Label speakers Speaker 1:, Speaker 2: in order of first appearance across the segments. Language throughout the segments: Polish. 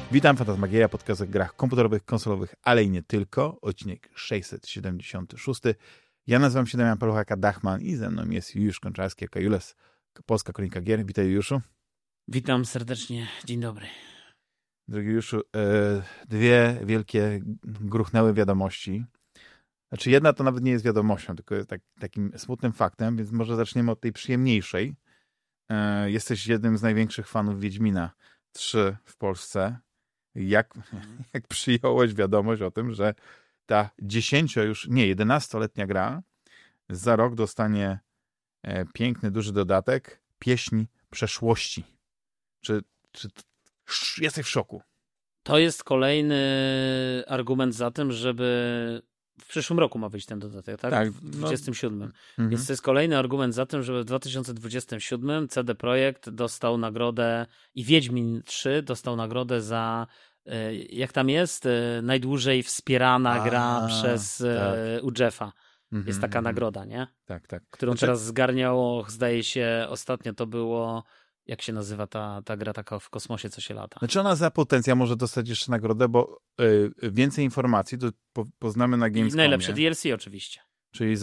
Speaker 1: Witam, Fantasmagieria, podcast o grach komputerowych, konsolowych, ale i nie tylko. Odcinek 676. Ja nazywam się Damian Paluchaka-Dachman i ze mną jest Juliusz Konczarski, aka Jules, Polska Kronika Gier. Witaj, Juliuszu.
Speaker 2: Witam serdecznie, dzień dobry.
Speaker 1: Drogi Juliuszu, dwie wielkie gruchnęły wiadomości. Znaczy jedna to nawet nie jest wiadomością, tylko jest takim smutnym faktem, więc może zaczniemy od tej przyjemniejszej. Jesteś jednym z największych fanów Wiedźmina 3 w Polsce. Jak przyjąłeś wiadomość o tym, że ta 11-letnia gra za rok dostanie piękny, duży dodatek Pieśń Przeszłości. Czy jesteś w szoku?
Speaker 2: To jest kolejny argument za tym, żeby w przyszłym roku ma wyjść ten dodatek, tak?
Speaker 1: Tak,
Speaker 2: w 27.
Speaker 1: Mhm.
Speaker 2: Więc to jest kolejny argument za tym, żeby w 2027 CD Projekt dostał nagrodę i Wiedźmin 3 dostał nagrodę za, jak tam jest, najdłużej wspierana gra przez u Jeffa. Jest taka nagroda, nie?
Speaker 1: Tak.
Speaker 2: Którą teraz zgarniało, zdaje się, ostatnio to było, jak się nazywa ta gra taka w kosmosie, co się lata.
Speaker 1: Znaczy ona za potencjał może dostać jeszcze nagrodę, bo więcej informacji to poznamy na Gamescomie.
Speaker 2: I najlepsze DLC oczywiście.
Speaker 1: Czyli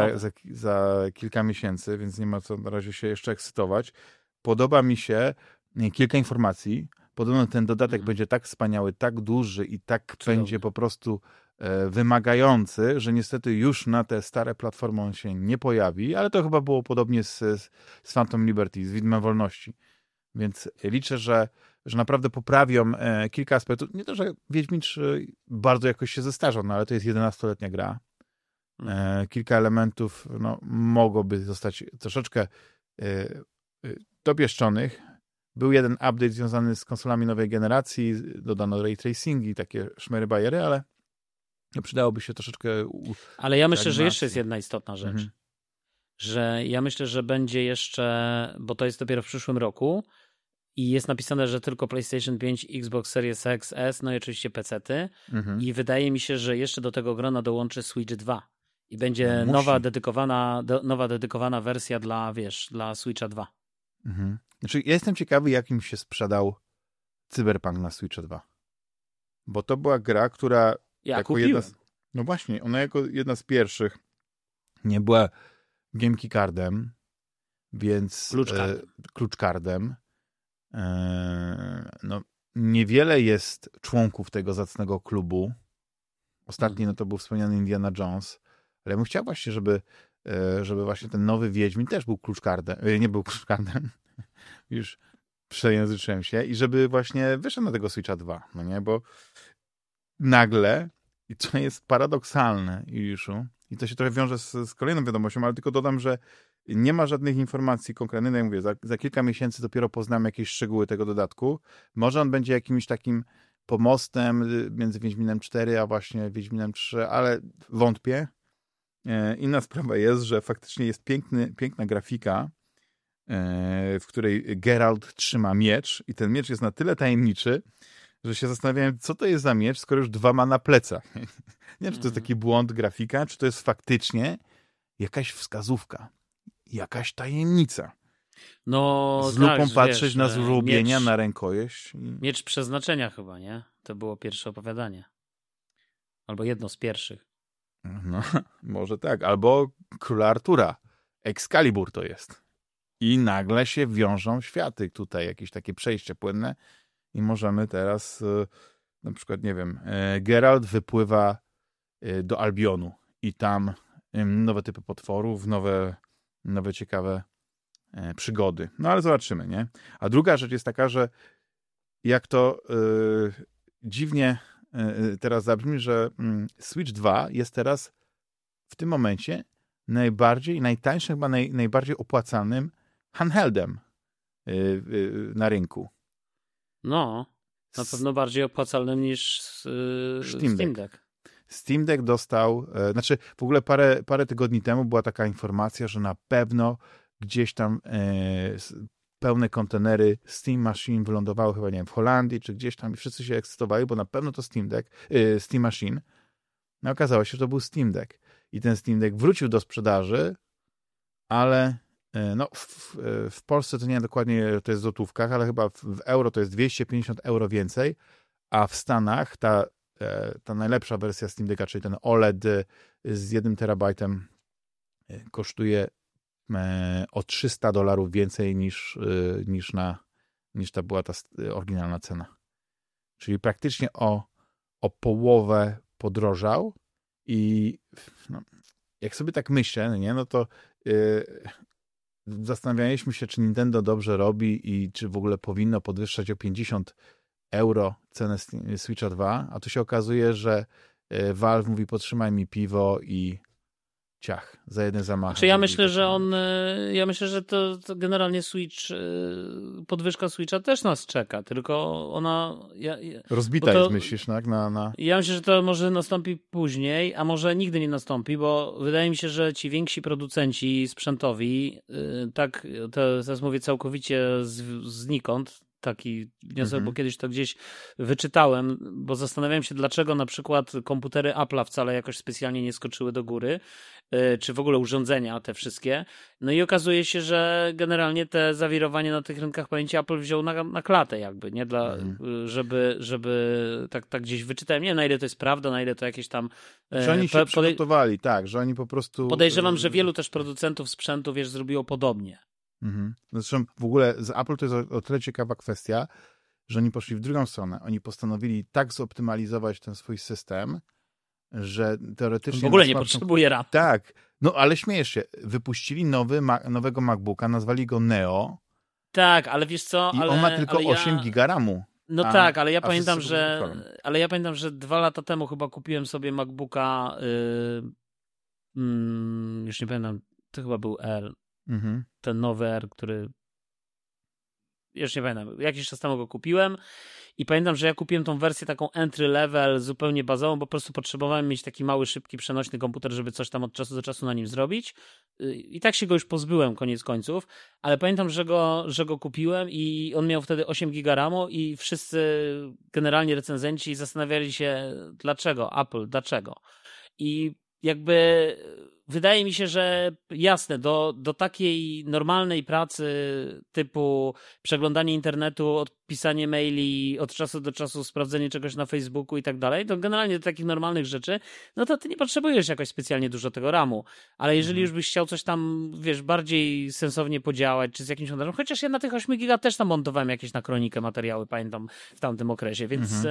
Speaker 1: za kilka miesięcy, więc nie ma co na razie się jeszcze ekscytować. Podoba mi się kilka informacji. Podobno ten dodatek będzie tak wspaniały, tak duży i tak będzie po prostu wymagający, że niestety już na te stare platformy on się nie pojawi, ale to chyba było podobnie z Phantom Liberty, z Widmem Wolności. Więc liczę, że naprawdę poprawią kilka aspektów. Nie to, że Wiedźmin 3 bardzo jakoś się zestarzał, no ale to jest 11-letnia gra. Kilka elementów mogłoby zostać troszeczkę dopieszczonych. Był jeden update związany z konsolami nowej generacji, dodano ray tracing i takie szmery-bajery, ale przydałoby się troszeczkę
Speaker 2: Ale ja myślę, że jeszcze jest jedna istotna rzecz. Że ja myślę, że będzie jeszcze, bo to jest dopiero w przyszłym roku i jest napisane, że tylko PlayStation 5, Xbox Series X, S, no i oczywiście PC-ty. I wydaje mi się, że jeszcze do tego grona dołączy Switch 2 i będzie nowa dedykowana wersja dla Switcha 2.
Speaker 1: Znaczy, ja jestem ciekawy, jakim się sprzedał Cyberpunk na Switcha 2. Bo to była gra, która no właśnie, ona jako jedna z pierwszych nie była game cardem, więc kluczkardem. No, niewiele jest członków tego zacnego klubu. Ostatni to był wspomniany Indiana Jones, ale ja bym chciał właśnie, żeby właśnie ten nowy Wiedźmin też był kluczkardem. Nie był kluczkardem. Już przejęzyczyłem się. I żeby właśnie wyszedł na tego Switcha 2. No nie? Bo nagle, i to jest paradoksalne, Juliuszu, i to się trochę wiąże z kolejną wiadomością, ale tylko dodam, że nie ma żadnych informacji konkretnych. Jak mówię, za kilka miesięcy dopiero poznamy jakieś szczegóły tego dodatku. Może on będzie jakimś takim pomostem między Wiedźminem 4 a właśnie Wiedźminem 3, ale wątpię. Inna sprawa jest, że faktycznie jest piękna grafika, w której Geralt trzyma miecz i ten miecz jest na tyle tajemniczy, że się zastanawiałem, co to jest za miecz, skoro już 2 ma na plecach. Nie wiem, czy to jest taki błąd grafika, czy to jest faktycznie jakaś wskazówka, jakaś tajemnica.
Speaker 2: No,
Speaker 1: z lupą patrzeć na złubienia, na rękojeść.
Speaker 2: Miecz przeznaczenia chyba, nie? To było pierwsze opowiadanie. Albo jedno z pierwszych.
Speaker 1: No, może tak. Albo Króla Artura. Excalibur to jest. I nagle się wiążą światy. Tutaj jakieś takie przejście płynne. I możemy teraz, na przykład, nie wiem, Geralt wypływa do Albionu. I tam nowe typy potworów, nowe ciekawe przygody. No ale zobaczymy, nie? A druga rzecz jest taka, że jak to dziwnie teraz zabrzmi, że Switch 2 jest teraz w tym momencie najtańszym, chyba najbardziej opłacalnym handheldem na rynku.
Speaker 2: No, na pewno bardziej opłacalnym niż Steam Deck.
Speaker 1: Steam Deck dostał, znaczy w ogóle parę tygodni temu była taka informacja, że na pewno gdzieś tam pełne kontenery Steam Machine wylądowały chyba, nie wiem, w Holandii, czy gdzieś tam i wszyscy się ekscytowali, bo na pewno to Steam Machine. No okazało się, że to był Steam Deck. I ten Steam Deck wrócił do sprzedaży, ale no w Polsce to nie wiem dokładnie, to jest w złotówkach, ale chyba w euro to jest 250 euro więcej, a w Stanach ta najlepsza wersja Steam Decka, czyli ten OLED z 1 terabajtem kosztuje o $300 więcej niż ta była ta oryginalna cena. Czyli praktycznie o połowę podrożał i jak sobie tak myślę, nie, no to zastanawialiśmy się, czy Nintendo dobrze robi i czy w ogóle powinno podwyższać o €50 cenę Switcha 2, a tu się okazuje, że Valve mówi podtrzymaj mi piwo i ciach, za jeden zamach.
Speaker 2: Znaczy ja myślę, że to generalnie podwyżka Switcha też nas czeka, tylko ona...
Speaker 1: Rozbita jest, myślisz, tak?
Speaker 2: Ja myślę, że to może nastąpi później, a może nigdy nie nastąpi, bo wydaje mi się, że ci więksi producenci sprzętowi, tak, to teraz mówię całkowicie znikąd, taki wniosek, bo kiedyś to gdzieś wyczytałem, bo zastanawiałem się, dlaczego na przykład komputery Apple'a wcale jakoś specjalnie nie skoczyły do góry, czy w ogóle urządzenia te wszystkie. No i okazuje się, że generalnie te zawirowanie na tych rynkach pamięci Apple wziął na klatę jakby, nie? Żeby tak gdzieś wyczytałem. Nie wiem, na ile to jest prawda, na ile to jakieś tam...
Speaker 1: Że oni się przygotowali, tak, że oni po prostu...
Speaker 2: Podejrzewam, że wielu też producentów sprzętu, zrobiło podobnie.
Speaker 1: Zresztą w ogóle z Apple to jest o tyle ciekawa kwestia, że oni poszli w drugą stronę. Oni postanowili tak zoptymalizować ten swój system, że teoretycznie...
Speaker 2: W ogóle nie potrzebuje RAM.
Speaker 1: Tak, no ale śmiejesz się. Wypuścili nowego MacBooka, nazwali go Neo.
Speaker 2: Tak, ale wiesz co...
Speaker 1: I on ma tylko 8 giga RAMu.
Speaker 2: No tak, ale ja pamiętam, że 2 lata temu chyba kupiłem sobie MacBooka, już nie pamiętam, to chyba był R. Ten nowy R, który już nie pamiętam, jakiś czas temu go kupiłem i pamiętam, że ja kupiłem tą wersję taką entry level, zupełnie bazową, bo po prostu potrzebowałem mieć taki mały, szybki, przenośny komputer, żeby coś tam od czasu do czasu na nim zrobić i tak się go już pozbyłem koniec końców, ale pamiętam, że go kupiłem i on miał wtedy 8 giga RAMu i wszyscy generalnie recenzenci zastanawiali się dlaczego i jakby wydaje mi się, że jasne, do takiej normalnej pracy typu przeglądanie internetu, odpisanie maili, od czasu do czasu sprawdzenie czegoś na Facebooku i tak dalej, to generalnie do takich normalnych rzeczy, no to ty nie potrzebujesz jakoś specjalnie dużo tego RAMu, ale jeżeli już byś chciał coś tam, wiesz, bardziej sensownie podziałać, czy z jakimś montażem, chociaż ja na tych 8 giga też tam montowałem jakieś na kronikę materiały, pamiętam, w tamtym okresie,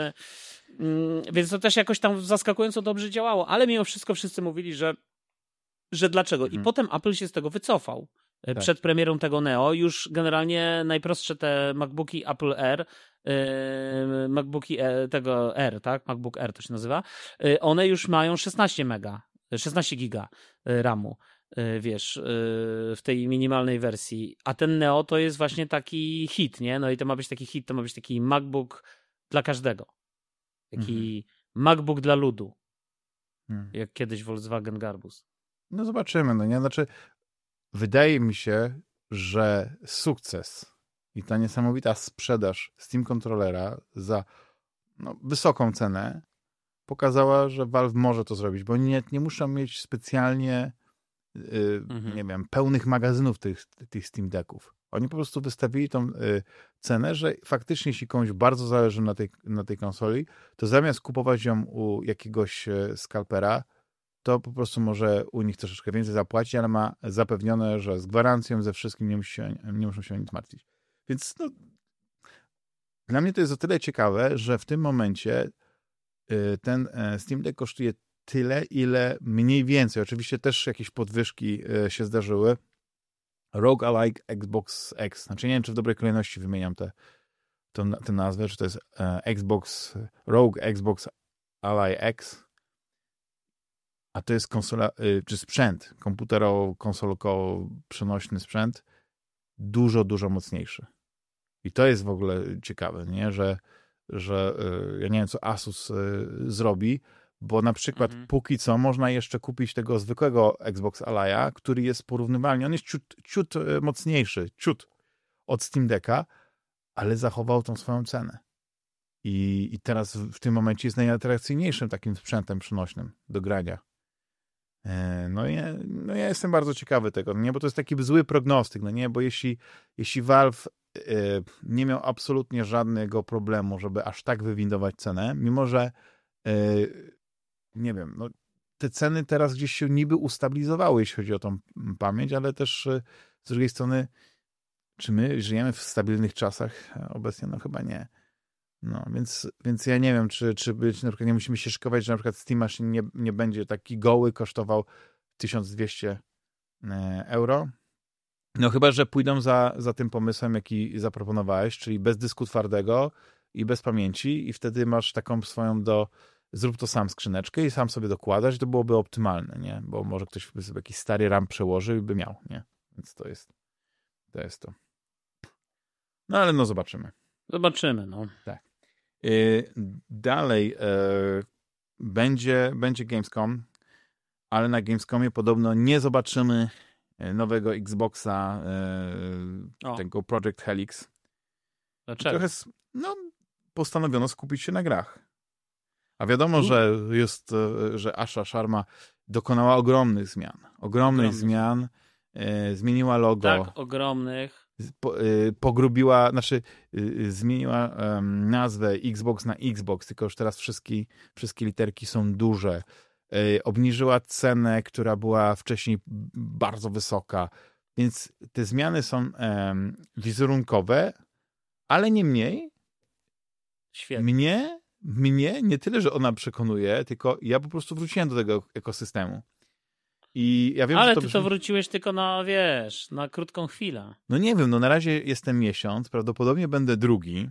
Speaker 2: więc to też jakoś tam zaskakująco dobrze działało, ale mimo wszystko wszyscy mówili, że dlaczego. I potem Apple się z tego wycofał. Tak. Przed premierą tego Neo już generalnie najprostsze te MacBooki Apple Air, MacBooki tego R, tak? MacBook Air to się nazywa, one już mają 16 giga RAMu, wiesz, w tej minimalnej wersji. A ten Neo to jest właśnie taki hit, nie? No i to ma być taki hit, to ma być taki MacBook dla każdego. Taki MacBook dla ludu. Jak kiedyś Volkswagen Garbus.
Speaker 1: No zobaczymy, no nie? Znaczy, wydaje mi się, że sukces i ta niesamowita sprzedaż Steam Controllera za wysoką cenę pokazała, że Valve może to zrobić, bo nie muszą mieć specjalnie nie wiem, pełnych magazynów tych Steam Decków. Oni po prostu wystawili tą cenę, że faktycznie jeśli komuś bardzo zależy na tej konsoli, to zamiast kupować ją u jakiegoś skalpera, to po prostu może u nich troszeczkę więcej zapłacić, ale ma zapewnione, że z gwarancją, ze wszystkim nie muszą się o nic martwić. Więc dla mnie to jest o tyle ciekawe, że w tym momencie ten Steam Deck kosztuje tyle, ile mniej więcej. Oczywiście też jakieś podwyżki się zdarzyły. Rogue Ally Xbox X. Znaczy nie wiem, czy w dobrej kolejności wymieniam tę nazwę, czy to jest Rogue Xbox Ally X, a to jest konsola, czy sprzęt konsolowo-przenośny sprzęt dużo, dużo mocniejszy. I to jest w ogóle ciekawe, nie? Że ja nie wiem, co Asus zrobi, bo na przykład póki co można jeszcze kupić tego zwykłego Xbox Ally'a, który jest porównywalny. On jest ciut mocniejszy, od Steam Decka, ale zachował tą swoją cenę. I teraz w tym momencie jest najatrakcyjniejszym takim sprzętem przenośnym do grania. Ja jestem bardzo ciekawy tego, nie? Bo to jest taki zły prognostyk, no nie? Bo jeśli Valve nie miał absolutnie żadnego problemu, żeby aż tak wywindować cenę, mimo że nie wiem, no te ceny teraz gdzieś się niby ustabilizowały, jeśli chodzi o tą pamięć, ale też z drugiej strony, czy my żyjemy w stabilnych czasach obecnie? No chyba nie. No, więc ja nie wiem, czy być, na przykład nie musimy się szykować, że na przykład Steam Machine nie będzie taki goły, kosztował 1200 euro. No chyba, że pójdą za tym pomysłem, jaki zaproponowałeś, czyli bez dysku twardego i bez pamięci i wtedy masz taką swoją zrób to sam skrzyneczkę i sam sobie dokładasz, to byłoby optymalne, nie? Bo może ktoś by sobie jakiś stary RAM przełożył i by miał, nie? Więc to jest to. No ale no zobaczymy.
Speaker 2: Zobaczymy, no.
Speaker 1: Tak. Dalej będzie Gamescom, ale na Gamescomie podobno nie zobaczymy nowego Xboxa, tego Project Helix.
Speaker 2: Dlaczego?
Speaker 1: Trochę, postanowiono skupić się na grach. A wiadomo, że Asha Sharma dokonała ogromnych zmian. Zmieniła logo.
Speaker 2: Tak, ogromnych.
Speaker 1: Pogrubiła, zmieniła nazwę Xbox na Xbox, tylko już teraz wszystkie literki są duże. Obniżyła cenę, która była wcześniej bardzo wysoka. Więc te zmiany są wizerunkowe, ale nie mniej.
Speaker 2: Świetnie.
Speaker 1: Mnie nie tyle, że ona przekonuje, tylko ja po prostu wróciłem do tego ekosystemu. I ja wiem,
Speaker 2: ale
Speaker 1: że
Speaker 2: ty to wróciłeś tylko na krótką chwilę.
Speaker 1: No nie wiem, na razie jestem miesiąc, prawdopodobnie będę drugi.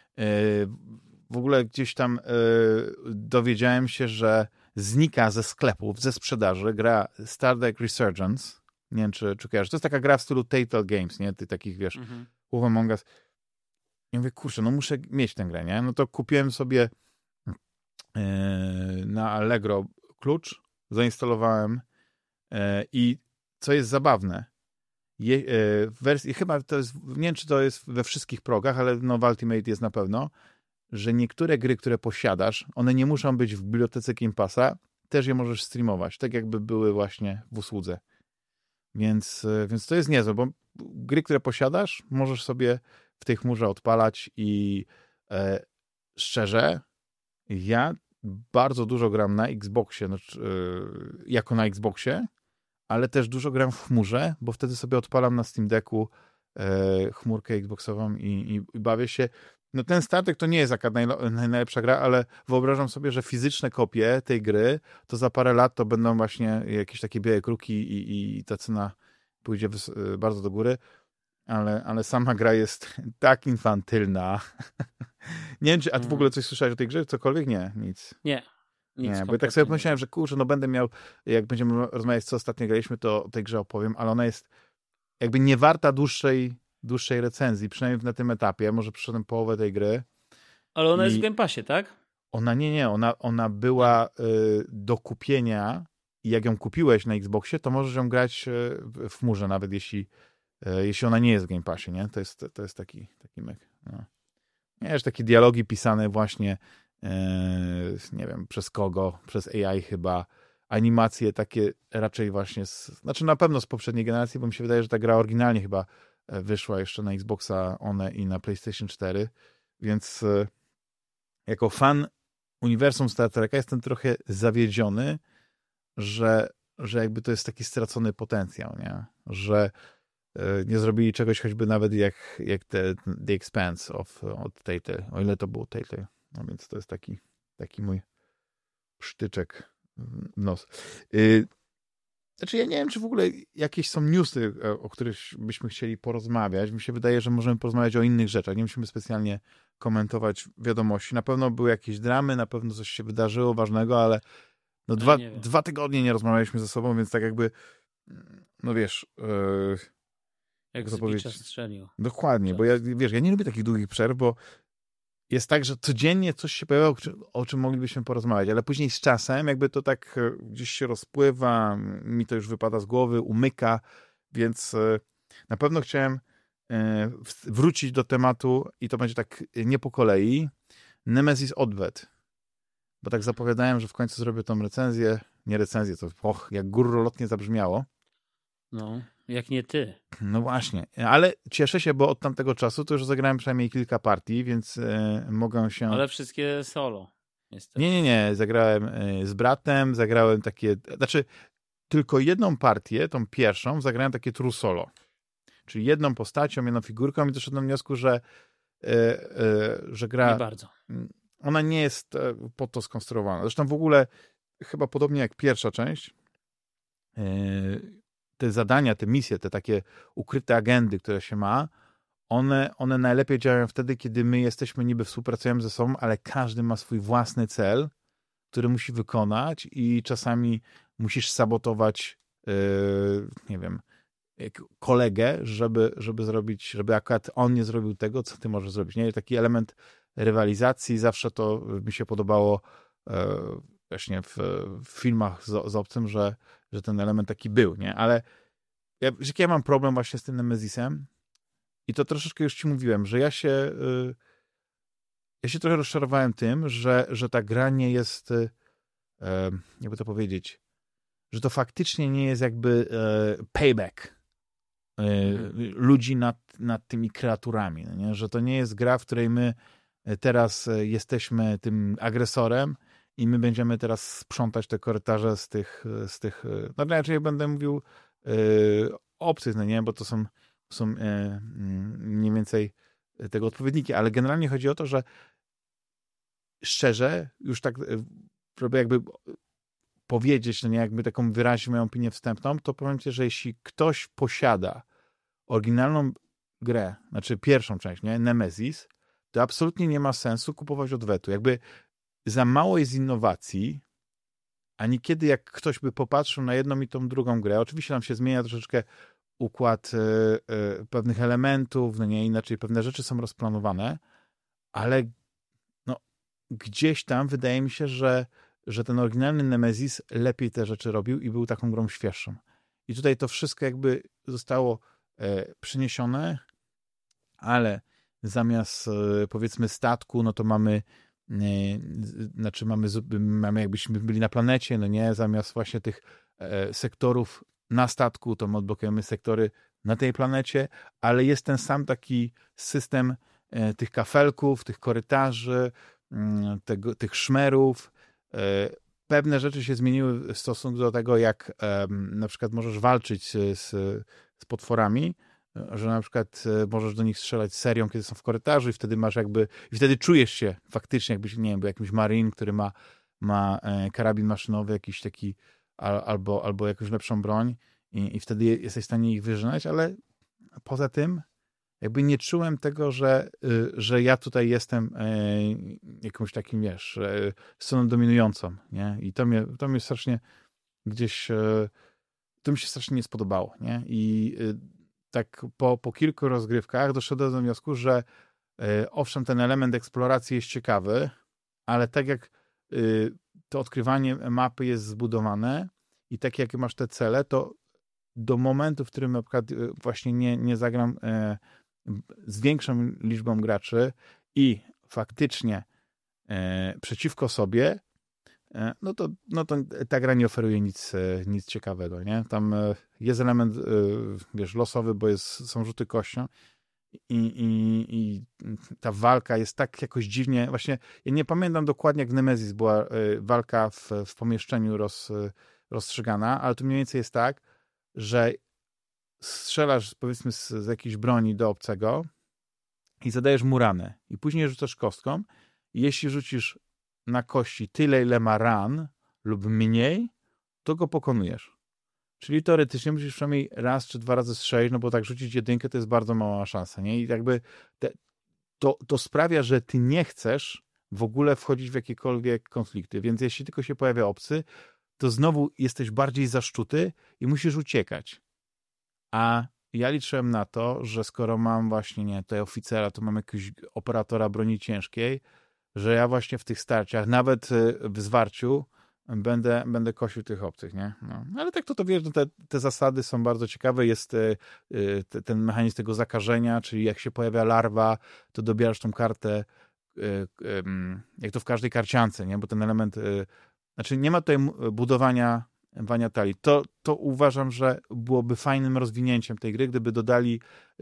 Speaker 1: W ogóle gdzieś tam dowiedziałem się, że znika ze sklepów, ze sprzedaży gra Star Trek Resurgence. Nie wiem, czy kojarzysz. To jest taka gra w stylu Telltale Games, nie? Ty takich, wiesz, Wolf Among Us. Ja mówię, kurczę, no muszę mieć tę grę, nie? No to kupiłem sobie na Allegro klucz, zainstalowałem i co jest zabawne, w wersji, chyba to jest, nie wiem, czy to jest we wszystkich progach, ale no w Ultimate jest na pewno, że niektóre gry, które posiadasz, one nie muszą być w bibliotece Game Passa, też je możesz streamować, tak jakby były właśnie w usłudze. Więc to jest niezłe, bo gry, które posiadasz, możesz sobie w tej chmurze odpalać i szczerze, ja bardzo dużo gram na Xboxie, jako na Xboxie, ale też dużo gram w chmurze, bo wtedy sobie odpalam na Steam Decku chmurkę Xboxową i bawię się. No ten Star Trek to nie jest jaka najlepsza gra, ale wyobrażam sobie, że fizyczne kopie tej gry, to za parę lat to będą właśnie jakieś takie białe kruki i ta cena pójdzie bardzo do góry, ale sama gra jest tak infantylna. Nie wiem, czy w ogóle coś słyszałeś o tej grze? Cokolwiek? Nie, nic.
Speaker 2: Nie,
Speaker 1: bo ja tak sobie pomyślałem, że kurczę, no będę miał, jak będziemy rozmawiać, co ostatnio graliśmy, to o tej grze opowiem, ale ona jest jakby nie warta dłuższej recenzji, przynajmniej na tym etapie. Może przyszedłem połowę tej gry.
Speaker 2: Ale ona jest w Game Passie, tak?
Speaker 1: Ona była do kupienia i jak ją kupiłeś na Xboxie, to możesz ją grać w chmurze, nawet jeśli ona nie jest w Game Passie, nie? To jest taki myk. No. Wiesz, takie dialogi pisane właśnie nie wiem, przez kogo, przez AI chyba, animacje takie raczej właśnie znaczy na pewno z poprzedniej generacji, bo mi się wydaje, że ta gra oryginalnie chyba wyszła jeszcze na Xboxa One i na PlayStation 4, więc jako fan uniwersum Star Treka jestem trochę zawiedziony, że jakby to jest taki stracony potencjał, nie? Że nie zrobili czegoś choćby nawet jak The Expanse od Telltale, o ile to było Telltale. No więc to jest taki mój sztyczek w nos. Znaczy ja nie wiem, czy w ogóle jakieś są newsy, o których byśmy chcieli porozmawiać. Mi się wydaje, że możemy porozmawiać o innych rzeczach. Nie musimy specjalnie komentować wiadomości. Na pewno były jakieś dramy, na pewno coś się wydarzyło ważnego, ale no dwa tygodnie nie rozmawialiśmy ze sobą, więc tak jakby no wiesz...
Speaker 2: jak z bicza strzelił.
Speaker 1: Dokładnie, bo ja nie lubię takich długich przerw, bo jest tak, że codziennie coś się pojawia, o czym moglibyśmy porozmawiać, ale później z czasem jakby to tak gdzieś się rozpływa, mi to już wypada z głowy, umyka, więc na pewno chciałem wrócić do tematu i to będzie tak nie po kolei. Nemesis Odwet. Bo tak zapowiadałem, że w końcu zrobię tą recenzję. Nie recenzję, to jak górnolotnie zabrzmiało.
Speaker 2: No. jak nie ty.
Speaker 1: No właśnie, ale cieszę się, bo od tamtego czasu to już zagrałem przynajmniej kilka partii, więc mogę się...
Speaker 2: Ale wszystkie solo. Niestety.
Speaker 1: Nie, zagrałem z bratem, zagrałem takie... Znaczy, tylko jedną partię, tą pierwszą, zagrałem takie true solo. Czyli jedną postacią, jedną figurką i doszedłem do wniosku, że gra...
Speaker 2: Nie bardzo.
Speaker 1: Ona nie jest po to skonstruowana. Zresztą w ogóle chyba podobnie jak pierwsza część, te zadania, te misje, te takie ukryte agendy, które się ma, one najlepiej działają wtedy, kiedy my jesteśmy niby współpracujemy ze sobą, ale każdy ma swój własny cel, który musi wykonać i czasami musisz sabotować, nie wiem, kolegę, żeby zrobić, żeby akurat on nie zrobił tego, co ty możesz zrobić. Nie? Taki element rywalizacji, zawsze to mi się podobało właśnie w filmach z obcym, że ten element taki był, nie? Ale ja mam problem właśnie z tym Nemezisem i to troszeczkę już ci mówiłem, że ja się trochę rozczarowałem tym, że ta gra nie jest, jakby to powiedzieć, że to faktycznie nie jest jakby payback ludzi nad tymi kreaturami, no nie? Że to nie jest gra, w której my teraz jesteśmy tym agresorem i my będziemy teraz sprzątać te korytarze z tych no raczej będę mówił obcych, no nie, bo to są mniej więcej tego odpowiedniki, ale generalnie chodzi o to, że szczerze, już tak jakby powiedzieć, no nie, jakby taką wyrazić moją opinię wstępną, to powiem ci, że jeśli ktoś posiada oryginalną grę, znaczy pierwszą część, nie, Nemesis, to absolutnie nie ma sensu kupować odwetu. Jakby za mało jest innowacji, a niekiedy jak ktoś by popatrzył na jedną i tą drugą grę, oczywiście nam się zmienia troszeczkę układ pewnych elementów, no nie, inaczej pewne rzeczy są rozplanowane, ale no, gdzieś tam wydaje mi się, że ten oryginalny Nemesis lepiej te rzeczy robił i był taką grą świeższą. I tutaj to wszystko jakby zostało przyniesione, ale zamiast powiedzmy statku, no to mamy mamy jakbyśmy byli na planecie, no nie, zamiast właśnie tych sektorów na statku, to my odblokujemy sektory na tej planecie, ale jest ten sam taki system tych kafelków, tych korytarzy, tych szmerów. Pewne rzeczy się zmieniły w stosunku do tego, jak na przykład możesz walczyć z potworami, że na przykład możesz do nich strzelać serią, kiedy są w korytarzu i wtedy masz jakby, i wtedy czujesz się faktycznie jakbyś, nie wiem, był jakimś marine, który ma karabin maszynowy, jakiś taki albo jakąś lepszą broń i wtedy jesteś w stanie ich wyżynać, ale poza tym jakby nie czułem tego, że ja tutaj jestem jakąś takim, wiesz, stroną dominującą, nie? I to mnie strasznie gdzieś, to mi się strasznie nie spodobało, nie? I tak po kilku rozgrywkach doszedłem do wniosku, że owszem, ten element eksploracji jest ciekawy, ale tak jak to odkrywanie mapy jest zbudowane i tak jak masz te cele, to do momentu, w którym na przykład właśnie nie zagram z większą liczbą graczy i faktycznie przeciwko sobie, no to ta gra nie oferuje nic ciekawego, nie? Tam jest element, wiesz, losowy, bo są rzuty kością i ta walka jest tak jakoś dziwnie, właśnie ja nie pamiętam dokładnie, jak w Nemesis była walka w pomieszczeniu rozstrzygana, ale to mniej więcej jest tak, że strzelasz powiedzmy z jakiejś broni do obcego i zadajesz mu ranę i później rzucasz kostką i jeśli rzucisz na kości tyle, ile ma ran lub mniej, to go pokonujesz. Czyli teoretycznie musisz przynajmniej raz czy dwa razy strzelić, no bo tak rzucić jedynkę to jest bardzo mała szansa, nie? I jakby to sprawia, że ty nie chcesz w ogóle wchodzić w jakiekolwiek konflikty, więc jeśli tylko się pojawia obcy, to znowu jesteś bardziej zaszczuty i musisz uciekać. A ja liczyłem na to, że skoro mam właśnie, tutaj oficera, to mam jakiegoś operatora broni ciężkiej, że ja właśnie w tych starciach, nawet w zwarciu, będę kosił tych obcych, nie? No. Ale tak to wiesz, no te zasady są bardzo ciekawe. Jest ten mechanizm tego zakażenia, czyli jak się pojawia larwa, to dobierasz tą kartę, jak to w każdej karciance, nie? Bo ten element, znaczy nie ma tutaj budowania Vaniatali. To uważam, że byłoby fajnym rozwinięciem tej gry, gdyby dodali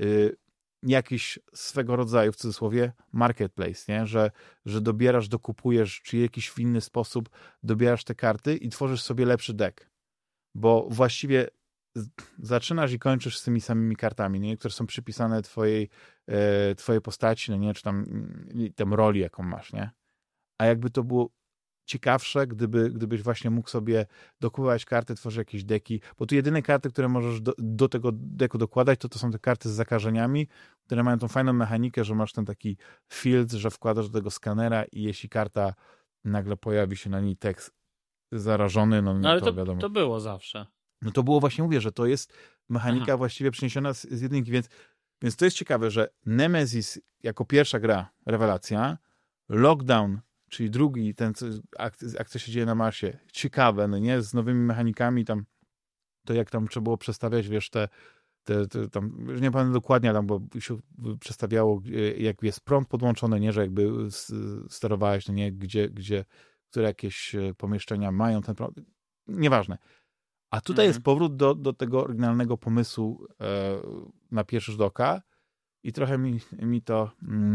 Speaker 1: jakiś swego rodzaju, w cudzysłowie, marketplace, nie? Że dobierasz, dokupujesz, czy jakiś w inny sposób dobierasz te karty i tworzysz sobie lepszy deck. Bo właściwie zaczynasz i kończysz z tymi samymi kartami, nie? Które są przypisane twojej postaci, no nie? Czy tam roli, jaką masz, nie? A jakby to było ciekawsze, gdybyś właśnie mógł sobie dokupować karty, tworzyć jakieś deki, bo tu jedyne karty, które możesz do tego deku dokładać, to są te karty z zakażeniami, które mają tą fajną mechanikę, że masz ten taki field, że wkładasz do tego skanera i jeśli karta nagle pojawi się na niej tekst zarażony, no
Speaker 2: ale
Speaker 1: to wiadomo.
Speaker 2: To było zawsze.
Speaker 1: No to było właśnie, mówię, że to jest mechanika właściwie przeniesiona z jedynki, więc to jest ciekawe, że Nemesis jako pierwsza gra, rewelacja, Lockdown, czyli drugi, ten akcja się dzieje na Marsie, ciekawe, no nie, z nowymi mechanikami, tam to jak tam trzeba było przestawiać, wiesz, te tam, już nie pamiętam dokładnie, tam, bo się przestawiało, jak jest prąd podłączony, nie, że jakby sterowałeś, no nie, które jakieś pomieszczenia mają ten prąd, nieważne. A tutaj jest powrót do tego oryginalnego pomysłu na pierwszy rzut oka i trochę mi to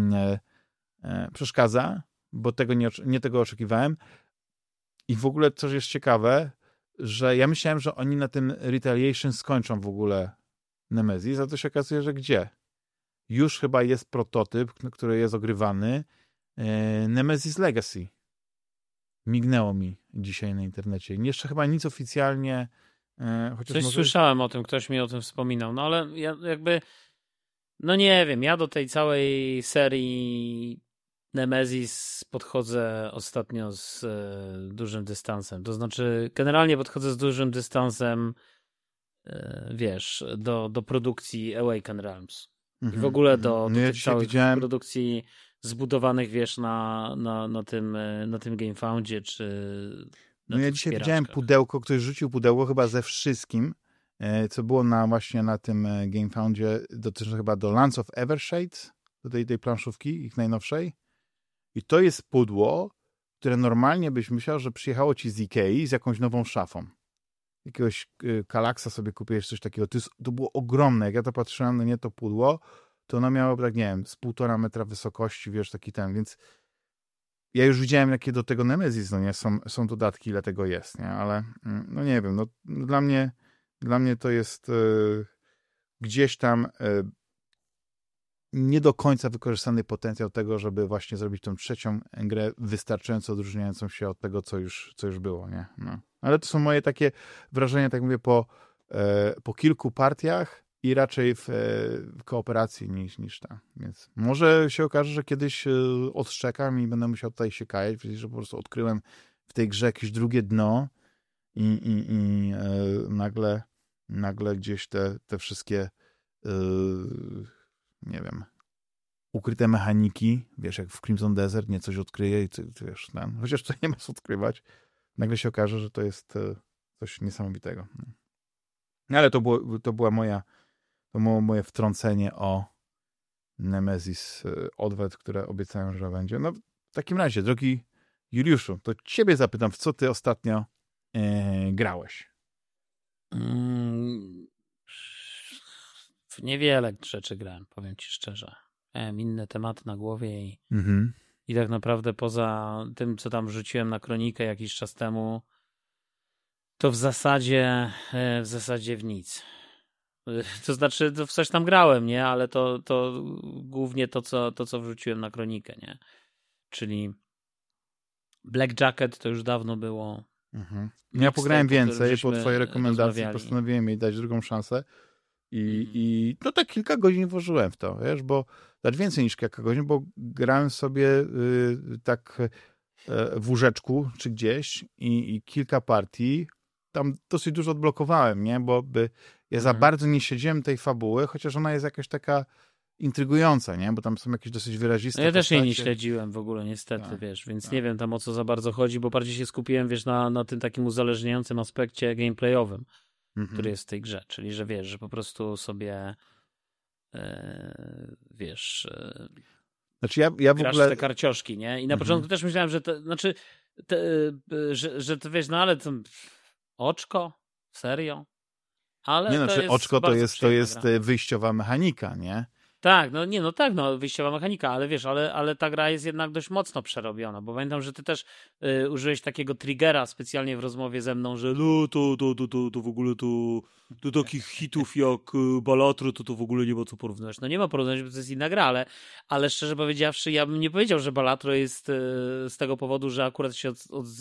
Speaker 1: przeszkadza, bo nie tego oczekiwałem. I w ogóle coś jest ciekawe, że ja myślałem, że oni na tym Retaliation skończą w ogóle Nemesis, a to się okazuje, że gdzie? Już chyba jest prototyp, który jest ogrywany, Nemesis Legacy. Mignęło mi dzisiaj na internecie. Jeszcze chyba nic oficjalnie.
Speaker 2: Coś słyszałem o tym, ktoś mi o tym wspominał, no ale ja jakby, no nie wiem, ja do tej całej serii Nemesis podchodzę ostatnio z dużym dystansem. To znaczy, generalnie podchodzę z dużym dystansem, wiesz, do produkcji Awaken Realms. I w ogóle do tych całych produkcji zbudowanych, wiesz, na tym GameFoundzie, czy
Speaker 1: no ja dzisiaj widziałem pudełko, ktoś rzucił pudełko chyba ze wszystkim, co było właśnie na tym GameFoundzie, dotyczące chyba do Lands of Evershade, do tej planszówki, ich najnowszej. I to jest pudło, które normalnie byś myślał, że przyjechało ci z Ikei z jakąś nową szafą. Jakiegoś Kalaksa sobie kupiłeś, coś takiego. To było ogromne. Jak ja to patrzyłem na nie to pudło, to ono miało, tak nie wiem, z 1,5 metra wysokości, wiesz, taki ten, więc ja już widziałem, jakie do tego Nemesis, no nie, są dodatki, ile tego jest, nie, ale no nie wiem, no dla mnie to jest gdzieś tam nie do końca wykorzystany potencjał tego, żeby właśnie zrobić tą trzecią grę wystarczająco odróżniającą się od tego, co już było, nie, no. Ale to są moje takie wrażenia, tak mówię, po kilku partiach i raczej w kooperacji niż ta. Więc może się okaże, że kiedyś odszczekam i będę musiał tutaj się kajać, że po prostu odkryłem w tej grze jakieś drugie dno i nagle gdzieś te wszystkie nie wiem, ukryte mechaniki, wiesz, jak w Crimson Desert, nie coś odkryje i ty wiesz, chociaż to nie ma co odkrywać, nagle się okaże, że to jest coś niesamowitego. Ale to było moje wtrącenie o Nemesis Odwet, które obiecałem, że będzie. No w takim razie, drogi Juliuszu, to ciebie zapytam, w co ty ostatnio grałeś?
Speaker 2: W niewiele rzeczy grałem, powiem ci szczerze. Miałem inne tematy na głowie i tak naprawdę poza tym, co tam wrzuciłem na kronikę jakiś czas temu, to w zasadzie w nic. To znaczy, to w coś tam grałem, nie? Ale to głównie to, co wrzuciłem na kronikę, nie? Czyli Black Jacket to już dawno było.
Speaker 1: Ja pograłem więcej po twojej rekomendacji, postanowiłem jej dać drugą szansę i no tak kilka godzin włożyłem w to, wiesz, bo dać więcej niż kilka godzin, bo grałem sobie tak w łóżeczku czy gdzieś i kilka partii. Tam dosyć dużo odblokowałem, nie? Bo ja za bardzo nie śledziłem tej fabuły, chociaż ona jest jakaś taka intrygująca, nie? Bo tam są jakieś dosyć wyraziste
Speaker 2: ja też jej nie śledziłem w ogóle, niestety, wiesz, więc nie wiem tam o co za bardzo chodzi, bo bardziej się skupiłem, wiesz, na tym takim uzależniającym aspekcie gameplayowym, który jest w tej grze, czyli, że wiesz, że po prostu sobie wiesz...
Speaker 1: Znaczy ja w ogóle...
Speaker 2: te karcioszki, nie? I na początku też myślałem, że to, znaczy, że to wiesz, no ale to Oczko? Serio? Ale
Speaker 1: nie,
Speaker 2: to jest
Speaker 1: oczko to jest
Speaker 2: gra.
Speaker 1: wyjściowa mechanika, nie?
Speaker 2: Tak, wyjściowa mechanika, ale wiesz, ale ta gra jest jednak dość mocno przerobiona, bo pamiętam, że ty też użyłeś takiego triggera specjalnie w rozmowie ze mną, że no to w ogóle to takich hitów jak Balatro to w ogóle nie ma co porównywać. No nie ma porównać, bo to jest inna gra, ale szczerze powiedziawszy, ja bym nie powiedział, że Balatro jest z tego powodu, że akurat się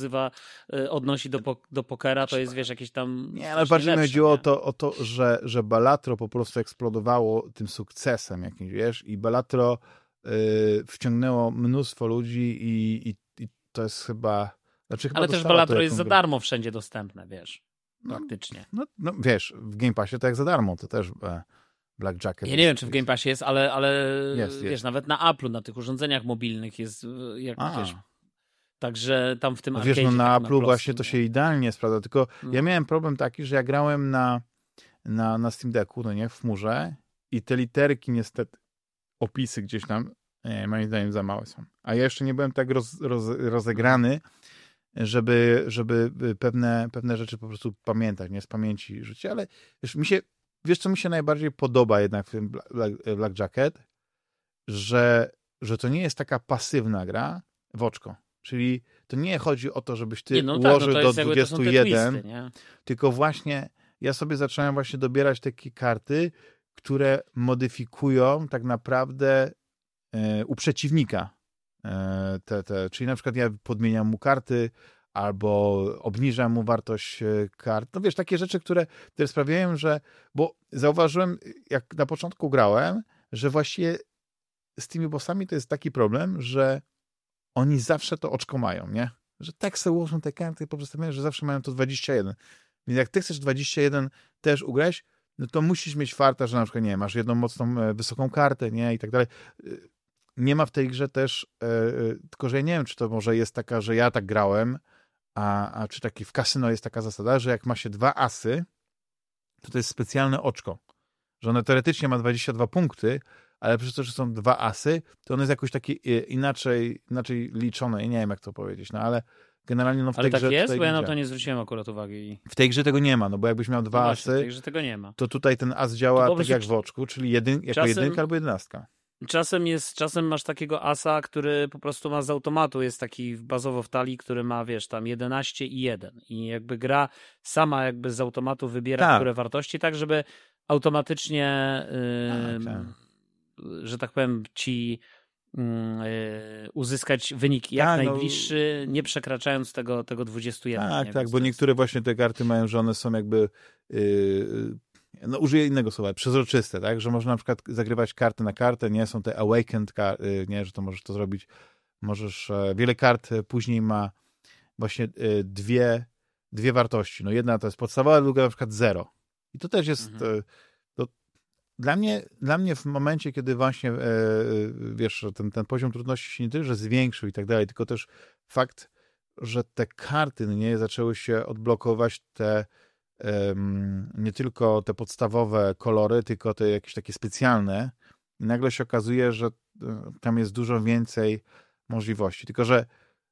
Speaker 2: odnosi do pokera, to jest, wiesz, jakieś tam...
Speaker 1: Nie, ale bardziej mi chodziło o to, że Balatro po prostu eksplodowało tym sukcesem jakimś, wiesz, i Balatro wciągnęło mnóstwo ludzi i to jest chyba...
Speaker 2: ale też Balatro jest za darmo wszędzie dostępne, wiesz, praktycznie.
Speaker 1: No wiesz, w Game Passie to jak za darmo, to też Black Jacket.
Speaker 2: Ja nie wiem, czy w Game Passie jest, ale
Speaker 1: jest.
Speaker 2: Wiesz, nawet na Apple'u, na tych urządzeniach mobilnych jest, wiesz... Także tam w tym
Speaker 1: wiesz, na Apple'u właśnie to się idealnie sprawdza, tylko ja miałem problem taki, że ja grałem na Steam Decku, no nie, w chmurze i te literki niestety, opisy gdzieś tam, moim zdaniem za małe są. A ja jeszcze nie byłem tak rozegrany, żeby pewne rzeczy po prostu pamiętać, nie z pamięci żyć, ale wiesz, co mi się najbardziej podoba jednak w tym Black Jacket, że to nie jest taka pasywna gra w oczko. Czyli to nie chodzi o to, żebyś ty ułożył do 21, twisty, tylko właśnie ja sobie zacząłem właśnie dobierać takie karty, które modyfikują tak naprawdę u przeciwnika. Czyli na przykład ja podmieniam mu karty albo obniżam mu wartość kart. No wiesz, takie rzeczy, które sprawiają, że... Bo zauważyłem, jak na początku grałem, że właściwie z tymi bossami to jest taki problem, że oni zawsze to oczko mają, nie? Że tak sobie ułożą te karty poprzestawiają, że zawsze mają to 21. Więc jak ty chcesz 21 też ugrać, no to musisz mieć farta, że na przykład, nie masz jedną mocną, wysoką kartę, nie? I tak dalej. Nie ma w tej grze też, tylko że ja nie wiem, czy to może jest taka, że ja tak grałem, a czy taki w kasyno jest taka zasada, że jak ma się 2 asy, to jest specjalne oczko. Że ono teoretycznie ma 22 punkty, ale przez to, że są 2 asy, to one jest jakoś takie inaczej liczone. I nie wiem, jak to powiedzieć, no ale generalnie w tej
Speaker 2: ale
Speaker 1: grze...
Speaker 2: Ale tak jest? Bo ja na to nie zwróciłem akurat uwagi.
Speaker 1: W tej grze tego nie ma, no bo jakbyś miał 2 asy,
Speaker 2: w tej grze tego nie ma.
Speaker 1: To tutaj ten as działa tak jak w oczku, czyli jako jedynka albo 11.
Speaker 2: Czasem masz takiego asa, który po prostu ma z automatu, jest taki bazowo w talii, który ma, wiesz, tam 11 i 1. I jakby gra sama jakby z automatu wybiera które wartości, tak żeby automatycznie... że tak powiem, ci uzyskać wynik jak najbliższy, nie przekraczając tego 21.
Speaker 1: Tak, bo niektóre właśnie te karty mają, że one są jakby użyję innego słowa, przezroczyste, tak, że można na przykład zagrywać kartę na kartę, nie, są te awakened nie, że to możesz to zrobić, wiele kart później ma właśnie dwie wartości, no jedna to jest podstawowa, druga na przykład 0. I to też jest Dla mnie w momencie, kiedy właśnie wiesz, ten poziom trudności się nie tylko, że zwiększył i tak dalej, tylko też fakt, że te karty nie zaczęły się odblokować nie tylko te podstawowe kolory, tylko te jakieś takie specjalne i nagle się okazuje, że tam jest dużo więcej możliwości. Tylko że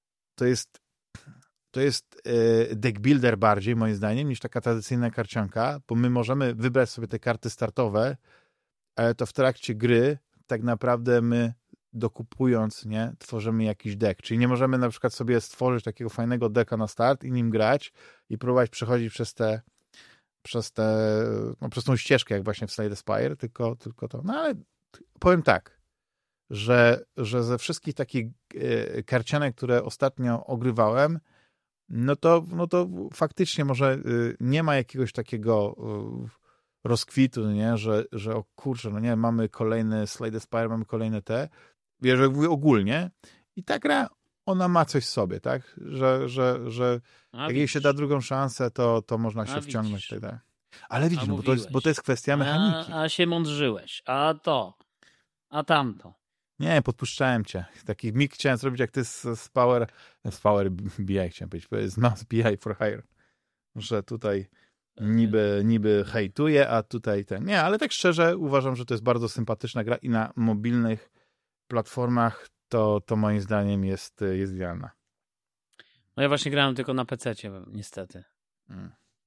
Speaker 1: to jest deck builder bardziej, moim zdaniem, niż taka tradycyjna karcianka, bo my możemy wybrać sobie te karty startowe, ale to w trakcie gry tak naprawdę my dokupując, nie, tworzymy jakiś deck. Czyli nie możemy na przykład sobie stworzyć takiego fajnego decka na start i nim grać i próbować przechodzić przez tą ścieżkę, jak właśnie w Slay the Spire, tylko to. No ale powiem tak, że ze wszystkich takich karcianek, które ostatnio ogrywałem, no to faktycznie może nie ma jakiegoś takiego rozkwitu, nie? Że o kurczę, no nie, mamy kolejny Slay the Spire, mamy kolejne wiesz, jak mówię ogólnie i ta gra, ona ma coś w sobie, tak? Że jak jej się da drugą szansę, to można się wciągnąć. Tak. Ale widzisz, bo to jest kwestia mechaniki.
Speaker 2: A się mądrzyłeś, a tamto.
Speaker 1: Nie, podpuszczałem cię. Taki mig chciałem zrobić, jak ty z Power BI chciałem powiedzieć, z Mass BI for Hire. Że tutaj niby hejtuje, a tutaj nie, ale tak szczerze uważam, że to jest bardzo sympatyczna gra i na mobilnych platformach to moim zdaniem jest idealna.
Speaker 2: No ja właśnie grałem tylko na PC-cie, niestety.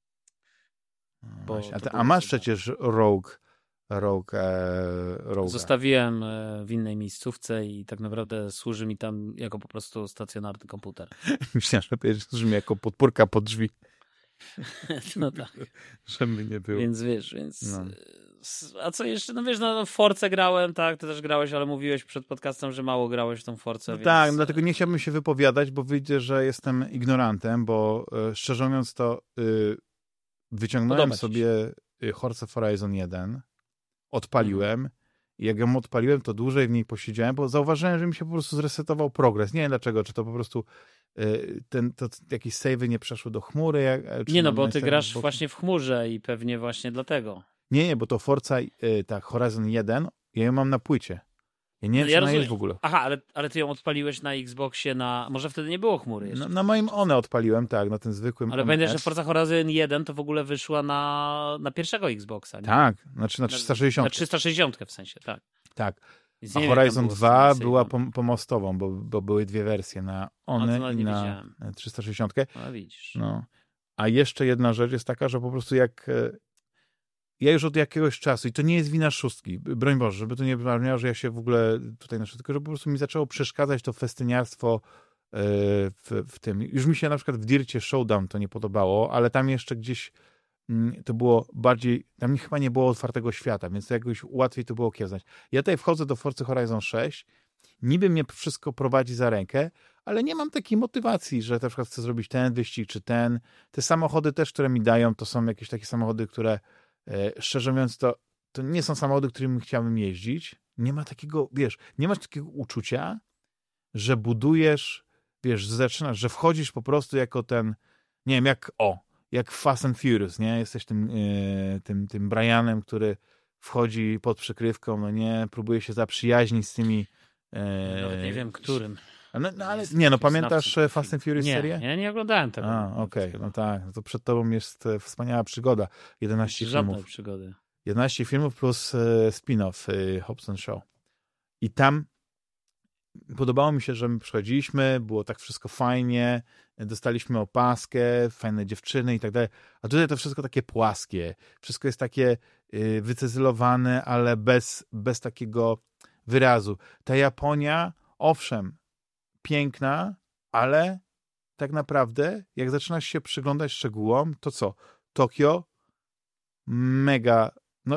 Speaker 1: A masz przecież Rogue.
Speaker 2: Zostawiłem w innej miejscówce i tak naprawdę służy mi tam jako po prostu stacjonarny komputer.
Speaker 1: Myślałem, że służy mi jako podpórka pod drzwi.
Speaker 2: No tak.
Speaker 1: Żeby nie było.
Speaker 2: Więc wiesz, No. A co jeszcze? No wiesz, w Force grałem, tak, ty też grałeś, ale mówiłeś przed podcastem, że mało grałeś w tą Force.
Speaker 1: No więc... Tak, dlatego nie chciałbym się wypowiadać, bo wyjdzie, że jestem ignorantem, bo szczerze mówiąc to wyciągnąłem sobie Forza Horizon 1, odpaliłem i jak ją odpaliłem, to dłużej w niej posiedziałem, bo zauważyłem, że mi się po prostu zresetował progres. Nie wiem dlaczego, czy to po prostu jakieś save'y nie przeszły do chmury.
Speaker 2: Bo ty grasz właśnie w chmurze i pewnie właśnie dlatego.
Speaker 1: Nie, bo to Forza, Horizon 1, ja ją mam na płycie. Ja nie wiem, czy ona jest w ogóle.
Speaker 2: Aha, ale ty ją odpaliłeś na Xboxie, może wtedy nie było chmury jeszcze.
Speaker 1: Na moim One odpaliłem, tak, na tym zwykłym.
Speaker 2: Ale pamiętasz, że Forza Horizon 1 to w ogóle wyszła na pierwszego Xboxa, nie?
Speaker 1: Tak, znaczy na 360.
Speaker 2: Na 360 w sensie, tak.
Speaker 1: Tak. A Horizon 2 była pomostową, bo były dwie wersje, na One i na 360.
Speaker 2: No widzisz.
Speaker 1: No. A jeszcze jedna rzecz jest taka, że po prostu jak... Ja już od jakiegoś czasu, i to nie jest wina szóstki, broń Boże, żeby to nie brzmiało, że ja się w ogóle tutaj tylko że po prostu mi zaczęło przeszkadzać to festyniarstwo w tym. Już mi się na przykład w Dircie Showdown to nie podobało, ale tam jeszcze gdzieś to było bardziej, tam chyba nie było otwartego świata, więc to jakoś łatwiej to było kiełznać. Ja tutaj wchodzę do Forza Horizon 6, niby mnie wszystko prowadzi za rękę, ale nie mam takiej motywacji, że na przykład chcę zrobić ten wyścig czy ten. Te samochody też, które mi dają, to są jakieś takie samochody, które szczerze mówiąc, to nie są samochody, którymi chciałbym jeździć. Nie ma takiego, nie masz takiego uczucia, że budujesz, zaczynasz, że wchodzisz po prostu jako ten, nie wiem, jak Fast and Furious, nie? Jesteś tym Brianem, który wchodzi pod przykrywką, no nie, próbuje się zaprzyjaźnić z tymi...
Speaker 2: Nawet nie wiem, którym.
Speaker 1: Pamiętasz Fast and Furious serię?
Speaker 2: Ja nie oglądałem tego.
Speaker 1: Okej, no tak, to przed tobą jest wspaniała przygoda. 11 filmów.
Speaker 2: Przygody.
Speaker 1: 11 filmów plus spin-off Hobbs & Shaw. I tam podobało mi się, że my przychodziliśmy, było tak wszystko fajnie, dostaliśmy opaskę, fajne dziewczyny i tak dalej, a tutaj to wszystko takie płaskie, wszystko jest takie wycyzelowane, ale bez takiego wyrazu. Ta Japonia, owszem, piękna, ale tak naprawdę, jak zaczynasz się przyglądać szczegółom, to co? Tokio, mega,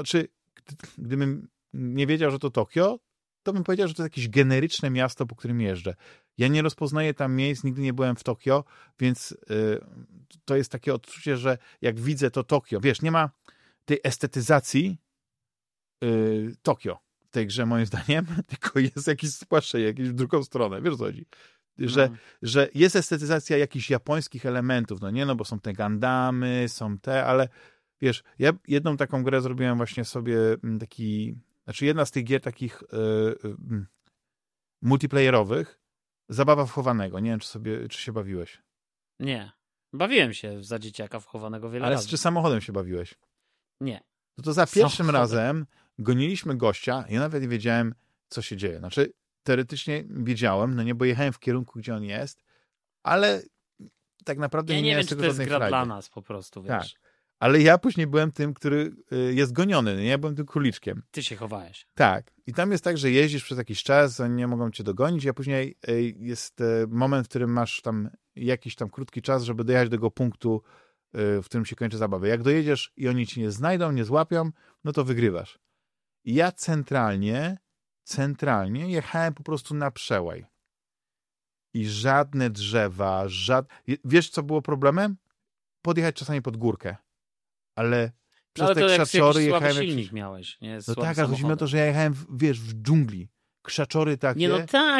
Speaker 1: gdybym nie wiedział, że to Tokio, to bym powiedział, że to jest jakieś generyczne miasto, po którym jeżdżę. Ja nie rozpoznaję tam miejsc, nigdy nie byłem w Tokio, więc to jest takie odczucie, że jak widzę to Tokio, nie ma tej estetyzacji Tokio w tej grze, moim zdaniem, tylko jest jakiś spłaszczenie, jakiś w drugą stronę, wiesz co chodzi? Że jest estetyzacja jakichś japońskich elementów, bo są te Gundamy, są ale ja jedną taką grę zrobiłem właśnie sobie jedna z tych gier takich multiplayerowych, zabawa w chowanego. Nie wiem, czy się bawiłeś.
Speaker 2: Nie. Bawiłem się za dzieciaka w chowanego wiele razy.
Speaker 1: Ale czy samochodem się bawiłeś?
Speaker 2: Nie.
Speaker 1: To za pierwszym razem goniliśmy gościa, ja nawet nie wiedziałem, co się dzieje. Teoretycznie wiedziałem, bo jechałem w kierunku, gdzie on jest, ale tak naprawdę nie miałem z tego żadnej frajdy.
Speaker 2: To jest gra dla nas po prostu,
Speaker 1: Tak. Ale ja później byłem tym, który jest goniony, ja byłem tym króliczkiem.
Speaker 2: Ty się chowałeś.
Speaker 1: Tak. I tam jest tak, że jeździsz przez jakiś czas, oni nie mogą cię dogonić, a później jest moment, w którym masz tam jakiś tam krótki czas, żeby dojechać do tego punktu, w którym się kończy zabawa. Jak dojedziesz i oni ci nie znajdą, nie złapią, no to wygrywasz. I ja centralnie jechałem po prostu na przełaj. I żadne drzewa, Wiesz, co było problemem? Podjechać czasami pod górkę. Ale przez te krzaczory jechałem...
Speaker 2: silnik miałeś, nie?
Speaker 1: No tak, ale chodzi mi o to, że ja jechałem w dżungli. Krzaczory takie.
Speaker 2: Nie,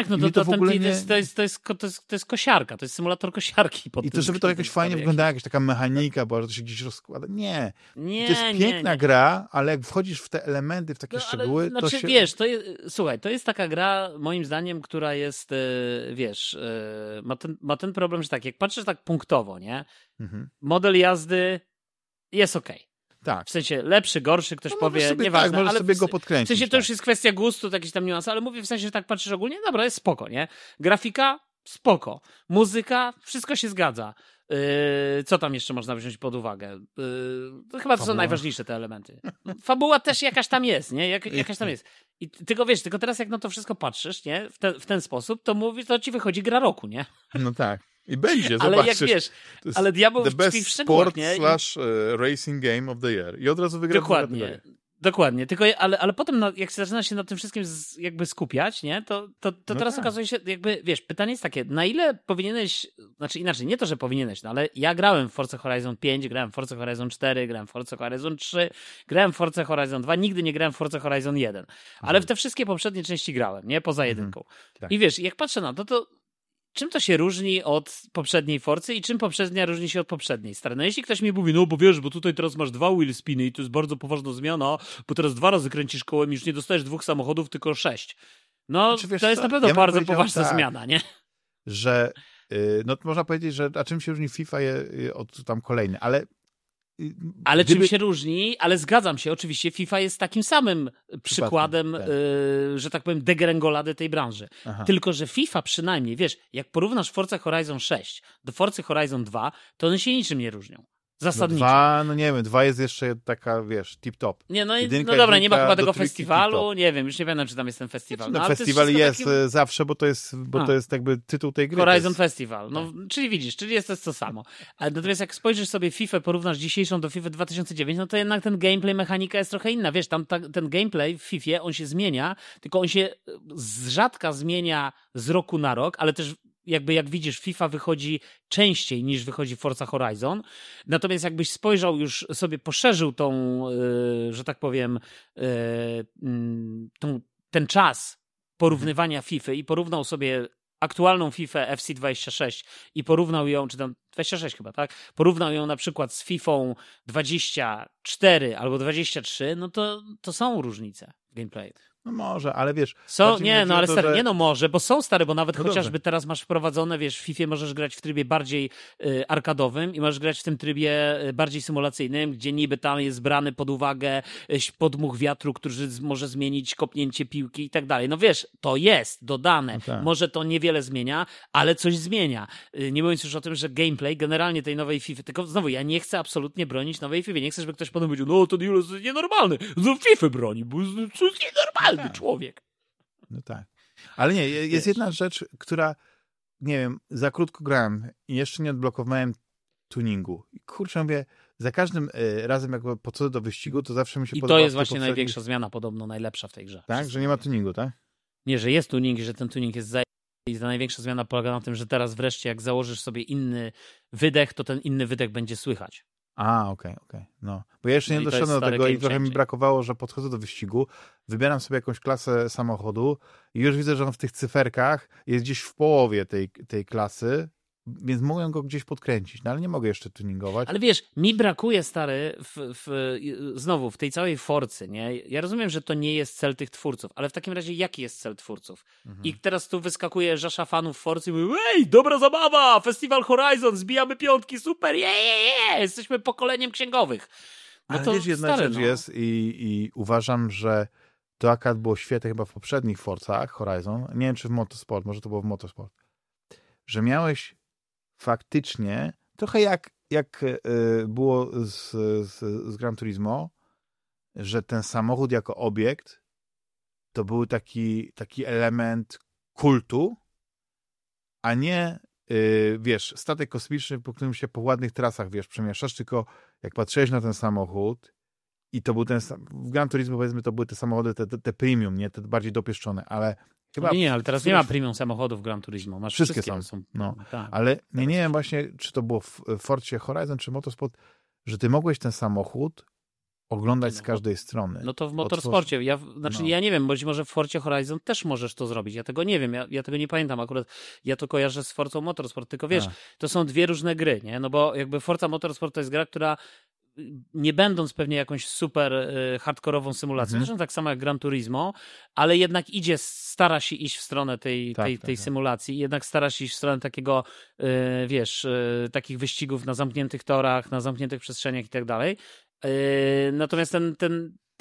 Speaker 2: to jest kosiarka, to jest symulator kosiarki.
Speaker 1: I to, żeby to jakoś fajnie wyglądało, jakaś taka mechanika, bo to się gdzieś rozkłada. Nie. To jest piękna gra, ale jak wchodzisz w te elementy, w takie szczegóły, to się...
Speaker 2: Słuchaj, to jest taka gra, moim zdaniem, która jest, ma ten problem, że tak, jak patrzysz tak punktowo, nie? Model jazdy jest okej.
Speaker 1: Tak.
Speaker 2: W sensie lepszy, gorszy, ktoś powie, nieważne,
Speaker 1: możesz sobie go podkręcić.
Speaker 2: W sensie to już jest kwestia gustu, to jakieś tam niuanse, ale mówię w sensie, że tak patrzysz ogólnie, dobra, jest spoko, nie? Grafika, spoko. Muzyka, wszystko się zgadza. Co tam jeszcze można wziąć pod uwagę? To chyba to są najważniejsze te elementy. Fabuła też jakaś tam jest, nie? Jakaś tam jest. I tylko teraz jak na to wszystko patrzysz, nie? W ten sposób, to mówisz, to ci wychodzi gra roku, nie?
Speaker 1: No tak. I będzie,
Speaker 2: ale
Speaker 1: zobaczysz.
Speaker 2: Jak wiesz, ale diabeł w szczegółach, nie?
Speaker 1: /racing game of the year. I od razu wygra.
Speaker 2: Dokładnie, tylko ale potem jak zaczyna się nad tym wszystkim jakby skupiać, nie, to teraz okazuje się, jakby, wiesz, pytanie jest takie, na ile powinieneś, znaczy inaczej, nie to, że powinieneś, no ale ja grałem w Forza Horizon 5, grałem w Forza Horizon 4, grałem w Forza Horizon 3, grałem w Forza Horizon 2, nigdy nie grałem w Forza Horizon 1, ale w te wszystkie poprzednie części grałem, nie, poza jedynką.
Speaker 1: Tak.
Speaker 2: I wiesz, jak patrzę na to czym to się różni od poprzedniej Forcy i czym poprzednia różni się od poprzedniej stary? No jeśli ktoś mi mówi, no bo wiesz, bo tutaj teraz masz 2 wheel spiny i to jest bardzo poważna zmiana, bo teraz 2 razy kręcisz kołem i już nie dostajesz 2 samochodów, tylko 6. No, znaczy, to jest na pewno bardzo poważna zmiana, nie?
Speaker 1: Że, no można powiedzieć, że a czym się różni FIFA od tam kolejny, ale
Speaker 2: czym się różni, ale zgadzam się, oczywiście FIFA jest takim samym przykładem, że tak powiem, degrengolady tej branży. Aha. Tylko, że FIFA przynajmniej, wiesz, jak porównasz Forza Horizon 6 do Forza Horizon 2, to one się niczym nie różnią. Zasadniczo.
Speaker 1: No nie wiem, 2 jest jeszcze taka, wiesz, tip-top.
Speaker 2: Nie, no dobra, nie ma chyba tego festiwalu, nie wiem, już nie pamiętam, czy tam jest ten festiwal.
Speaker 1: No, festiwal jest zawsze, bo to jest jakby tytuł tej gry.
Speaker 2: Horizon Festival, no, czyli widzisz, czyli jest to to samo. Ale natomiast jak spojrzysz sobie FIFA, porównasz dzisiejszą do FIFA 2009, no to jednak ten gameplay, mechanika jest trochę inna. Wiesz, tam ten gameplay w FIFA, on się zmienia, tylko on się z rzadka zmienia z roku na rok, ale też jakby jak widzisz, FIFA wychodzi częściej niż wychodzi Forza Horizon. Natomiast jakbyś spojrzał już sobie, poszerzył tą, że tak powiem, ten czas porównywania FIFA i porównał sobie aktualną FIFA FC26 i porównał ją, czy tam 26 chyba, tak? Porównał ją na przykład z FIFA 24 albo 23, no to są różnice w gameplayu.
Speaker 1: No może, ale wiesz...
Speaker 2: ale stary, że... nie no może, bo są stare, bo nawet chociażby teraz masz wprowadzone, wiesz, w FIFA możesz grać w trybie bardziej arkadowym i możesz grać w tym trybie bardziej symulacyjnym, gdzie niby tam jest brany pod uwagę podmuch wiatru, który może zmienić kopnięcie piłki i tak dalej. No wiesz, to jest dodane. No tak. Może to niewiele zmienia, ale coś zmienia. Nie mówiąc już o tym, że gameplay generalnie tej nowej FIFA, tylko znowu, ja nie chcę absolutnie bronić nowej FIFA. Nie chcę, żeby ktoś potem powiedział, no to jest nienormalny. No FIFA broni, bo to jest nienormalny. Człowiek.
Speaker 1: No tak. Ale nie, jest jedna rzecz, która, nie wiem, za krótko grałem i jeszcze nie odblokowałem tuningu. I kurczę, mówię, za każdym razem jak podchodzę do wyścigu, to zawsze mi się podoba.
Speaker 2: I to jest właśnie największa zmiana, podobno najlepsza w tej grze.
Speaker 1: Tak? Że nie ma tuningu, tak?
Speaker 2: Nie, że jest tuning i że ten tuning jest i ta największa zmiana polega na tym, że teraz wreszcie jak założysz sobie inny wydech, to ten inny wydech będzie słychać.
Speaker 1: Okej. No. Bo ja jeszcze nie doszedłem do tego i trochę mi brakowało, że podchodzę do wyścigu, wybieram sobie jakąś klasę samochodu i już widzę, że on w tych cyferkach jest gdzieś w połowie tej klasy, więc mogę go gdzieś podkręcić, no ale nie mogę jeszcze tuningować.
Speaker 2: Ale wiesz, mi brakuje, stary, znowu w tej całej Forcy, nie? Ja rozumiem, że to nie jest cel tych twórców, ale w takim razie jaki jest cel twórców? I teraz tu wyskakuje rzesza fanów Forcy i mówi, ej, dobra zabawa, Festival Horizon, zbijamy piątki, super, jesteśmy pokoleniem księgowych. No
Speaker 1: ale to wiesz, jedna rzecz jest i uważam, że to akurat było świetne chyba w poprzednich Forzach Horizon, nie wiem czy w Motorsport, może to było w Motorsport, że miałeś faktycznie, trochę jak było z Gran Turismo, że ten samochód jako obiekt to był taki element kultu, a nie wiesz, statek kosmiczny, po którym się po ładnych trasach, wiesz, przemieszczasz, tylko jak patrzyłeś na ten samochód i to był w Gran Turismo, powiedzmy, to były te samochody, te premium, nie, te bardziej dopieszczone, ale chyba...
Speaker 2: Nie, ale teraz nie ma premium samochodów w Gran Turismo. Masz wszystkie są.
Speaker 1: No. Tak. Ale nie wiem właśnie, czy to było w Forcie Horizon, czy Motorsport, że ty mogłeś ten samochód oglądać z każdej strony.
Speaker 2: No to w Motorsporcie. Ja nie wiem, być może w Forcie Horizon też możesz to zrobić. Ja tego nie wiem, ja tego nie pamiętam. Akurat ja to kojarzę z Forzą Motorsport, tylko wiesz, to są dwie różne gry, nie? No bo jakby Forza Motorsport to jest gra, która nie będąc pewnie jakąś super hardkorową symulacją, zresztą tak samo jak Gran Turismo, ale jednak stara się iść w stronę tej symulacji, jednak stara się iść w stronę takiego, wiesz, takich wyścigów na zamkniętych torach, na zamkniętych przestrzeniach i tak dalej. Natomiast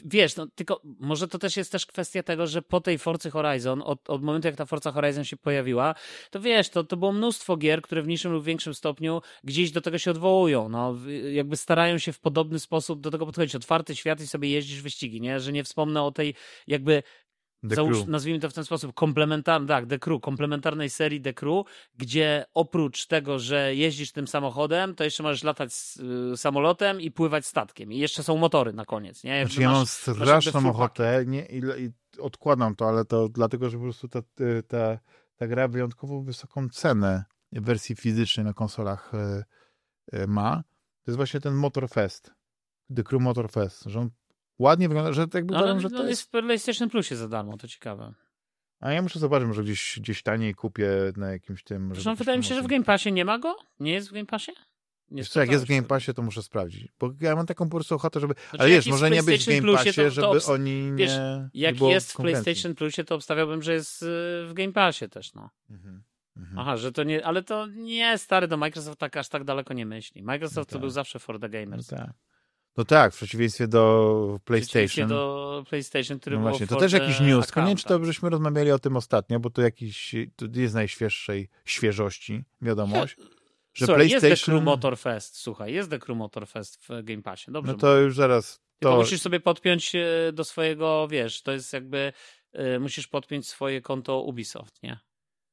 Speaker 2: wiesz, no tylko może to też jest też kwestia tego, że po tej Forcy Horizon, od momentu jak ta Forza Horizon się pojawiła, to wiesz, to było mnóstwo gier, które w mniejszym lub większym stopniu gdzieś do tego się odwołują, no, jakby starają się w podobny sposób do tego podchodzić. Otwarty świat i sobie jeździsz wyścigi, nie? Że nie wspomnę o tej jakby nazwijmy to w ten sposób, komplementarnej serii The Crew, gdzie oprócz tego, że jeździsz tym samochodem, to jeszcze możesz latać samolotem i pływać statkiem. I jeszcze są motory na koniec. Nie?
Speaker 1: Znaczy, ja mam straszną ochotę i odkładam to, ale to dlatego, że po prostu ta gra wyjątkowo wysoką cenę w wersji fizycznej na konsolach ma. To jest właśnie ten Motorfest. The Crew Motorfest, że on ładnie wygląda, że jakby uważam, że to jest
Speaker 2: w PlayStation Plusie za darmo, to ciekawe.
Speaker 1: A ja muszę zobaczyć, może gdzieś taniej kupię na jakimś tym...
Speaker 2: Zresztą wydaje mi się, że w Game Passie nie ma go? Nie jest w Game Passie?
Speaker 1: Wiesz co, jak jest w Game Passie, to muszę sprawdzić. Bo ja mam taką po prostu ochotę, żeby... Znaczy, ale wiesz, może nie być w Game Passie, żeby oni nie...
Speaker 2: Wiesz, jak jest w PlayStation Plusie, to obstawiałbym, że jest w Game Passie też, no. Aha, że to nie... Ale to nie, stary, to Microsoft aż tak daleko nie myśli. Microsoft to był zawsze for the gamers.
Speaker 1: No tak, w przeciwieństwie do PlayStation.
Speaker 2: Który
Speaker 1: no
Speaker 2: było
Speaker 1: właśnie, to też jakiś news. Koniecznie
Speaker 2: tak.
Speaker 1: to żeśmy rozmawiali o tym ostatnio, bo to jest najświeższej świeżości wiadomość. Że
Speaker 2: Słuchaj,
Speaker 1: PlayStation...
Speaker 2: jest The Crew Motorfest, słuchaj, jest The Crew Motorfest w Game Passie, dobrze.
Speaker 1: No to już zaraz...
Speaker 2: To musisz sobie podpiąć do swojego, wiesz, to jest jakby, musisz podpiąć swoje konto Ubisoft, nie?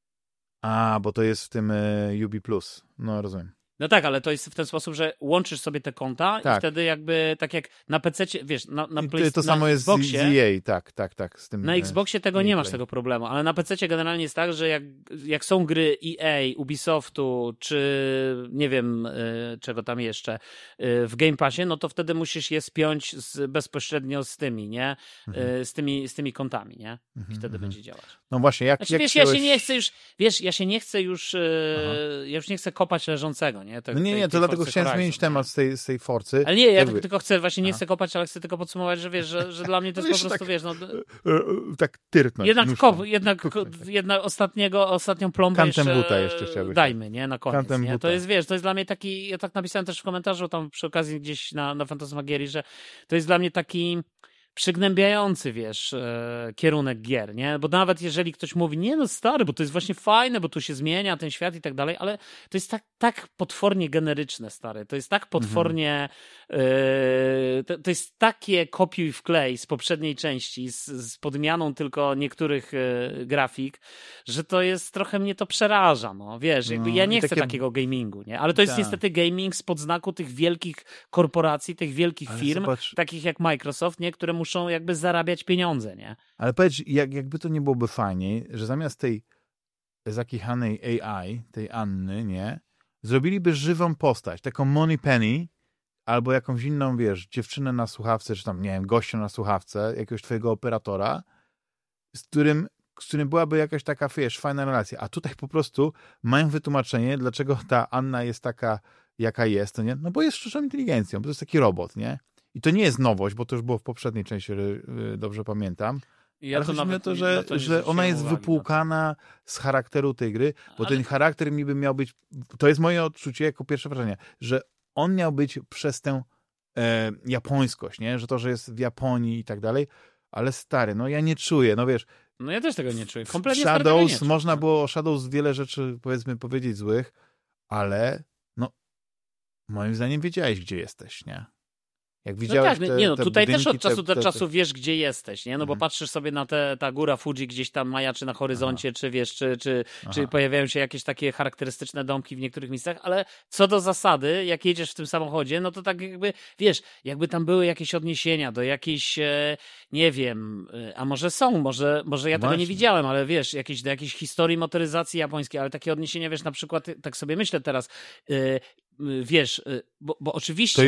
Speaker 1: A, bo to jest w tym Ubi Plus, no rozumiem.
Speaker 2: No tak, ale to jest w ten sposób, że łączysz sobie te konta i wtedy jakby, tak jak na PC-cie, wiesz,
Speaker 1: to samo jest z EA, tak. Z tym,
Speaker 2: na Xboxie tego nie masz tego problemu, ale na PC-cie generalnie jest tak, że jak są gry EA, Ubisoftu, czy nie wiem czego tam jeszcze w Game Passie, no to wtedy musisz je spiąć bezpośrednio z tymi, nie? Z tymi kontami, nie? I wtedy będzie działać.
Speaker 1: No właśnie, jak
Speaker 2: wiesz, ja się nie chcę już, wiesz, ja już nie chcę kopać leżącego, nie?
Speaker 1: Nie, to dlatego chciałem zmienić temat z tej Forcy.
Speaker 2: Ale nie, ja tylko chcę, właśnie nie chcę kopać, ale chcę tylko podsumować, że wiesz, że dla mnie to jest po prostu,
Speaker 1: tak,
Speaker 2: wiesz, no...
Speaker 1: tak tyrknąć.
Speaker 2: Jednak ostatnią plombę
Speaker 1: kantem buta jeszcze chciałbyś.
Speaker 2: Dajmy, nie? Na koniec, nie? To jest, wiesz, to jest dla mnie taki, ja tak napisałem też w komentarzu tam przy okazji gdzieś na Fantasmagierii, że to jest dla mnie taki przygnębiający, wiesz, kierunek gier, nie? Bo nawet jeżeli ktoś mówi, nie no stary, bo to jest właśnie fajne, bo tu się zmienia ten świat i tak dalej, ale to jest tak potwornie generyczne, stary. To jest tak potwornie to jest takie kopiuj wklej z poprzedniej części, z podmianą tylko niektórych grafik, że to jest, trochę mnie to przeraża, no. Wiesz, jakby ja nie chcę takiego gamingu, nie? Ale to jest niestety gaming spod znaku tych wielkich korporacji, tych wielkich firm, takich jak Microsoft, nie? Które muszą jakby zarabiać pieniądze, nie?
Speaker 1: Ale powiedz, jakby to nie byłoby fajniej, że zamiast tej zakichanej AI, tej Anny, nie? Zrobiliby żywą postać, taką Moneypenny, albo jakąś inną, wiesz, dziewczynę na słuchawce, czy tam, nie wiem, gościa na słuchawce, jakiegoś twojego operatora, z którym byłaby jakaś taka, wiesz, fajna relacja. A tutaj po prostu mają wytłumaczenie, dlaczego ta Anna jest taka, jaka jest, to nie? No bo jest sztuczną inteligencją, bo to jest taki robot, nie? I to nie jest nowość, bo to już było w poprzedniej części, dobrze pamiętam. Ale chodzi mi o to, że ona jest wypłukana z charakteru tej gry, bo ten charakter niby miał być, to jest moje odczucie jako pierwsze wrażenie, że on miał być przez tę japońskość, nie? Że to, że jest w Japonii i tak dalej, ale stary, no ja nie czuję, no wiesz.
Speaker 2: No ja też tego nie czuję. Kompletnie
Speaker 1: Shadows, można było o Shadows wiele rzeczy, powiedzmy, powiedzieć złych, ale no moim zdaniem wiedziałeś, gdzie jesteś, nie? Jak widziałeś
Speaker 2: tutaj też od czasu do czasu wiesz, gdzie jesteś, nie? No bo patrzysz sobie na ta góra Fuji gdzieś tam majaczy na horyzoncie, czy wiesz, czy pojawiają się jakieś takie charakterystyczne domki w niektórych miejscach, ale co do zasady, jak jedziesz w tym samochodzie, no to tak jakby, wiesz, jakby tam były jakieś odniesienia do jakiejś, nie wiem, a może są, może ja tego nie widziałem, ale wiesz, do jakiejś historii motoryzacji japońskiej, ale takie odniesienia, wiesz, na przykład, tak sobie myślę teraz, wiesz, bo oczywiście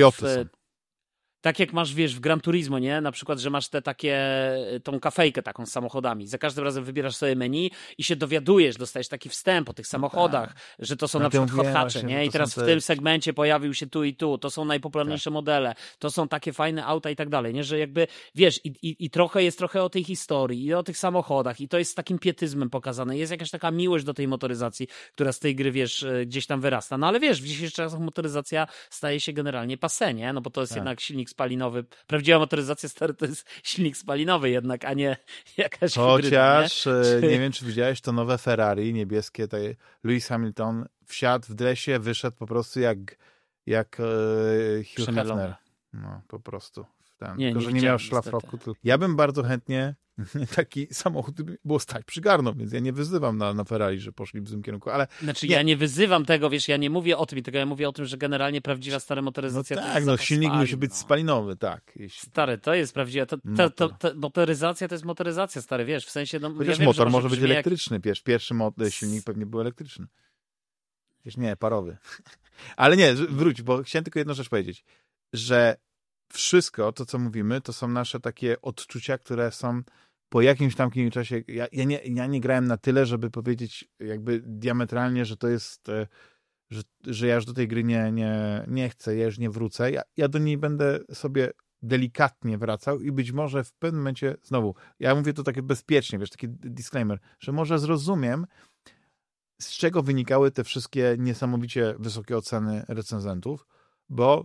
Speaker 2: tak jak masz, wiesz, w Gran Turismo, nie? Na przykład, że masz tą kafejkę taką z samochodami. Za każdym razem wybierasz sobie menu i się dowiadujesz, dostajesz taki wstęp o tych samochodach, że to są na przykład hot hatche, nie? I teraz w tym segmencie pojawił się tu i tu, to są najpopularniejsze modele, to są takie fajne auta i tak dalej, nie? Że jakby, wiesz, i jest trochę o tej historii i o tych samochodach i to jest z takim pietyzmem pokazane. Jest jakaś taka miłość do tej motoryzacji, która z tej gry, wiesz, gdzieś tam wyrasta. No ale wiesz, w dzisiejszych czasach motoryzacja staje się generalnie passé, nie? No bo to jest jednak silnik silnik spalinowy. Prawdziwa motoryzacja, stary, to jest silnik spalinowy jednak, a nie jakaś
Speaker 1: Chociaż
Speaker 2: hybryda,
Speaker 1: nie wiem, czy widziałeś to nowe Ferrari niebieskie, Lewis Hamilton wsiadł w dresie, wyszedł po prostu jak Hugh Hefner. No, po prostu. Tylko, że nie miał szlafroku. Ja bym bardzo chętnie taki samochód było stać przygarnął, więc ja nie wyzywam na Ferrari, że poszli w złym kierunku, ale...
Speaker 2: Znaczy ja nie wyzywam tego, wiesz, ja nie mówię o tym, tylko ja mówię o tym, że generalnie prawdziwa stara motoryzacja
Speaker 1: no
Speaker 2: to
Speaker 1: tak,
Speaker 2: jest
Speaker 1: silnik musi być spalinowy, tak.
Speaker 2: Stary, to jest prawdziwa, motoryzacja to jest motoryzacja, stary, wiesz, w sensie... No,
Speaker 1: chociaż motor może być elektryczny, pierwszy silnik pewnie był elektryczny. Wiesz, nie, parowy. Ale nie, wróć, bo chciałem tylko jedną rzecz powiedzieć, że wszystko to, co mówimy, to są nasze takie odczucia, które są po jakimś tam czasie... Ja nie grałem na tyle, żeby powiedzieć jakby diametralnie, że to jest... Że ja już do tej gry nie chcę, ja już nie wrócę. Ja do niej będę sobie delikatnie wracał i być może w pewnym momencie znowu, ja mówię to takie bezpiecznie, wiesz, taki disclaimer, że może zrozumiem, z czego wynikały te wszystkie niesamowicie wysokie oceny recenzentów, bo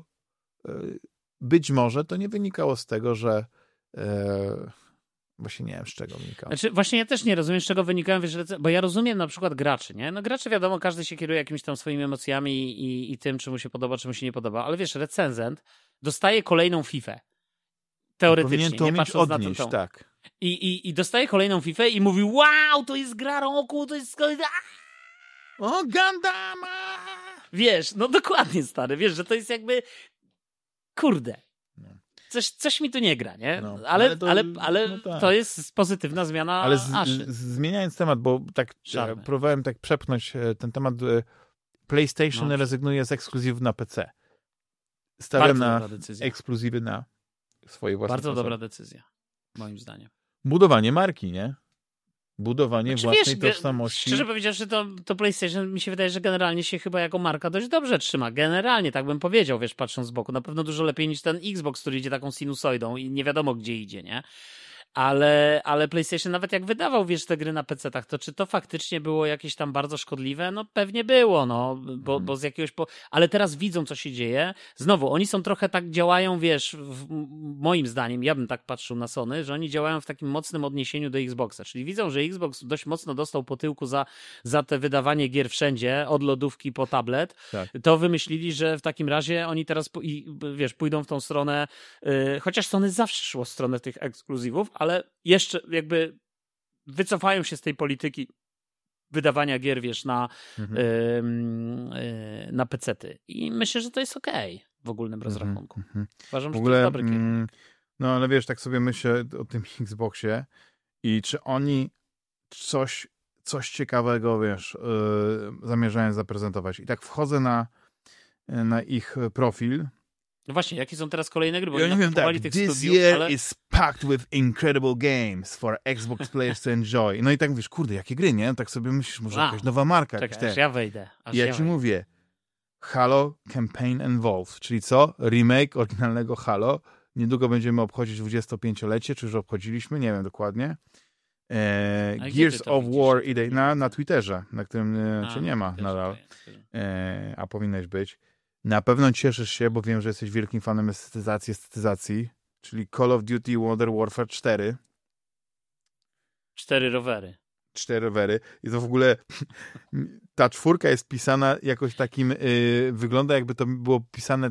Speaker 1: być może to nie wynikało z tego, że właśnie nie wiem, z czego wynikało.
Speaker 2: Znaczy, właśnie ja też nie rozumiem, z czego wynikają, wiesz, bo ja rozumiem na przykład graczy, nie? No gracze, wiadomo, każdy się kieruje jakimiś tam swoimi emocjami i tym, czy mu się podoba, czy mu się nie podoba, ale wiesz, recenzent dostaje kolejną Fifę. Teoretycznie,
Speaker 1: powinien to
Speaker 2: nie patrząc
Speaker 1: odnieść,
Speaker 2: na ten
Speaker 1: tak.
Speaker 2: I dostaje kolejną Fifę i mówi, wow, to jest gra roku, to jest...
Speaker 1: O, Gundama!
Speaker 2: Wiesz, no dokładnie, stary, wiesz, że to jest jakby... Kurde. Coś mi tu nie gra, nie?
Speaker 1: No,
Speaker 2: ale
Speaker 1: no tak.
Speaker 2: to jest pozytywna zmiana
Speaker 1: Ale
Speaker 2: Aszy.
Speaker 1: Zmieniając temat, bo tak próbowałem tak przepchnąć ten temat, PlayStation rezygnuje z ekskluzywów na PC. Stawiam na ekskluzywy na swoje własne
Speaker 2: Bardzo
Speaker 1: konsole.
Speaker 2: dobra decyzja, moim zdaniem.
Speaker 1: Budowanie marki, nie? Budowanie
Speaker 2: znaczy,
Speaker 1: własnej tożsamości.
Speaker 2: Szczerze powiedziawszy, to PlayStation mi się wydaje, że generalnie się chyba jako marka dość dobrze trzyma. Generalnie, tak bym powiedział, wiesz, patrząc z boku. Na pewno dużo lepiej niż ten Xbox, który idzie taką sinusoidą i nie wiadomo, gdzie idzie, nie? Ale PlayStation nawet jak wydawał, wiesz, te gry na PC-tach, to czy to faktycznie było jakieś tam bardzo szkodliwe? No pewnie było, no, bo z jakiegoś... Ale teraz widzą, co się dzieje. Znowu, oni są trochę tak działają, wiesz, moim zdaniem, ja bym tak patrzył na Sony, że oni działają w takim mocnym odniesieniu do Xboxa, czyli widzą, że Xbox dość mocno dostał po tyłku za te wydawanie gier wszędzie, od lodówki po tablet, tak. To wymyślili, że w takim razie oni teraz, wiesz, pójdą w tą stronę, chociaż Sony zawsze szło w stronę tych ekskluzywów, ale jeszcze jakby wycofają się z tej polityki wydawania gier, wiesz, na pecety. I myślę, że to jest okej w ogólnym rozrachunku. Uważam, że to jest dobry kierunek.
Speaker 1: No ale wiesz, tak sobie myślę o tym Xboxie i czy oni coś ciekawego, wiesz, zamierzają zaprezentować. I tak wchodzę na ich profil.
Speaker 2: No właśnie, jakie są teraz kolejne gry? Bo
Speaker 1: ja nie wiem, tak, this year is packed with incredible games for Xbox players to enjoy. No i tak mówisz, kurde, jakie gry, nie? Tak sobie myślisz, może jakaś nowa marka.
Speaker 2: Czekaj, aż ja wejdę.
Speaker 1: Ja ci mówię, Halo Campaign Involved, czyli co? Remake oryginalnego Halo. Niedługo będziemy obchodzić 25-lecie, czy już obchodziliśmy, nie wiem dokładnie. Gears of War idę na Twitterze, na którym cię nie ma nadal, a powinieneś być. Na pewno cieszysz się, bo wiem, że jesteś wielkim fanem estetyzacji, czyli Call of Duty Modern Warfare 4.
Speaker 2: 4 rowery.
Speaker 1: 4 rowery. I to w ogóle ta 4 jest pisana jakoś takim, wygląda jakby to było pisane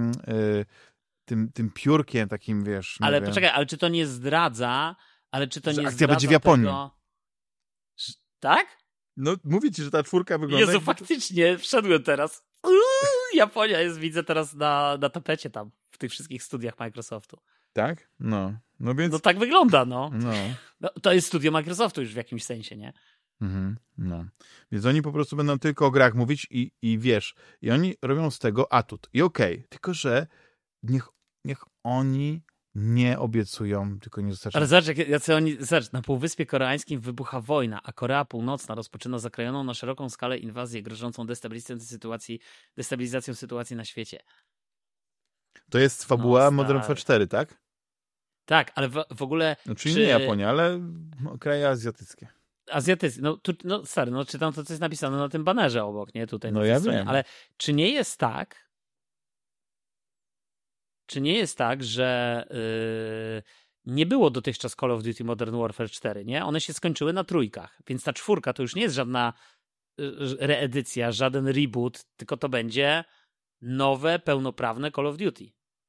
Speaker 1: tym piórkiem takim, wiesz.
Speaker 2: Ale poczekaj, ale czy to nie zdradza, że
Speaker 1: akcja będzie w Japonii.
Speaker 2: Tak?
Speaker 1: No mówię ci, że ta 4 wygląda...
Speaker 2: Jezu, faktycznie, wszedłem teraz. Japonia jest, widzę teraz na tapecie tam, w tych wszystkich studiach Microsoftu.
Speaker 1: Tak? No więc...
Speaker 2: No tak wygląda, no. To jest studio Microsoftu już w jakimś sensie, nie?
Speaker 1: No. Więc oni po prostu będą tylko o grach mówić i wiesz, i oni robią z tego atut. I okej, tylko że niech oni nie obiecują, tylko nie dostarczają.
Speaker 2: Ale zobacz, na Półwyspie Koreańskim wybucha wojna, a Korea Północna rozpoczyna zakrojoną na szeroką skalę inwazję grożącą destabilizacją sytuacji na świecie.
Speaker 1: To jest fabuła Modern Warfare 4, tak?
Speaker 2: Tak, ale w ogóle...
Speaker 1: No, czyli nie Japonia, ale kraje azjatyckie.
Speaker 2: Azjatyckie. Stary, czytam to, co jest napisane na tym banerze obok, nie? Tutaj
Speaker 1: no ja wiem.
Speaker 2: Ale czy nie jest tak, czy nie jest tak, że nie było dotychczas Call of Duty Modern Warfare 4, nie? One się skończyły na 3, więc ta 4 to już nie jest żadna reedycja, żaden reboot, tylko to będzie nowe, pełnoprawne Call of Duty.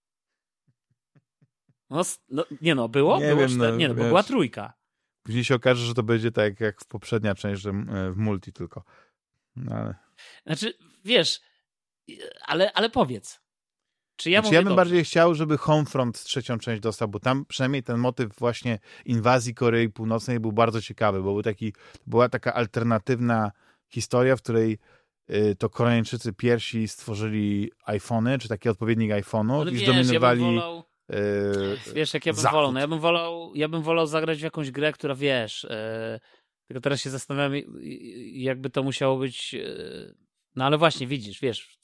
Speaker 2: Było?
Speaker 1: Nie
Speaker 2: było
Speaker 1: wiem,
Speaker 2: bo była 3.
Speaker 1: Później się okaże, że to będzie tak jak w poprzednia część, że w multi tylko. No, ale...
Speaker 2: Znaczy, wiesz, ale powiedz.
Speaker 1: Ja bym bardziej chciał, żeby Homefront 3. część dostał, bo tam przynajmniej ten motyw właśnie inwazji Korei Północnej był bardzo ciekawy, bo była taka alternatywna historia, w której to Koreańczycy pierwsi stworzyli iPhony, czy taki odpowiednik iPhone'u i zdominowali...
Speaker 2: Wiesz, jak ja bym wolał? No ja bym wolał zagrać w jakąś grę, która wiesz, tylko teraz się zastanawiam, jakby to musiało być, no ale właśnie widzisz, wiesz,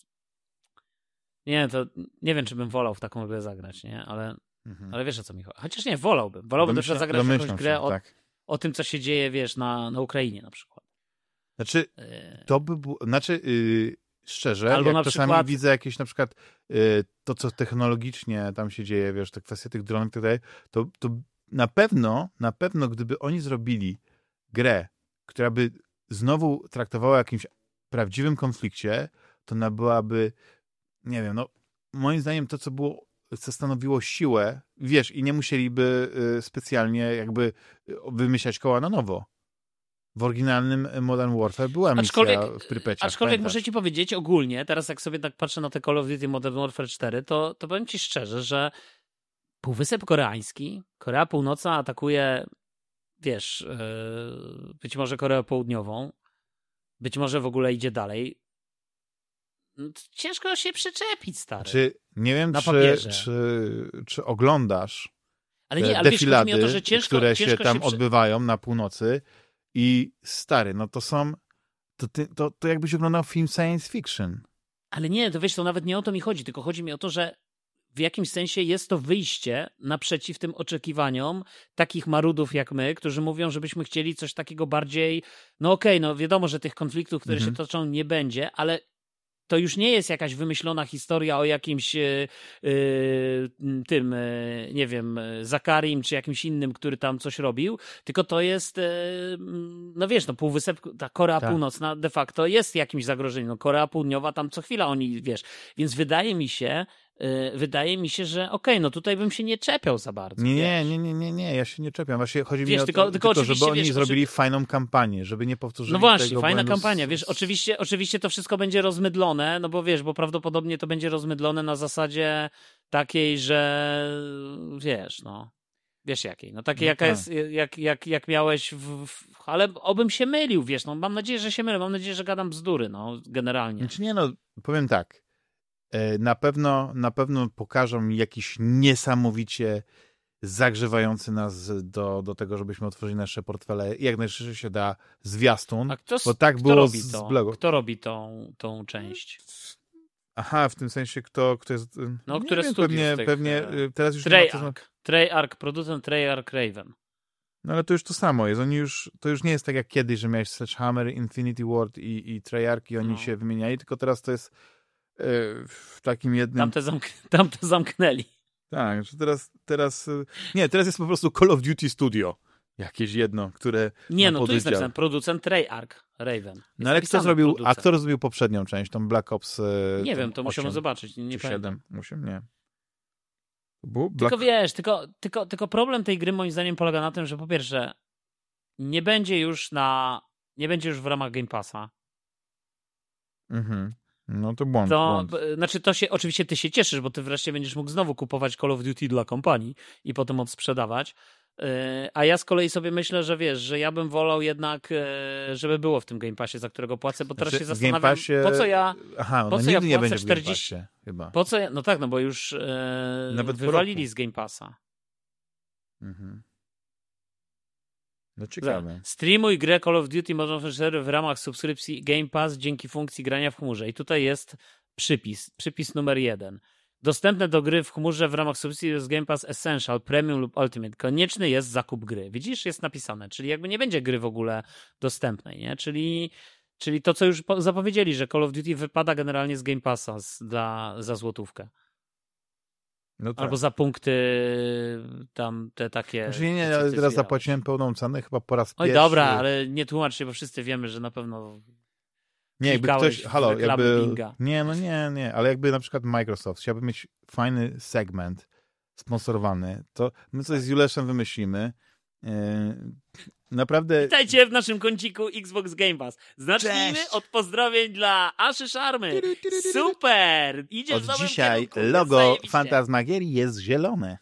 Speaker 2: nie wiem, czy bym wolał w taką grę zagrać, nie, ale wiesz, o co mi chodzi. Chociaż nie, wolałbym na przykład zagrać w jakąś grę o tym, co się dzieje, wiesz, na Ukrainie na przykład.
Speaker 1: Znaczy, to by było, szczerze,
Speaker 2: albo
Speaker 1: jak czasami widzę jakieś na przykład to, co technologicznie tam się dzieje, wiesz, te kwestie tych dronów i tak dalej, to na pewno, gdyby oni zrobili grę, która by znowu traktowała o jakimś prawdziwym konflikcie, to ona byłaby, nie wiem, moim zdaniem to, co stanowiło siłę, wiesz, i nie musieliby specjalnie jakby wymyślać koła na nowo. W oryginalnym Modern Warfare była misja w Prypeciach.
Speaker 2: Aczkolwiek muszę ci powiedzieć ogólnie, teraz jak sobie tak patrzę na te Call of Duty Modern Warfare 4, to powiem ci szczerze, że Półwysep Koreański, Korea Północna atakuje, wiesz, być może Koreę Południową, być może w ogóle idzie dalej. Ciężko się przyczepić, stary.
Speaker 1: Nie wiem, czy oglądasz defilady, które się tam odbywają na północy i stary, to jakbyś oglądał film science fiction.
Speaker 2: Ale nie, to wiesz, to nawet nie o to mi chodzi, tylko chodzi mi o to, że w jakimś sensie jest to wyjście naprzeciw tym oczekiwaniom takich marudów jak my, którzy mówią, żebyśmy chcieli coś takiego bardziej, wiadomo, że tych konfliktów, które się toczą, nie będzie, ale to już nie jest jakaś wymyślona historia o jakimś nie wiem, Zakarim czy jakimś innym, który tam coś robił, tylko to jest, Półwysep, ta Korea Północna de facto jest jakimś zagrożeniem. Korea Południowa, tam co chwila oni, wiesz, więc wydaje mi się, że tutaj bym się nie czepiał za bardzo.
Speaker 1: Nie, ja się nie czepiam. Właśnie chodzi mi o to, żeby oni zrobili fajną kampanię, żeby nie powtórzyli tego
Speaker 2: właśnie, fajna kampania. Wiesz, oczywiście to wszystko będzie rozmydlone, bo prawdopodobnie to będzie rozmydlone na zasadzie takiej, że wiesz jakiej, takiej jaka jest, jak miałeś ale obym się mylił, wiesz, mam nadzieję, że się mylę, mam nadzieję, że gadam bzdury, generalnie.
Speaker 1: Powiem tak, na pewno pokażą mi jakiś niesamowicie zagrzewający nas do tego, żebyśmy otworzyli nasze portfele jak najszybciej się da zwiastun. Bo tak było z blogu.
Speaker 2: Kto robi tą część?
Speaker 1: Aha, w tym sensie kto jest...
Speaker 2: które studio
Speaker 1: pewnie teraz już
Speaker 2: Treyarch, producent Treyarch Raven.
Speaker 1: No ale to już to samo jest. To już nie jest tak jak kiedyś, że miałeś Sledgehammer, Infinity Ward i Treyarch i oni się wymieniali, tylko teraz to jest w takim jednym...
Speaker 2: Tamte zamknęli.
Speaker 1: Tak, że teraz jest po prostu Call of Duty Studio. Jakieś jedno, które...
Speaker 2: tu jest napisane producent Treyarch Raven.
Speaker 1: No ale kto zrobił poprzednią część, tą Black Ops
Speaker 2: nie wiem, to musiałem zobaczyć. Nie
Speaker 1: 7, nie.
Speaker 2: Tylko problem tej gry moim zdaniem polega na tym, że po pierwsze nie będzie już w ramach Game Passa.
Speaker 1: No to błąd.
Speaker 2: Znaczy oczywiście ty się cieszysz, bo ty wreszcie będziesz mógł znowu kupować Call of Duty dla kompanii i potem odsprzedawać. A ja z kolei sobie myślę, że wiesz, że ja bym wolał jednak, żeby było w tym Game Passie, za którego płacę, bo teraz się zastanawiam, po co ja
Speaker 1: nie będzie
Speaker 2: 40
Speaker 1: chyba.
Speaker 2: Po co ja, bo już nawet wywalili z Game Passa.
Speaker 1: No ciekawe.
Speaker 2: Streamuj grę Call of Duty Modern Warfare 4 w ramach subskrypcji Game Pass dzięki funkcji grania w chmurze. I tutaj jest przypis numer 1. Dostępne do gry w chmurze w ramach subskrypcji jest Game Pass Essential, Premium lub Ultimate. Konieczny jest zakup gry. Widzisz? Jest napisane. Czyli jakby nie będzie gry w ogóle dostępnej, nie? Czyli to, co już zapowiedzieli, że Call of Duty wypada generalnie z Game Passa za złotówkę.
Speaker 1: No tak.
Speaker 2: Albo za punkty tam te takie...
Speaker 1: Znaczy nie, ale teraz zapłaciłem pełną cenę chyba po raz pierwszy.
Speaker 2: Oj, dobra, ale nie tłumacz się, bo wszyscy wiemy, że na pewno
Speaker 1: nie, jakby ktoś,
Speaker 2: Binga.
Speaker 1: Nie, ale jakby na przykład Microsoft chciałby mieć fajny segment sponsorowany, to my coś z Juleszem wymyślimy. Naprawdę...
Speaker 2: Witajcie w naszym kąciku Xbox Game Pass. Zacznijmy od pozdrowień dla Aszy Szarmy. Super! Idziesz
Speaker 1: od dzisiaj kierunku, logo Fantasmagierii jest zielone.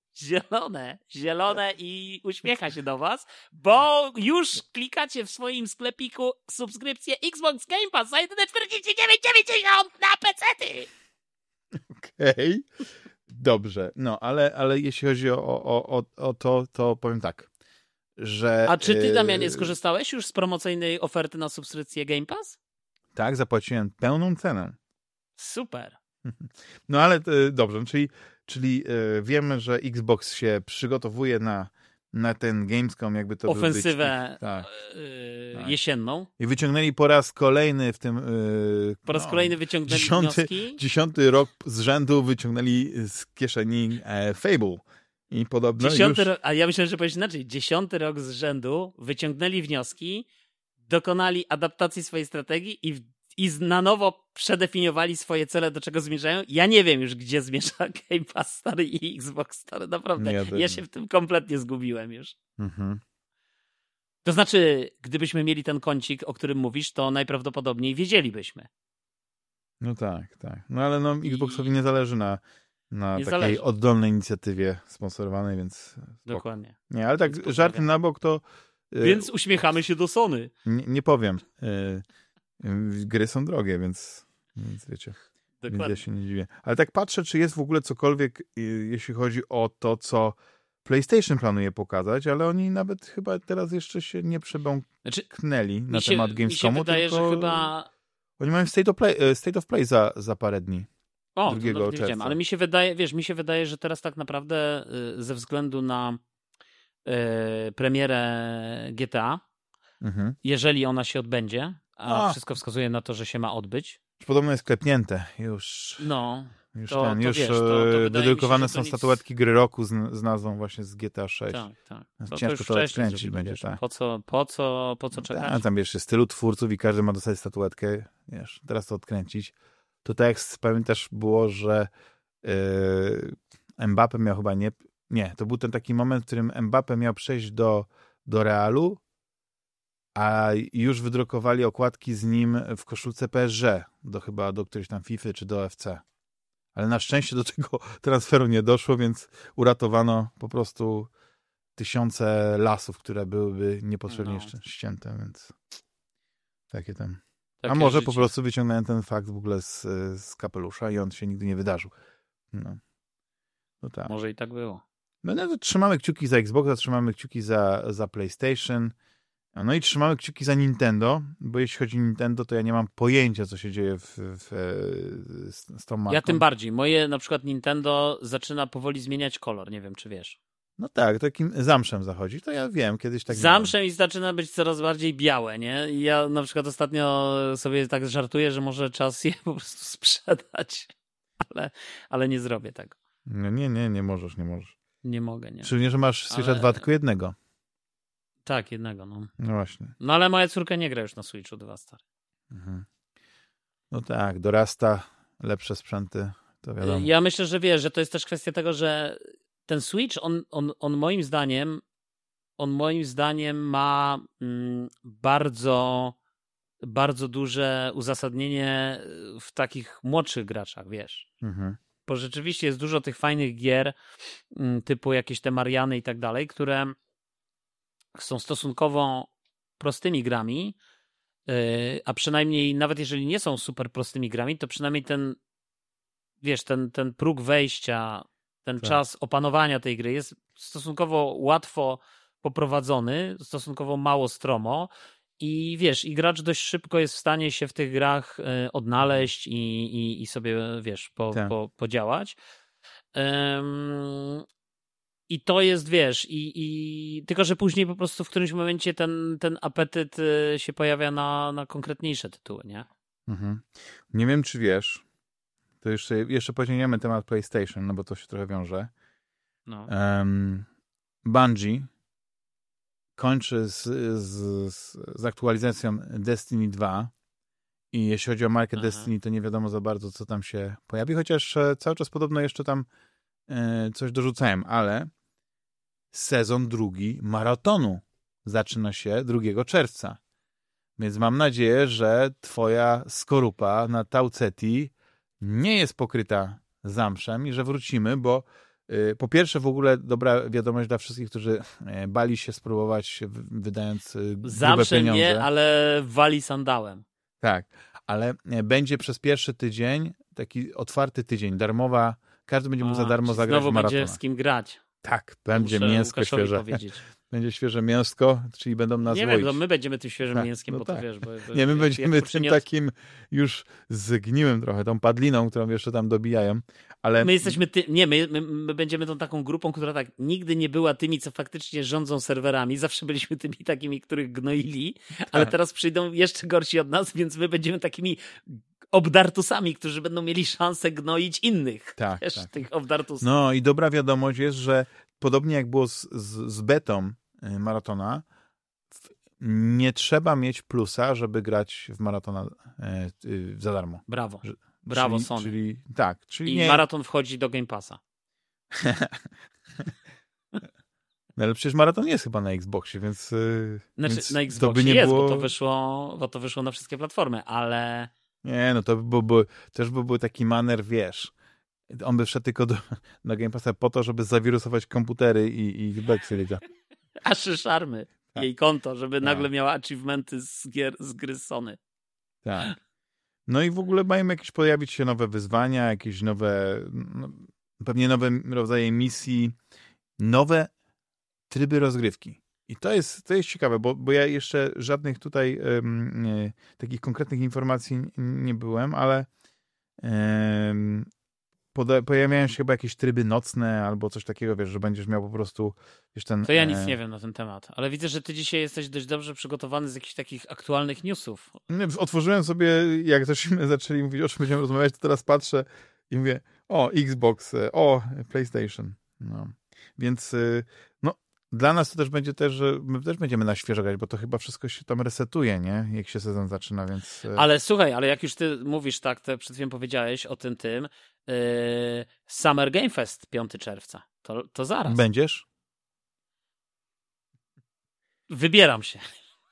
Speaker 2: Zielone i uśmiecha się do was, bo już klikacie w swoim sklepiku subskrypcję Xbox Game Pass za jedyne 49,90 na PC-ty.
Speaker 1: Okej. Dobrze. No, ale jeśli chodzi o to powiem tak, że...
Speaker 2: A czy ty, Damianie, skorzystałeś już z promocyjnej oferty na subskrypcję Game Pass?
Speaker 1: Tak, zapłaciłem pełną cenę.
Speaker 2: Super.
Speaker 1: No ale dobrze, czyli wiemy, że Xbox się przygotowuje na ten Gamescom, jakby to
Speaker 2: ofensywę jesienną.
Speaker 1: I wyciągnęli po raz kolejny w tym...
Speaker 2: po raz kolejny wyciągnęli wnioski.
Speaker 1: 10. rok z rzędu wyciągnęli z kieszeni Fable. I podobno
Speaker 2: A ja myślę, że powiesz inaczej. 10. rok z rzędu wyciągnęli wnioski, dokonali adaptacji swojej strategii i na nowo przedefiniowali swoje cele, do czego zmierzają. Ja nie wiem już, gdzie zmierza Game Pass stary i Xbox stary. Naprawdę, ja się w tym kompletnie zgubiłem już. Mhm. To znaczy, gdybyśmy mieli ten kącik, o którym mówisz, to najprawdopodobniej wiedzielibyśmy.
Speaker 1: No tak. No ale Xboxowi nie zależy na takiej oddolnej inicjatywie sponsorowanej, więc...
Speaker 2: Dokładnie.
Speaker 1: Nie, ale tak żartem na bok to...
Speaker 2: Więc uśmiechamy się do Sony.
Speaker 1: Nie powiem. Gry są drogie, więc wiecie.
Speaker 2: Dokładnie.
Speaker 1: Więc ja się nie dziwię. Ale tak patrzę, czy jest w ogóle cokolwiek, jeśli chodzi o to, co PlayStation planuje pokazać, ale oni nawet chyba teraz jeszcze się nie przebąknęli na temat Gamescomu.
Speaker 2: Mi się wydaje, że chyba...
Speaker 1: Oni mają State of Play za parę dni. 2 czerwca.
Speaker 2: Ale mi się wydaje, że teraz tak naprawdę ze względu na premierę GTA, jeżeli ona się odbędzie, a wszystko wskazuje na to, że się ma odbyć.
Speaker 1: Podobno jest klepnięte już.
Speaker 2: No.
Speaker 1: Już wydrukowane są statuetki gry roku z nazwą właśnie z GTA 6.
Speaker 2: Tak.
Speaker 1: Ciężko to odkręcić będzie, tak.
Speaker 2: Po co czekać?
Speaker 1: A tam wiesz, jest tylu twórców i każdy ma dostać statuetkę. Wiesz, teraz to odkręcić. To tak jak pamiętasz było, że Mbappé miał chyba nie, to był ten taki moment, w którym Mbappé miał przejść do Realu, a już wydrukowali okładki z nim w koszulce PSG, chyba do którejś tam FIFA czy do FC. Ale na szczęście do tego transferu nie doszło, więc uratowano po prostu tysiące lasów, które byłyby niepotrzebnie jeszcze ścięte, więc takie tam. A może po prostu wyciągnąłem ten fakt w ogóle z kapelusza i on się nigdy nie wydarzył. No tak.
Speaker 2: Może i tak było.
Speaker 1: No trzymamy kciuki za Xboxa, trzymamy kciuki za PlayStation, no i trzymamy kciuki za Nintendo, bo jeśli chodzi o Nintendo, to ja nie mam pojęcia, co się dzieje z tą marką.
Speaker 2: Ja tym bardziej. Moje na przykład Nintendo zaczyna powoli zmieniać kolor, nie wiem, czy wiesz.
Speaker 1: No tak, takim zamszem zachodzi, to ja wiem, kiedyś tak
Speaker 2: zamszem i zaczyna być coraz bardziej białe, nie? I ja na przykład ostatnio sobie tak żartuję, że może czas je po prostu sprzedać, ale nie zrobię tego.
Speaker 1: No nie możesz.
Speaker 2: Nie mogę, nie.
Speaker 1: Czyli nie, że masz Switcha 2, tylko jednego.
Speaker 2: Tak, jednego, no.
Speaker 1: No właśnie.
Speaker 2: No ale moja córka nie gra już na Switchu 2, stary.
Speaker 1: No tak, dorasta, lepsze sprzęty, to wiadomo.
Speaker 2: Ja myślę, że wiesz, że to jest też kwestia tego, że ten Switch, on moim zdaniem ma bardzo, bardzo duże uzasadnienie w takich młodszych graczach, wiesz. Bo rzeczywiście jest dużo tych fajnych gier, typu jakieś te Mariany i tak dalej, które są stosunkowo prostymi grami, a przynajmniej nawet jeżeli nie są super prostymi grami, to przynajmniej ten próg wejścia, ten czas opanowania tej gry jest stosunkowo łatwo poprowadzony, stosunkowo mało stromo i wiesz, i gracz dość szybko jest w stanie się w tych grach odnaleźć i sobie, wiesz, podziałać. I to jest, wiesz, tylko że później po prostu w którymś momencie ten apetyt się pojawia na konkretniejsze tytuły, nie?
Speaker 1: Nie wiem, czy wiesz, To jeszcze pociągniemy temat PlayStation, no bo to się trochę wiąże.
Speaker 2: No.
Speaker 1: Bungie kończy z aktualizacją Destiny 2 i jeśli chodzi o markę Destiny, to nie wiadomo za bardzo, co tam się pojawi, chociaż cały czas podobno jeszcze tam coś dorzucałem, ale sezon drugi maratonu zaczyna się 2 czerwca. Więc mam nadzieję, że twoja skorupa na Tau Ceti nie jest pokryta zamszem i że wrócimy, bo po pierwsze w ogóle dobra wiadomość dla wszystkich, którzy bali się spróbować, wydając grube pieniądze.
Speaker 2: Nie, ale wali sandałem.
Speaker 1: Tak, ale będzie przez pierwszy tydzień, taki otwarty tydzień, darmowa, każdy będzie mógł za darmo zagrać w maratona.
Speaker 2: Znowu będzie z kim grać.
Speaker 1: Tak, będzie mięsko świeże. Będzie świeże mięsko, czyli będą nas
Speaker 2: Nie
Speaker 1: łoić.
Speaker 2: wiem, my będziemy tym świeżym mięskiem,
Speaker 1: no
Speaker 2: bo
Speaker 1: tak.
Speaker 2: to wiesz...
Speaker 1: Nie, my będziemy tym takim już zgniłym trochę, tą padliną, którą jeszcze tam dobijają, ale...
Speaker 2: My jesteśmy my będziemy tą taką grupą, która tak nigdy nie była tymi, co faktycznie rządzą serwerami. Zawsze byliśmy tymi takimi, których gnoili, ale teraz przyjdą jeszcze gorsi od nas, więc my będziemy takimi obdartusami, którzy będą mieli szansę gnoić innych.
Speaker 1: Tak,
Speaker 2: też
Speaker 1: tak.
Speaker 2: tych obdartusów.
Speaker 1: No i dobra wiadomość jest, że podobnie jak było z betą maratona, nie trzeba mieć plusa, żeby grać w maratona za darmo.
Speaker 2: Brawo. Brawo, Sony.
Speaker 1: Czyli
Speaker 2: I
Speaker 1: nie...
Speaker 2: maraton wchodzi do Game Passa.
Speaker 1: No ale przecież maraton jest chyba na Xboxie, więc...
Speaker 2: Znaczy, na Xboxie
Speaker 1: nie
Speaker 2: jest,
Speaker 1: było...
Speaker 2: bo to wyszło na wszystkie platformy, ale...
Speaker 1: Nie, no to też by był taki maner, wiesz... On by wszedł tylko na Game Passa po to, żeby zawirusować komputery i backfliga.
Speaker 2: Aż szarmy. Tak. Jej konto, żeby nagle miała achievementy z gry Sony.
Speaker 1: Tak. No i w ogóle mają jakieś pojawić się nowe wyzwania, jakieś nowe, pewnie nowe rodzaje misji, nowe tryby rozgrywki. I to jest ciekawe, bo ja jeszcze żadnych tutaj takich konkretnych informacji nie byłem, ale pojawiają się chyba jakieś tryby nocne albo coś takiego, wiesz, że będziesz miał po prostu... Wiesz,
Speaker 2: to ja nic nie wiem na ten temat, ale widzę, że ty dzisiaj jesteś dość dobrze przygotowany z jakichś takich aktualnych newsów.
Speaker 1: Otworzyłem sobie, jak żeśmy zaczęli mówić, o czym będziemy rozmawiać, to teraz patrzę i mówię, o Xbox, o PlayStation. No. Więc dla nas to też będzie że my też będziemy na świeżo grać, bo to chyba wszystko się tam resetuje, nie? Jak się sezon zaczyna, więc...
Speaker 2: Ale słuchaj, jak już ty mówisz tak, to przed chwilą powiedziałeś o tym, Summer Game Fest 5 czerwca. To zaraz.
Speaker 1: Będziesz?
Speaker 2: Wybieram się.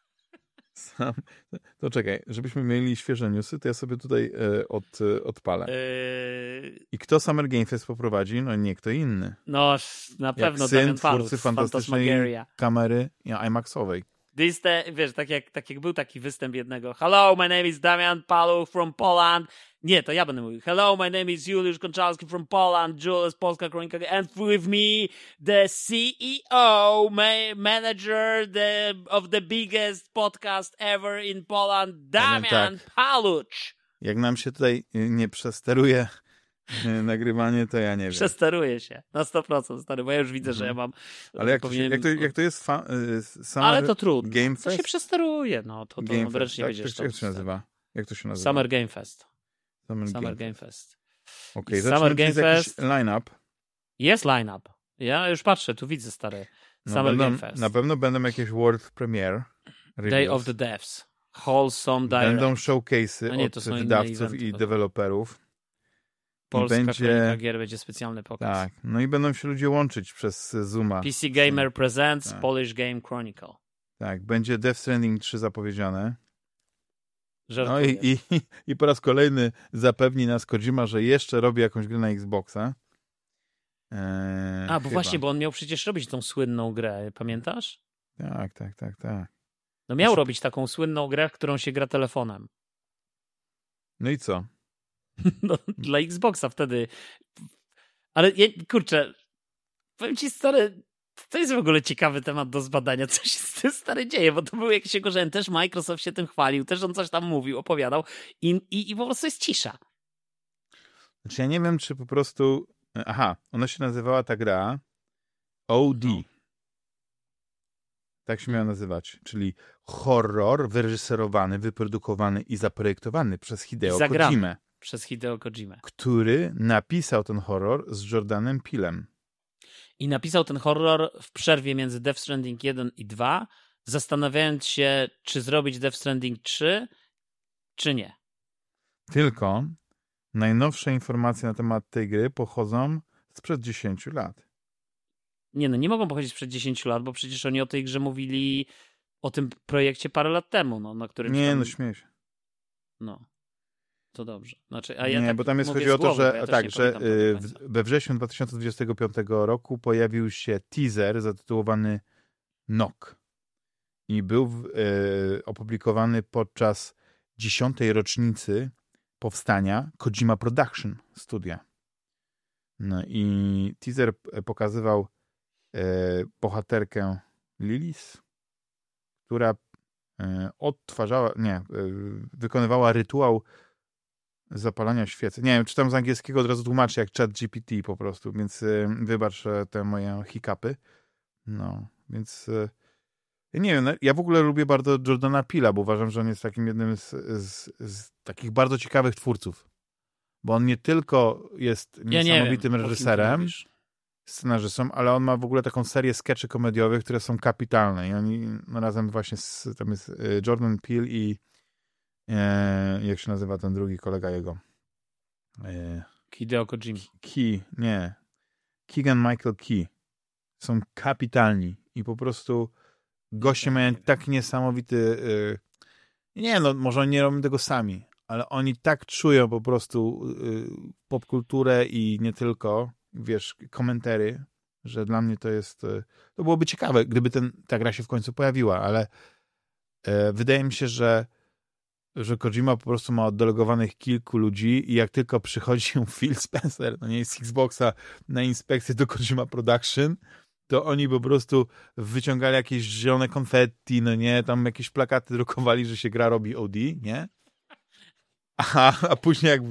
Speaker 1: To czekaj, żebyśmy mieli świeże newsy, to ja sobie tutaj odpalę. I kto Summer Game Fest poprowadzi? No nie kto inny.
Speaker 2: No na pewno
Speaker 1: jak syn twórcy fantastycznej kamery IMAX-owej.
Speaker 2: Wiesz, tak jak był taki występ jednego. Hello, my name is Damian Paluch from Poland. Nie, to ja będę mówił. Hello, my name is Juliusz Konczalski from Poland, Julius Polska Kronika, and with me the CEO, manager of the biggest podcast ever in Poland, Damian Paluch.
Speaker 1: Jak nam się tutaj nie przesteruje nagrywanie, to ja nie wiem.
Speaker 2: Przesteruje się na 100%, stary, bo ja już widzę, że ja mam...
Speaker 1: Ale jak to jest
Speaker 2: ale to trudno.
Speaker 1: Game Fest?
Speaker 2: To się przesteruje, to wręcz nie będziesz
Speaker 1: Jak to się nazywa?
Speaker 2: Summer Game Fest.
Speaker 1: Summer Game Fest.
Speaker 2: Okej, Summer Game Fest.
Speaker 1: Line-up.
Speaker 2: Jest line-up. Ja już patrzę, tu widzę, stary. Game Fest.
Speaker 1: Na pewno będą jakieś World Premiere. Reveals.
Speaker 2: Day of the Devs. Wholesome Direct.
Speaker 1: Będą showcase'y od wydawców i deweloperów.
Speaker 2: Polska Kronika Gier będzie specjalny pokaz.
Speaker 1: Tak, no i będą się ludzie łączyć przez Zooma.
Speaker 2: PC Gamer Presents Polish Game Chronicle.
Speaker 1: Tak, będzie Death Stranding 3 zapowiedziane.
Speaker 2: Żartuję.
Speaker 1: No i po raz kolejny zapewni nas Kojima, że jeszcze robi jakąś grę na Xboxa.
Speaker 2: Bo właśnie, bo on miał przecież robić tą słynną grę, pamiętasz?
Speaker 1: Tak.
Speaker 2: No miał robić taką słynną grę, w którą się gra telefonem.
Speaker 1: No i co?
Speaker 2: No, dla Xboxa wtedy. Ale kurczę, powiem ci, stary, to jest w ogóle ciekawy temat do zbadania, co się z tym, stary, dzieje, bo to był jakiś jego, że też Microsoft się tym chwalił, też on coś tam mówił, opowiadał i po prostu jest cisza.
Speaker 1: Znaczy ja nie wiem, czy po prostu... ona się nazywała ta gra OD. Tak się miała nazywać, czyli horror wyreżyserowany, wyprodukowany i zaprojektowany przez Hideo Kojimę.
Speaker 2: przez Hideo Kojimę.
Speaker 1: Który napisał ten horror z Jordanem Peelem.
Speaker 2: I napisał ten horror w przerwie między Death Stranding 1 i 2, zastanawiając się, czy zrobić Death Stranding 3, czy nie.
Speaker 1: Tylko najnowsze informacje na temat tej gry pochodzą sprzed 10 lat.
Speaker 2: Nie mogą pochodzić sprzed 10 lat, bo przecież oni o tej grze mówili, o tym projekcie parę lat temu, no, na którym...
Speaker 1: Nie, śmieję się.
Speaker 2: No, to dobrze. Znaczy,
Speaker 1: bo tam jest chodzi o to, że we wrześniu 2025 roku pojawił się teaser zatytułowany Knock i był opublikowany podczas 10. rocznicy powstania Kojima Production studia. No i teaser pokazywał bohaterkę Lilith, która wykonywała rytuał zapalania świecy. Nie wiem, czytam z angielskiego, od razu tłumaczę jak ChatGPT po prostu, więc wybacz te moje hiccupy. No, więc nie wiem, ja w ogóle lubię bardzo Jordana Peela, bo uważam, że on jest takim jednym z takich bardzo ciekawych twórców. Bo on nie tylko jest niesamowitym reżyserem, scenarzystą, ale on ma w ogóle taką serię skeczy komediowych, które są kapitalne. I oni razem właśnie tam jest Jordan Peele i jak się nazywa ten drugi kolega jego?
Speaker 2: Hideo Kojima.
Speaker 1: Keegan Michael Key. Są kapitalni i po prostu goście mają tak niesamowity może oni nie robią tego sami, ale oni tak czują po prostu popkulturę i nie tylko, wiesz, komentary, że dla mnie to byłoby ciekawe, gdyby ta gra się w końcu pojawiła, ale wydaje mi się, że Kojima po prostu ma oddelegowanych kilku ludzi i jak tylko przychodzi Phil Spencer, z Xboxa na inspekcję do Kojima Production, to oni po prostu wyciągali jakieś zielone konfetti, tam jakieś plakaty drukowali, że się gra robi OD, nie? A później jak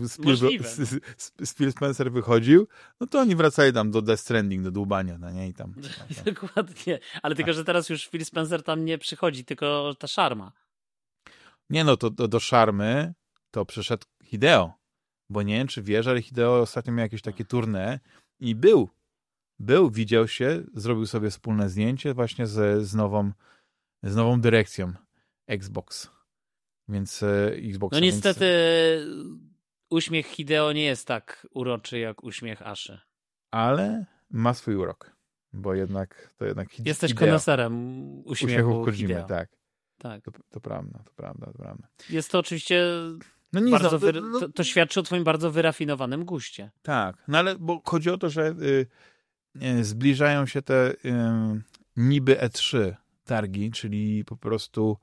Speaker 1: Phil Spencer wychodził, no to oni wracali tam do Death Stranding, do dłubania, nie? I tam.
Speaker 2: Dokładnie, ale tylko, że teraz już Phil Spencer tam nie przychodzi, tylko ta szarma.
Speaker 1: Nie, to do szarmy to przyszedł Hideo, bo nie wiem, czy wiesz, ale Hideo ostatnio miał jakieś takie tournée i widział się, zrobił sobie wspólne zdjęcie właśnie z nową dyrekcją Xbox. Więc Xbox.
Speaker 2: No niestety uśmiech Hideo nie jest tak uroczy jak uśmiech Aszy.
Speaker 1: Ale ma swój urok, bo jednak
Speaker 2: jesteś koneserem uśmiechu
Speaker 1: Kojimy, tak. To prawda.
Speaker 2: Jest to oczywiście to świadczy o twoim bardzo wyrafinowanym guście.
Speaker 1: Tak, ale bo chodzi o to, że zbliżają się te niby E3 targi, czyli po prostu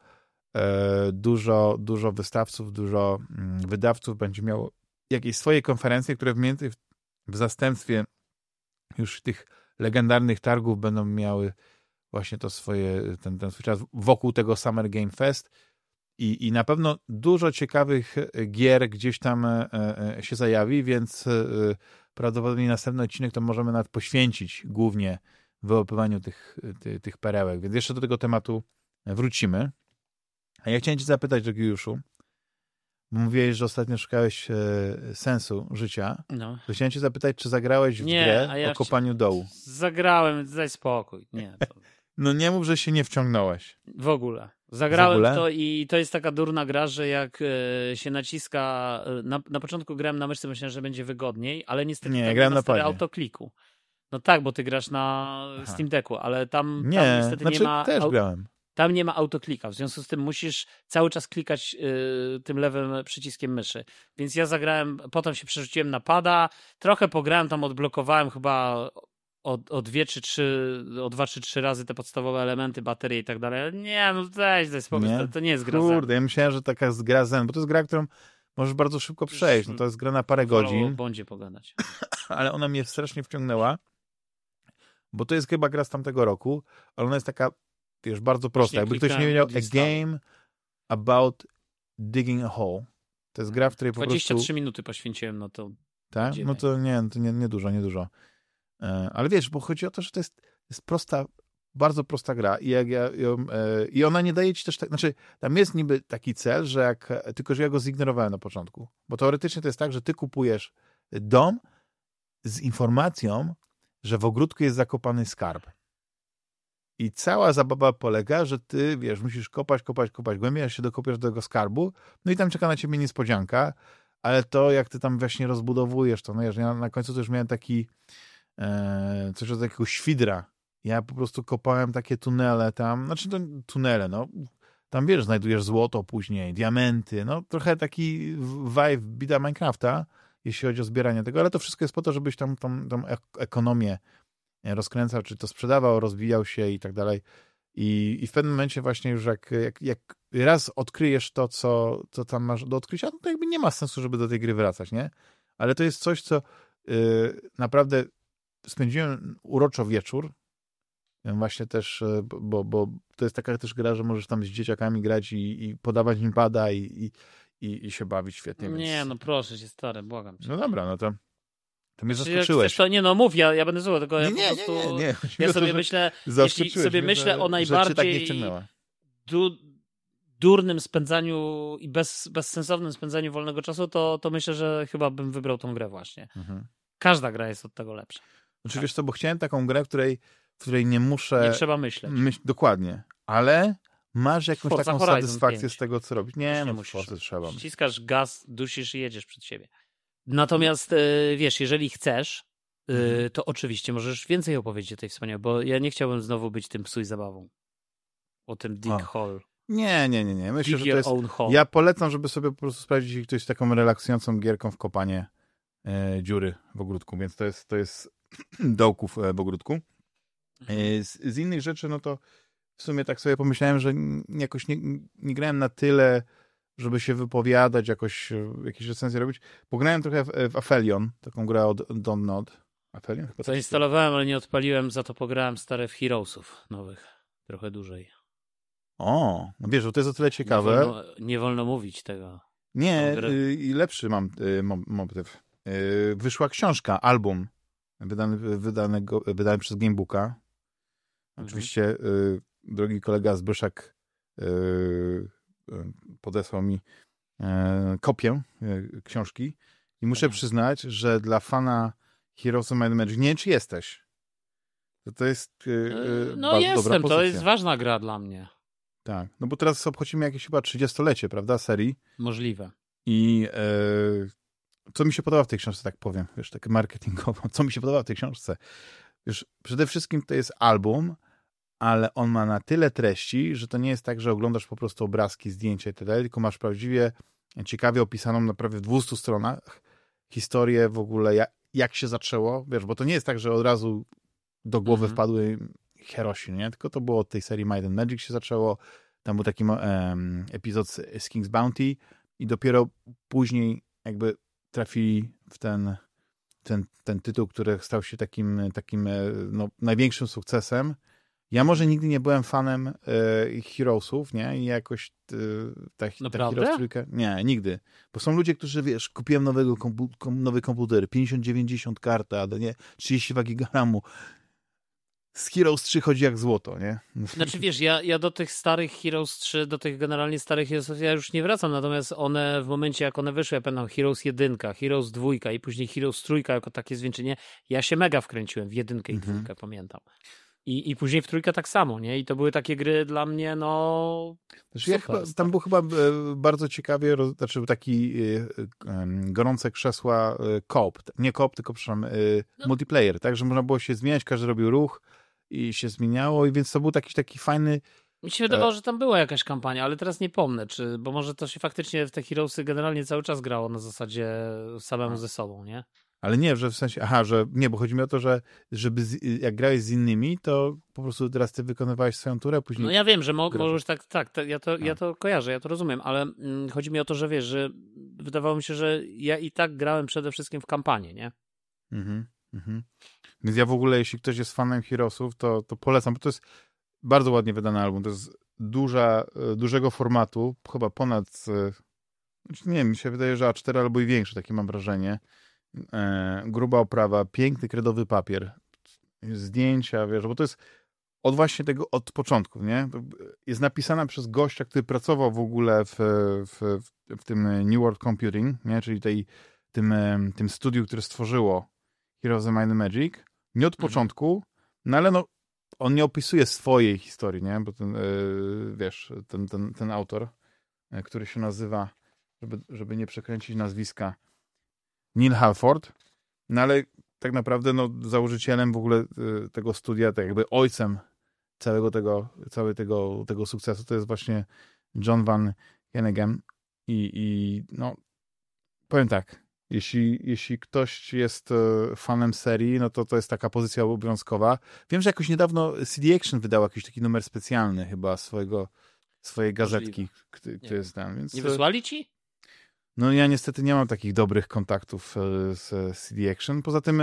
Speaker 1: dużo wystawców, dużo wydawców będzie miało jakieś swoje konferencje, które w zastępstwie już tych legendarnych targów będą miały właśnie to swoje, ten swój czas wokół tego Summer Game Fest i na pewno dużo ciekawych gier gdzieś tam się zajawi, więc prawdopodobnie następny odcinek to możemy nawet poświęcić głównie wyłapywaniu tych perełek, więc jeszcze do tego tematu wrócimy. A ja chciałem cię zapytać, Juliuszu, bo mówiłeś, że ostatnio szukałeś sensu życia.
Speaker 2: No.
Speaker 1: To chciałem cię zapytać, czy zagrałeś w grę o kopaniu dołu?
Speaker 2: Zagrałem, daj spokój. Nie.
Speaker 1: No nie mów, że się nie wciągnąłeś.
Speaker 2: W ogóle. Zagrałem w to i to jest taka durna gra, że jak się naciska... Na początku grałem na myszce, myślałem, że będzie wygodniej, ale niestety
Speaker 1: nie, grałem na padzie.
Speaker 2: autokliku. No tak, bo ty grasz na Steam Decku, ale tam niestety nie ma...
Speaker 1: też grałem.
Speaker 2: Tam nie ma autoklika, w związku z tym musisz cały czas klikać tym lewym przyciskiem myszy. Więc ja zagrałem, potem się przerzuciłem na pada, trochę pograłem, tam odblokowałem chyba o 2 czy 3 razy te podstawowe elementy, baterie i tak dalej. Nie, no daj spokój, to nie jest gra zen.
Speaker 1: Kurde, ja myślałem, że taka jest gra zen, bo to jest gra, którą możesz bardzo szybko przejść. No to jest gra na parę godzin.
Speaker 2: O Bondzie pogadać.
Speaker 1: Ale ona mnie strasznie wciągnęła, bo to jest chyba gra z tamtego roku, ale ona jest taka, wiesz, bardzo prosta. Jakby ktoś nie wiedział, a game about digging a hole. To jest gra, w której po prostu...
Speaker 2: 23 minuty poświęciłem na to.
Speaker 1: Tak? No to nie dużo. Ale wiesz, bo chodzi o to, że to jest prosta bardzo prosta gra i ona nie daje ci też tak, znaczy tam jest niby taki cel, że tylko że ja go zignorowałem na początku, bo teoretycznie to jest tak, że ty kupujesz dom z informacją, że w ogródku jest zakopany skarb. I cała zabawa polega, że ty, wiesz, musisz kopać głębiej, aż się dokopiesz do tego skarbu, no i tam czeka na ciebie niespodzianka, ale to, jak ty tam właśnie rozbudowujesz to, no wiesz, ja na końcu to już miałem taki coś od takiego świdra. Ja po prostu kopałem takie tunele tam, znaczy to tunele, no, tam wiesz, znajdujesz złoto później, diamenty, no trochę taki vibe bita Minecrafta, jeśli chodzi o zbieranie tego, ale to wszystko jest po to, żebyś tam tą ekonomię rozkręcał, czy to sprzedawał, rozwijał się i tak dalej. I w pewnym momencie właśnie już jak raz odkryjesz to, co tam masz do odkrycia, no to jakby nie ma sensu, żeby do tej gry wracać, nie? Ale to jest coś, co naprawdę spędziłem uroczo wieczór. Właśnie też, bo to jest taka też gra, że możesz tam z dzieciakami grać i podawać im pada i się bawić świetnie.
Speaker 2: Nie,
Speaker 1: więc...
Speaker 2: no proszę cię, stary, błagam cię.
Speaker 1: No dobra, no to mnie zaskoczyłeś.
Speaker 2: To, nie no, mów, ja będę zły, tylko
Speaker 1: nie.
Speaker 2: Ja sobie myślę, jeśli sobie myślę o najbardziej durnym spędzaniu i bezsensownym spędzaniu wolnego czasu, to myślę, że chyba bym wybrał tą grę właśnie. Mhm. Każda gra jest od tego lepsza.
Speaker 1: Znaczy, wiesz co, bo chciałem taką grę, w której nie muszę...
Speaker 2: Nie trzeba myśleć.
Speaker 1: Dokładnie, ale masz jakąś
Speaker 2: Forza
Speaker 1: taką
Speaker 2: Horizon
Speaker 1: satysfakcję
Speaker 2: 5.
Speaker 1: z tego, co robić. Nie, no
Speaker 2: musisz.
Speaker 1: Trzeba.
Speaker 2: Ściskasz gaz, dusisz i jedziesz przed siebie. Natomiast, wiesz, jeżeli chcesz, to oczywiście możesz więcej opowiedzieć o tej wspaniałej, bo ja nie chciałbym znowu być tym psuj zabawą. O tym Dig Hole.
Speaker 1: Nie. Myślę, że to jest... Ja polecam, żeby sobie po prostu sprawdzić, jeśli ktoś jest taką relaksującą gierką w kopanie dziury w ogródku, więc to jest dołków w ogródku. Z innych rzeczy, no to w sumie tak sobie pomyślałem, że jakoś nie grałem na tyle, żeby się wypowiadać, jakieś recenzje robić. Pograłem trochę w Aphelion, taką grę od Dontnod. Aphelion? Chyba
Speaker 2: zainstalowałem, ale nie odpaliłem, za to pograłem stare w Heroesów nowych. Trochę dłużej.
Speaker 1: O, no wiesz, bo to jest o tyle ciekawe.
Speaker 2: Nie wolno mówić tego.
Speaker 1: Nie, i lepszy mam motyw. Wyszła książka, album, wydany przez Gamebooka. Oczywiście drogi kolega Zbyszek podesłał mi kopię książki i muszę przyznać, że dla fana Heroes of Might and Magic, nie wiem, czy jesteś. To jest
Speaker 2: no jestem,
Speaker 1: dobra pozycja.
Speaker 2: To jest ważna gra dla mnie.
Speaker 1: Tak, no bo teraz obchodzimy jakieś chyba 30-lecie, prawda, serii.
Speaker 2: Możliwe.
Speaker 1: I co mi się podoba w tej książce, tak powiem, wiesz, tak marketingowo, co mi się podoba w tej książce? Wiesz, przede wszystkim to jest album, ale on ma na tyle treści, że to nie jest tak, że oglądasz po prostu obrazki, zdjęcia i tyle, tylko masz prawdziwie ciekawie opisaną na prawie 200 stronach historię w ogóle, jak się zaczęło, wiesz, bo to nie jest tak, że od razu do głowy wpadły Herosi, nie? Tylko to było od tej serii Might and Magic się zaczęło, tam był taki epizod z King's Bounty i dopiero później jakby trafili w ten tytuł, który stał się takim no, największym sukcesem. Ja może nigdy nie byłem fanem Heroesów, nie? I jakoś ta Heroes trójka... Nie, nigdy. Bo są ludzie, którzy, wiesz, kupiłem nowy komputer, 5090 karta, nie? 32 giga RAMu. Z Heroes 3 chodzi jak złoto, nie?
Speaker 2: Znaczy wiesz, ja do tych starych Heroes 3, do tych generalnie starych Heroesów ja już nie wracam, natomiast one w momencie jak one wyszły, ja pamiętam Heroes 1, Heroes 2 i później Heroes 3 jako takie zwieńczenie, ja się mega wkręciłem w 1 i 2, pamiętam. I później w 3 tak samo, nie? I to były takie gry dla mnie, no...
Speaker 1: Znaczy tam był chyba bardzo ciekawie, znaczy taki gorące krzesła co-op. Nie co-op, tylko multiplayer, tak? Że można było się zmieniać, każdy robił ruch i się zmieniało, i więc to był taki fajny...
Speaker 2: Mi się wydawało, że tam była jakaś kampania, ale teraz nie pomnę, bo może to się faktycznie w te Heroesy generalnie cały czas grało na zasadzie samemu ze sobą, nie?
Speaker 1: Ale nie, że w sensie, że nie, bo chodzi mi o to, że jak grałeś z innymi, to po prostu teraz ty wykonywałeś swoją turę, później...
Speaker 2: No ja wiem, że możesz ja to kojarzę, ja to rozumiem, ale chodzi mi o to, że wiesz, że wydawało mi się, że ja i tak grałem przede wszystkim w kampanię, nie?
Speaker 1: Więc ja w ogóle, jeśli ktoś jest fanem Heroesów, to polecam, bo to jest bardzo ładnie wydany album, to jest dużego formatu, chyba ponad, nie wiem, mi się wydaje, że A4 albo i większe, takie mam wrażenie. Gruba oprawa, piękny kredowy papier, zdjęcia, wiesz, bo to jest od początku, nie? Jest napisana przez gościa, który pracował w ogóle w tym New World Computing, nie? Czyli tym studiu, które stworzyło Heroes of Might and Magic. Nie od początku, no ale no, on nie opisuje swojej historii, nie? Bo ten autor, który się nazywa, żeby nie przekręcić nazwiska, Neil Halford, no ale tak naprawdę no, założycielem w ogóle tego studia, tak jakby ojcem całego tego sukcesu to jest właśnie John Van Henegem i no powiem tak, jeśli ktoś jest fanem serii, no to jest taka pozycja obowiązkowa. Wiem, że jakoś niedawno CD Action wydał jakiś taki numer specjalny chyba swojej gazetki, który jest tam. Więc,
Speaker 2: nie wysłali ci?
Speaker 1: No ja niestety nie mam takich dobrych kontaktów z CD Action. Poza tym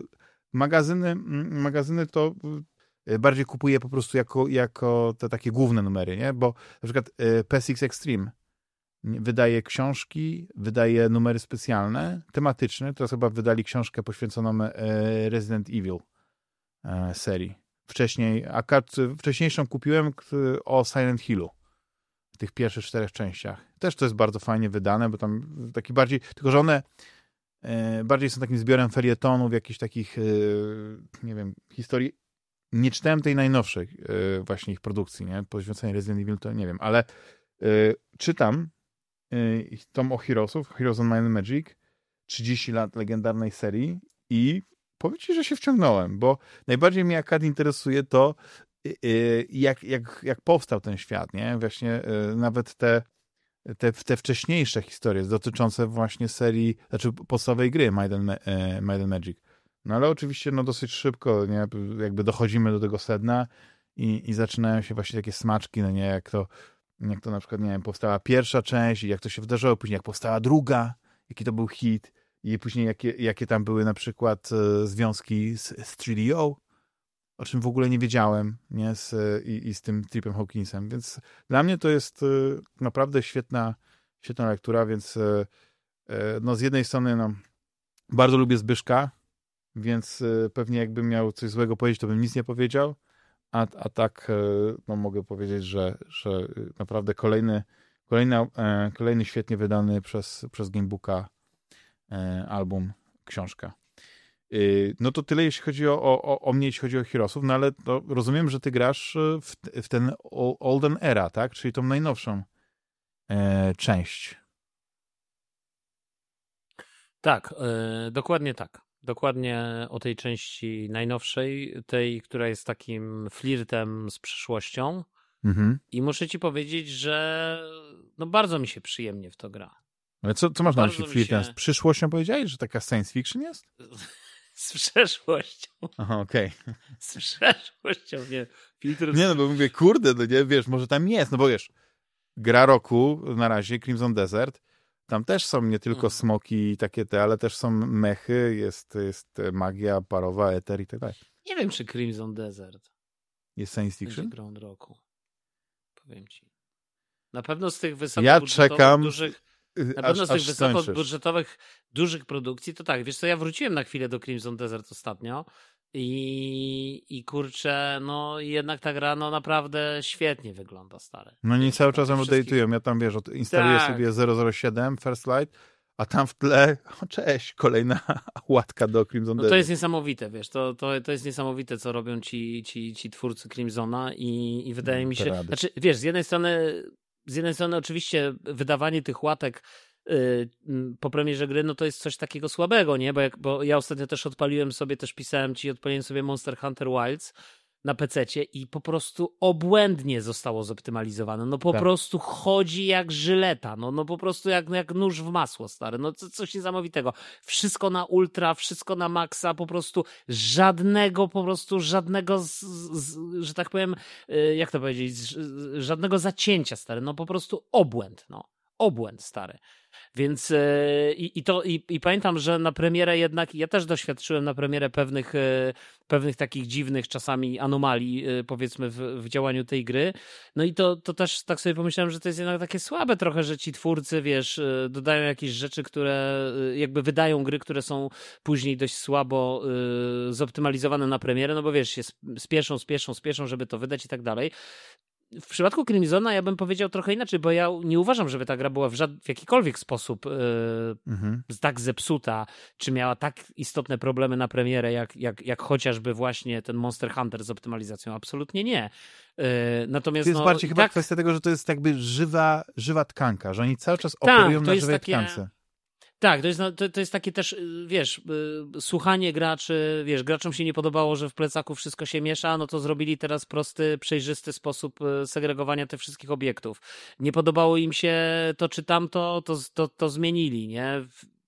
Speaker 1: magazyny to bardziej kupuję po prostu jako te takie główne numery, nie? Bo na przykład PSX Extreme wydaje książki, wydaje numery specjalne, tematyczne. Teraz chyba wydali książkę poświęconą Resident Evil serii. Wcześniejszą kupiłem o Silent Hillu. W tych pierwszych 4 częściach. Też to jest bardzo fajnie wydane, bo tam taki bardziej, tylko że one bardziej są takim zbiorem felietonów, jakichś takich, nie wiem, historii. Nie czytałem tej najnowszej właśnie ich produkcji, nie? Poświęcenie Resident Evil to nie wiem, ale czytam tom o Heroes of Might and Magic, 30 lat legendarnej serii i powiem ci, że się wciągnąłem, bo najbardziej mnie akad interesuje to, jak powstał ten świat, nie? Właśnie nawet te wcześniejsze historie dotyczące właśnie serii, znaczy podstawowej gry Might and Magic. No ale oczywiście no dosyć szybko, nie? Jakby dochodzimy do tego sedna i zaczynają się właśnie takie smaczki, no nie? Jak to na przykład, nie wiem, powstała pierwsza część i jak to się wydarzyło, później jak powstała druga, jaki to był hit i później jakie tam były na przykład związki z 3DO, o czym w ogóle nie wiedziałem, nie? I z tym Tripem Hawkinsem, więc dla mnie to jest naprawdę świetna lektura, więc no z jednej strony no, bardzo lubię Zbyszka, więc pewnie jakbym miał coś złego powiedzieć, to bym nic nie powiedział, a tak no, mogę powiedzieć, że naprawdę kolejny świetnie wydany przez Gamebooka album, książka. No to tyle, jeśli chodzi o mnie, jeśli chodzi o Heroesów, no ale to rozumiem, że ty grasz w ten Olden Era, tak? Czyli tą najnowszą część.
Speaker 2: Tak, dokładnie tak. Dokładnie o tej części najnowszej, tej, która jest takim flirtem z przyszłością.
Speaker 1: Mhm.
Speaker 2: I muszę ci powiedzieć, że no bardzo mi się przyjemnie w to gra.
Speaker 1: Ale co masz na myśli flirtem? Z przyszłością powiedziałeś, że taka science fiction jest?
Speaker 2: Z przeszłością.
Speaker 1: Aha, okej. Okay.
Speaker 2: Z przeszłością, nie. Filtr...
Speaker 1: Nie, no bo mówię, kurde, no nie, wiesz, może tam jest, no bo wiesz, gra roku na razie, Crimson Desert, tam też są nie tylko smoki i takie ale też są mechy, jest magia parowa, eter i tak dalej.
Speaker 2: Nie wiem, czy Crimson Desert
Speaker 1: jest science fiction?
Speaker 2: Będzie grą roku. Powiem ci. Na pewno z tych dużych... Na pewno z tych wysokobudżetowych, dużych produkcji, to tak, wiesz co, ja wróciłem na chwilę do Crimson Desert ostatnio i kurczę, no jednak ta gra no naprawdę świetnie wygląda, stary.
Speaker 1: No nie cały czas update'ują, ja tam wiesz, instaluję sobie 007 First Light, a tam w tle, cześć, kolejna łatka do Crimson Desert.
Speaker 2: To jest niesamowite, wiesz, to jest niesamowite, co robią ci twórcy Crimsona i wydaje mi się, znaczy wiesz, z jednej strony oczywiście wydawanie tych łatek po premierze gry, no to jest coś takiego słabego, nie? Bo ja ostatnio też odpaliłem sobie Monster Hunter Wilds na PC-cie i po prostu obłędnie zostało zoptymalizowane. No po prostu chodzi jak żyleta, no po prostu jak nóż w masło, stary. No coś niesamowitego. Wszystko na ultra, wszystko na maksa, po prostu żadnego, że tak powiem, jak to powiedzieć, żadnego zacięcia, stary. No po prostu obłęd, no. obłęd, stary. Więc i pamiętam, że na premierę jednak, ja też doświadczyłem na premierę pewnych takich dziwnych czasami anomalii, powiedzmy, w działaniu tej gry. No i to też tak sobie pomyślałem, że to jest jednak takie słabe trochę, że ci twórcy, wiesz, dodają jakieś rzeczy, które jakby wydają gry, które są później dość słabo zoptymalizowane na premierę, no bo wiesz, się spieszą, żeby to wydać i tak dalej. W przypadku Crimsona ja bym powiedział trochę inaczej, bo ja nie uważam, żeby ta gra była w jakikolwiek sposób tak zepsuta, czy miała tak istotne problemy na premierę, jak chociażby właśnie ten Monster Hunter z optymalizacją. Absolutnie nie. Natomiast
Speaker 1: to jest bardziej chyba kwestia tego, że to jest jakby żywa tkanka, że oni cały czas operują na żywej tkance.
Speaker 2: Tak, to jest takie też, wiesz, słuchanie graczy, wiesz, graczom się nie podobało, że w plecaku wszystko się miesza, no to zrobili teraz prosty, przejrzysty sposób segregowania tych wszystkich obiektów. Nie podobało im się to czy tamto, to zmienili, nie?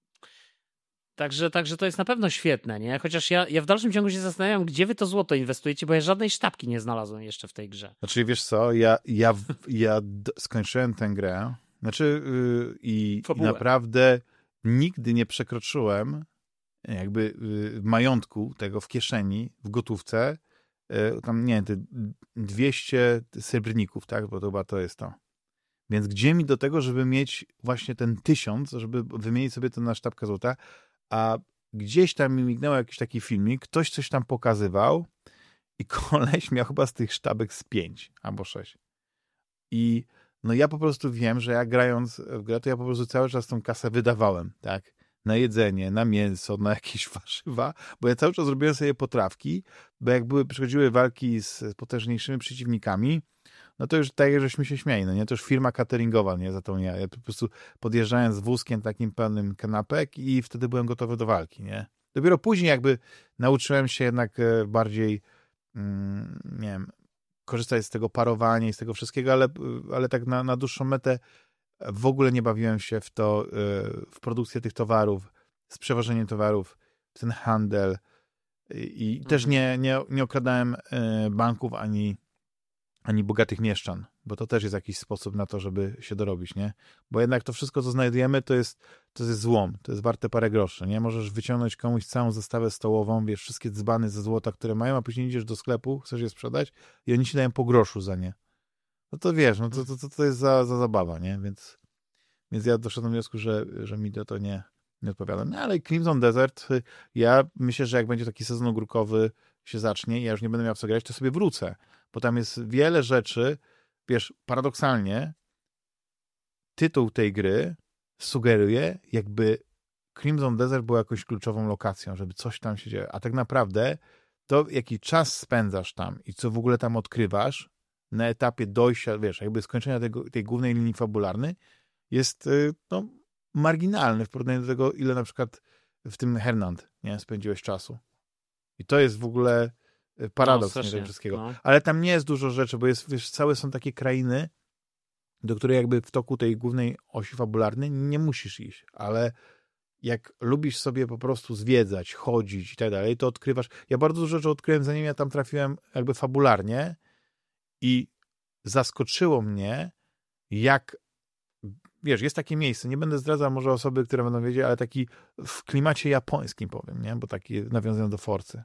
Speaker 2: Także to jest na pewno świetne, nie? Chociaż ja w dalszym ciągu się zastanawiam, gdzie wy to złoto inwestujecie, bo ja żadnej sztabki nie znalazłem jeszcze w tej grze.
Speaker 1: Znaczy, wiesz co, ja skończyłem tę grę, znaczy i naprawdę nigdy nie przekroczyłem jakby majątku tego w kieszeni, w gotówce, tam nie wiem, 200 srebrników, tak, bo to chyba to jest to. Więc gdzie mi do tego, żeby mieć właśnie ten 1000, żeby wymienić sobie to na sztabkę złota, a gdzieś tam mi mignął jakiś taki filmik, ktoś coś tam pokazywał i koleś miał chyba z tych sztabek z 5 albo 6. I no ja po prostu wiem, że ja grając w grę, to ja po prostu cały czas tą kasę wydawałem, tak? Na jedzenie, na mięso, na jakieś warzywa, bo ja cały czas robiłem sobie potrawki, bo jak przychodziły walki z potężniejszymi przeciwnikami, no to już tak, żeśmy się śmiali, no nie? To już firma cateringowa, nie? Za tą ja po prostu podjeżdżałem z wózkiem takim pełnym kanapek i wtedy byłem gotowy do walki, nie? Dopiero później jakby nauczyłem się jednak bardziej, nie wiem, korzystać z tego parowania i z tego wszystkiego, ale tak na dłuższą metę w ogóle nie bawiłem się w to, w produkcję tych towarów, z przewożeniem towarów, w ten handel i też nie okradałem banków ani bogatych mieszczan, bo to też jest jakiś sposób na to, żeby się dorobić, nie? Bo jednak to wszystko, co znajdujemy, to jest złom, to jest warte parę groszy, nie? Możesz wyciągnąć komuś całą zestawę stołową, wiesz, wszystkie dzbany ze złota, które mają, a później idziesz do sklepu, chcesz je sprzedać i oni ci dają po groszu za nie. No to wiesz, no to jest za zabawa, nie? Więc ja doszedłem do wniosku, że mi to nie odpowiada. No ale Crimson Desert, ja myślę, że jak będzie taki sezon ogórkowy się zacznie i ja już nie będę miał w co grać, to sobie wrócę, bo tam jest wiele rzeczy, wiesz, paradoksalnie tytuł tej gry sugeruje, jakby Crimson Desert był jakąś kluczową lokacją, żeby coś tam się dzieje, a tak naprawdę to jaki czas spędzasz tam i co w ogóle tam odkrywasz na etapie dojścia, wiesz, jakby skończenia tej głównej linii fabularnej jest no, marginalny w porównaniu do tego, ile na przykład w tym Hernand, nie, spędziłeś czasu. I to jest w ogóle paradoks tego wszystkiego. No. Ale tam nie jest dużo rzeczy, bo jest, wiesz, całe są takie krainy, do której jakby w toku tej głównej osi fabularnej nie musisz iść, ale jak lubisz sobie po prostu zwiedzać, chodzić i tak dalej, to odkrywasz. Ja bardzo dużo rzeczy odkryłem, zanim ja tam trafiłem jakby fabularnie i zaskoczyło mnie, jak wiesz, jest takie miejsce, nie będę zdradzał może osoby, które będą wiedzieć, ale taki w klimacie japońskim powiem, nie? Bo taki nawiązują do Forcy.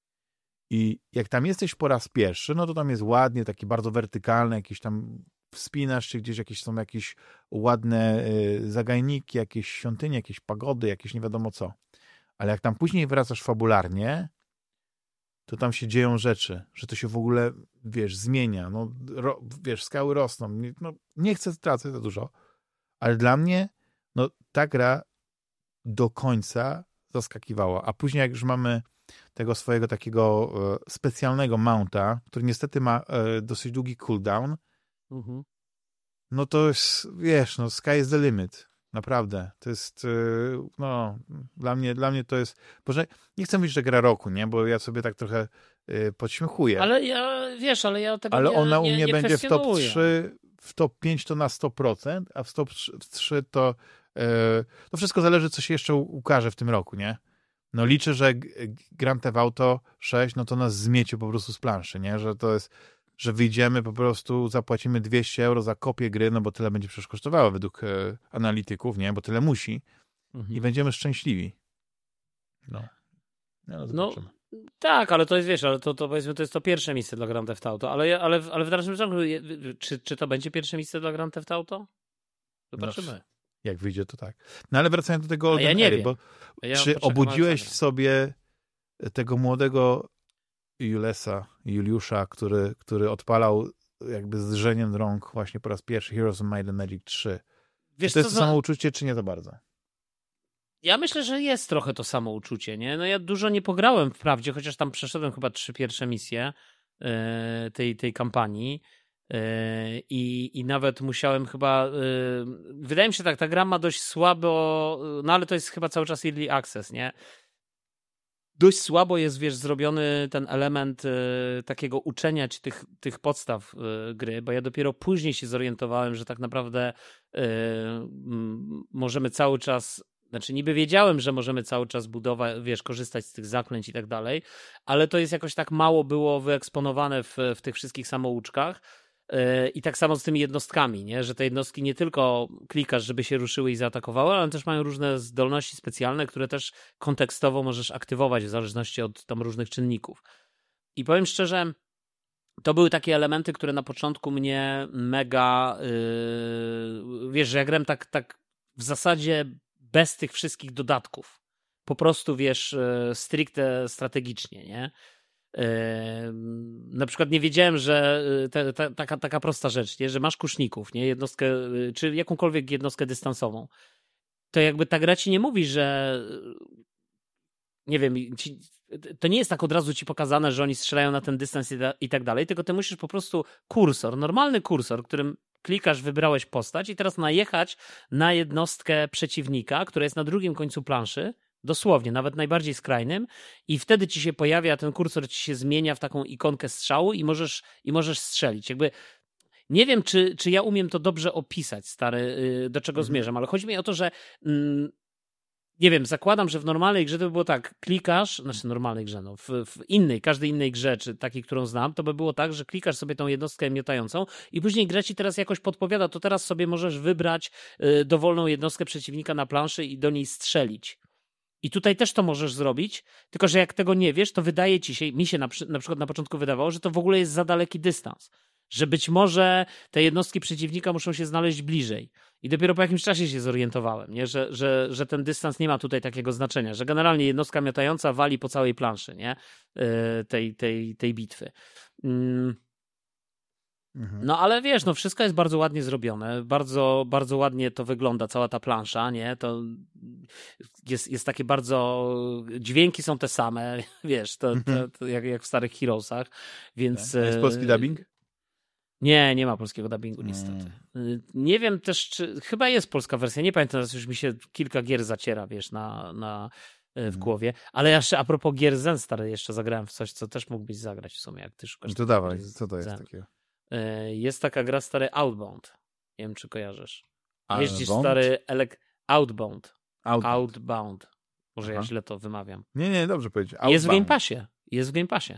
Speaker 1: I jak tam jesteś po raz pierwszy, no to tam jest ładnie, taki bardzo wertykalny, jakieś tam wspinasz się gdzieś, są jakieś ładne zagajniki, jakieś świątynie, jakieś pagody, jakieś nie wiadomo co. Ale jak tam później wracasz fabularnie, to tam się dzieją rzeczy, że to się w ogóle, wiesz, zmienia. No, wiesz, skały rosną. No, nie chcę stracać za dużo, ale dla mnie no, ta gra do końca zaskakiwała. A później jak już mamy tego swojego takiego specjalnego mounta, który niestety ma dosyć długi cooldown, no to jest, wiesz, no sky is the limit. Naprawdę. To jest, no, dla mnie to jest, może nie chcę mówić, że gra roku, nie? Bo ja sobie tak trochę podśmiechuję.
Speaker 2: Ale ja, wiesz, ale ja tego
Speaker 1: ale
Speaker 2: nie
Speaker 1: ona u mnie
Speaker 2: nie
Speaker 1: będzie w top 3, w top 5 to na 100%, a w top 3 to to wszystko zależy, co się jeszcze ukaże w tym roku, nie? No liczę, że Grand Theft Auto 6, no to nas zmiecie po prostu z planszy, nie? Że to jest, że wyjdziemy, po prostu zapłacimy 200 euro za kopię gry, no bo tyle będzie przecież kosztowało według analityków, nie? Bo tyle musi i będziemy szczęśliwi.
Speaker 2: No, tak, ale to jest, wiesz, ale to powiedzmy, to jest to pierwsze miejsce dla Grand Theft Auto, ale w dalszym ciągu, czy to będzie pierwsze miejsce dla Grand Theft Auto? Zobaczymy.
Speaker 1: No, jak wyjdzie, to tak. No ale wracając do tego Golden
Speaker 2: ja nie
Speaker 1: Ery,
Speaker 2: wiem.
Speaker 1: bo czy obudziłeś w sobie tego młodego Juliusza, który odpalał jakby z drżeniem rąk właśnie po raz pierwszy Heroes of Might and Magic 3. Wiesz, czy to jest to samo uczucie, czy nie to bardzo?
Speaker 2: Ja myślę, że jest trochę to samo uczucie, nie? No ja dużo nie pograłem wprawdzie, chociaż tam przeszedłem chyba 3 pierwsze misje tej kampanii i nawet musiałem chyba... Wydaje mi się tak, ta gra ma dość słabo, no ale to jest chyba cały czas Early Access, nie? Dość słabo jest, wiesz, zrobiony ten element takiego uczenia ci tych podstaw gry, bo ja dopiero później się zorientowałem, że tak naprawdę możemy cały czas, znaczy niby wiedziałem, że możemy cały czas budować, wiesz, korzystać z tych zaklęć i tak dalej, ale to jest jakoś tak mało było wyeksponowane w tych wszystkich samouczkach. I tak samo z tymi jednostkami, nie? Że te jednostki nie tylko klikasz, żeby się ruszyły i zaatakowały, ale też mają różne zdolności specjalne, które też kontekstowo możesz aktywować w zależności od tam różnych czynników. I powiem szczerze, to były takie elementy, które na początku mnie mega, wiesz, że ja grałem tak w zasadzie bez tych wszystkich dodatków. Po prostu, wiesz, stricte strategicznie, nie? Na przykład nie wiedziałem, że taka prosta rzecz, nie? Że masz kuszników, nie? Jednostkę, czy jakąkolwiek jednostkę dystansową, to jakby ta gra ci nie mówi, że nie wiem, to nie jest tak od razu ci pokazane, że oni strzelają na ten dystans i tak dalej, tylko ty musisz po prostu normalny kursor, którym klikasz, wybrałeś postać i teraz najechać na jednostkę przeciwnika, która jest na drugim końcu planszy, dosłownie, nawet najbardziej skrajnym, i wtedy ci się pojawia, ten kursor ci się zmienia w taką ikonkę strzału i możesz strzelić. Jakby nie wiem, czy ja umiem to dobrze opisać, stary, do czego zmierzam, ale chodzi mi o to, że nie wiem, zakładam, że w normalnej grze to by było tak, klikasz, znaczy normalnej grze, no, każdej innej grze, czy takiej, którą znam, to by było tak, że klikasz sobie tą jednostkę miotającą i później gra ci teraz jakoś podpowiada, to teraz sobie możesz wybrać dowolną jednostkę przeciwnika na planszy i do niej strzelić. I tutaj też to możesz zrobić, tylko że jak tego nie wiesz, to wydaje ci się, mi się na przykład na początku wydawało, że to w ogóle jest za daleki dystans. Że być może te jednostki przeciwnika muszą się znaleźć bliżej. I dopiero po jakimś czasie się zorientowałem, nie? Że ten dystans nie ma tutaj takiego znaczenia, że generalnie jednostka miotająca wali po całej planszy, nie? Tej bitwy. No ale wiesz, no wszystko jest bardzo ładnie zrobione, bardzo, bardzo ładnie to wygląda, cała ta plansza, nie? To jest takie bardzo, dźwięki są te same, wiesz, to jak w starych Heroesach, więc...
Speaker 1: Jest polski dubbing?
Speaker 2: Nie ma polskiego dubbingu niestety. Nie wiem też, czy... Chyba jest polska wersja, nie pamiętam, teraz już mi się kilka gier zaciera, wiesz, w głowie. Ale jeszcze a propos gier Zen, stary, jeszcze zagrałem w coś, co też mógłbyś zagrać w sumie, jak ty szukasz.
Speaker 1: To dawaj, co to jest
Speaker 2: Zen.
Speaker 1: takiego?
Speaker 2: Jest taka gra, stary, Outbound. Nie wiem, czy kojarzysz. Jeździsz, stary, Outbound. Może ja źle to wymawiam.
Speaker 1: Nie, dobrze powiedzieć.
Speaker 2: Jest w Game Passie.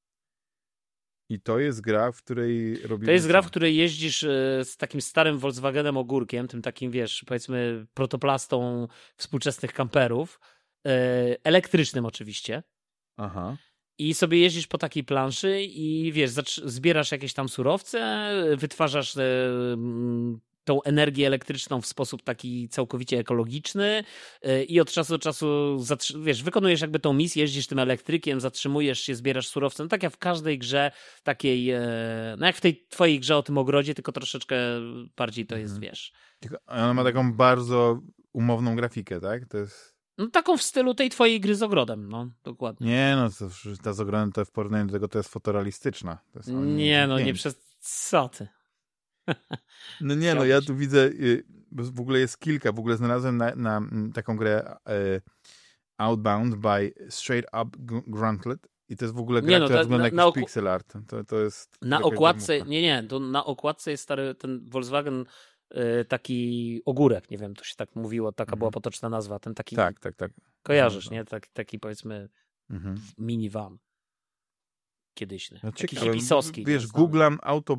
Speaker 1: I to jest gra, w której robisz...
Speaker 2: To jest gra, w której jeździsz z takim starym Volkswagenem ogórkiem, tym takim, wiesz, powiedzmy protoplastą współczesnych kamperów, elektrycznym oczywiście.
Speaker 1: Aha.
Speaker 2: I sobie jeździsz po takiej planszy i wiesz, zbierasz jakieś tam surowce, wytwarzasz tą energię elektryczną w sposób taki całkowicie ekologiczny i od czasu do czasu, wiesz, wykonujesz jakby tą misję, jeździsz tym elektrykiem, zatrzymujesz się, zbierasz surowce, no tak jak w każdej grze takiej, no jak w tej twojej grze o tym ogrodzie, tylko troszeczkę bardziej to jest, wiesz.
Speaker 1: Ona ma taką bardzo umowną grafikę, tak? To jest...
Speaker 2: No taką w stylu tej twojej gry z ogrodem, no dokładnie.
Speaker 1: Nie, no ta z ogrodem to w porównaniu do tego to jest fotorealistyczna. To jest
Speaker 2: nie co ty.
Speaker 1: No nie, no ja tu widzę, w ogóle jest kilka, w ogóle znalazłem na taką grę Outbound by Straight Up Gauntlet i to jest w ogóle gra, która wygląda jak jakiś pixel art. To jest
Speaker 2: na okładce, to na okładce jest stary ten Volkswagen taki ogórek, nie wiem, to się tak mówiło, taka była potoczna nazwa, ten taki...
Speaker 1: Tak.
Speaker 2: Kojarzysz, nie? Taki powiedzmy minivan. kiedyś.
Speaker 1: No
Speaker 2: taki
Speaker 1: ciekawe,
Speaker 2: hipisowski.
Speaker 1: wiesz, googlam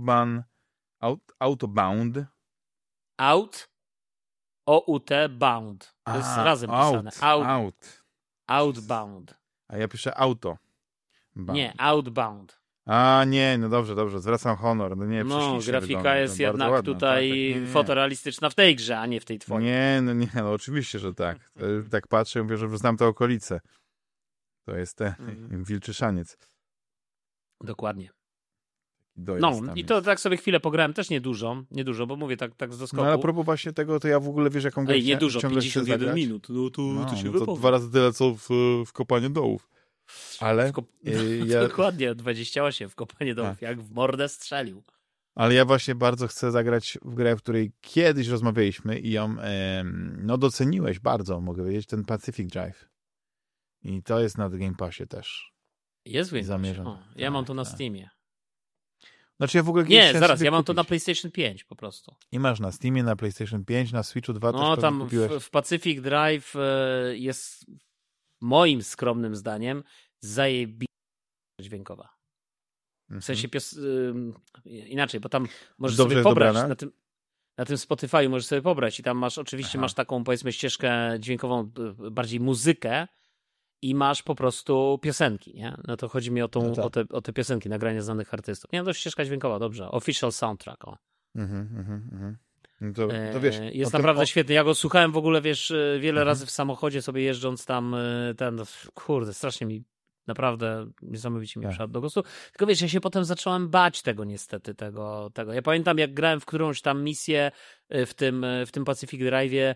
Speaker 1: Outbound.
Speaker 2: O-U-T, bound. To jest razem pisane. Outbound.
Speaker 1: A ja piszę auto.
Speaker 2: Nie, outbound.
Speaker 1: Nie, no dobrze, zwracam honor. No,
Speaker 2: grafika
Speaker 1: wygląda,
Speaker 2: jest jednak
Speaker 1: ładna,
Speaker 2: tutaj
Speaker 1: tak.
Speaker 2: fotorealistyczna w tej grze, a nie w tej twojej.
Speaker 1: No oczywiście, że tak. Tak patrzę i mówię, że znam te okolice. To jest Wilczy Szaniec.
Speaker 2: Dokładnie. I
Speaker 1: jest.
Speaker 2: to tak sobie chwilę pograłem, też niedużo, bo mówię tak z doskoku.
Speaker 1: No ale a propos właśnie tego, to ja w ogóle wiesz, jaką grę
Speaker 2: niedużo,
Speaker 1: ciągle
Speaker 2: 51 minut. No to się
Speaker 1: to 2 razy tyle, co w kopaniu dołów. Ale
Speaker 2: Dokładnie, 28 w kopanie dołów, jak w mordę strzelił.
Speaker 1: Ale ja właśnie bardzo chcę zagrać w grę, w której kiedyś rozmawialiśmy i ją doceniłeś bardzo, mogę powiedzieć, ten Pacific Drive. I to jest na Game Passie też.
Speaker 2: Jest w Game Passie. Ja mam to na Steamie.
Speaker 1: Znaczy ja w ogóle
Speaker 2: ja mam to na PlayStation 5 po prostu.
Speaker 1: I masz na Steamie, na PlayStation 5, na Switchu 2 też
Speaker 2: tam
Speaker 1: kupiłeś.
Speaker 2: w Pacific Drive jest moim skromnym zdaniem zajebiście dźwiękowa. W sensie inaczej, bo tam możesz sobie pobrać na tym Spotify'u możesz sobie pobrać i tam masz masz taką, powiedzmy, ścieżkę dźwiękową, bardziej muzykę i masz po prostu piosenki, nie? No to chodzi mi o te piosenki, nagrania znanych artystów. Nie, to ścieżka dźwiękowa, dobrze. Official soundtrack,
Speaker 1: No to wiesz,
Speaker 2: jest naprawdę świetny. Ja go słuchałem w ogóle, wiesz, wiele razy w samochodzie sobie jeżdżąc tam, strasznie mi naprawdę niesamowicie mi przyszedł do gustu. Tylko wiesz, ja się potem zacząłem bać tego niestety, tego. Ja pamiętam, jak grałem w którąś tam misję w tym Pacific Drive'ie,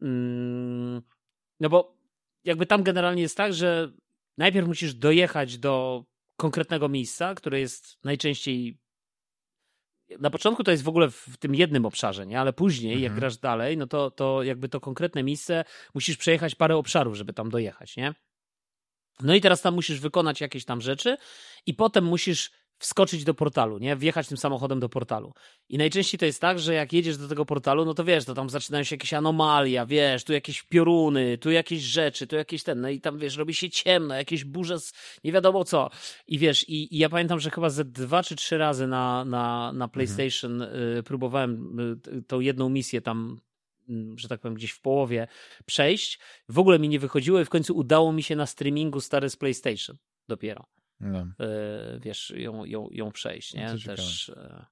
Speaker 2: no bo jakby tam generalnie jest tak, że najpierw musisz dojechać do konkretnego miejsca, które jest najczęściej na początku to jest w ogóle w tym jednym obszarze, nie? Ale później, jak grasz dalej, no to jakby to konkretne miejsce musisz przejechać parę obszarów, żeby tam dojechać, nie? No i teraz tam musisz wykonać jakieś tam rzeczy i potem musisz wskoczyć do portalu, nie? Wjechać tym samochodem do portalu. I najczęściej to jest tak, że jak jedziesz do tego portalu, no to wiesz, to tam zaczynają się jakieś anomalia, wiesz, tu jakieś pioruny, tu jakieś rzeczy, tu jakieś no i tam, wiesz, robi się ciemno, jakieś burze, nie wiadomo co. I wiesz, i ja pamiętam, że chyba ze 2 czy 3 razy na PlayStation próbowałem tą jedną misję tam, że tak powiem, gdzieś w połowie przejść. W ogóle mi nie wychodziło i w końcu udało mi się na streamingu stary z PlayStation dopiero.
Speaker 1: No.
Speaker 2: Wiesz, ją przejść, nie? Też.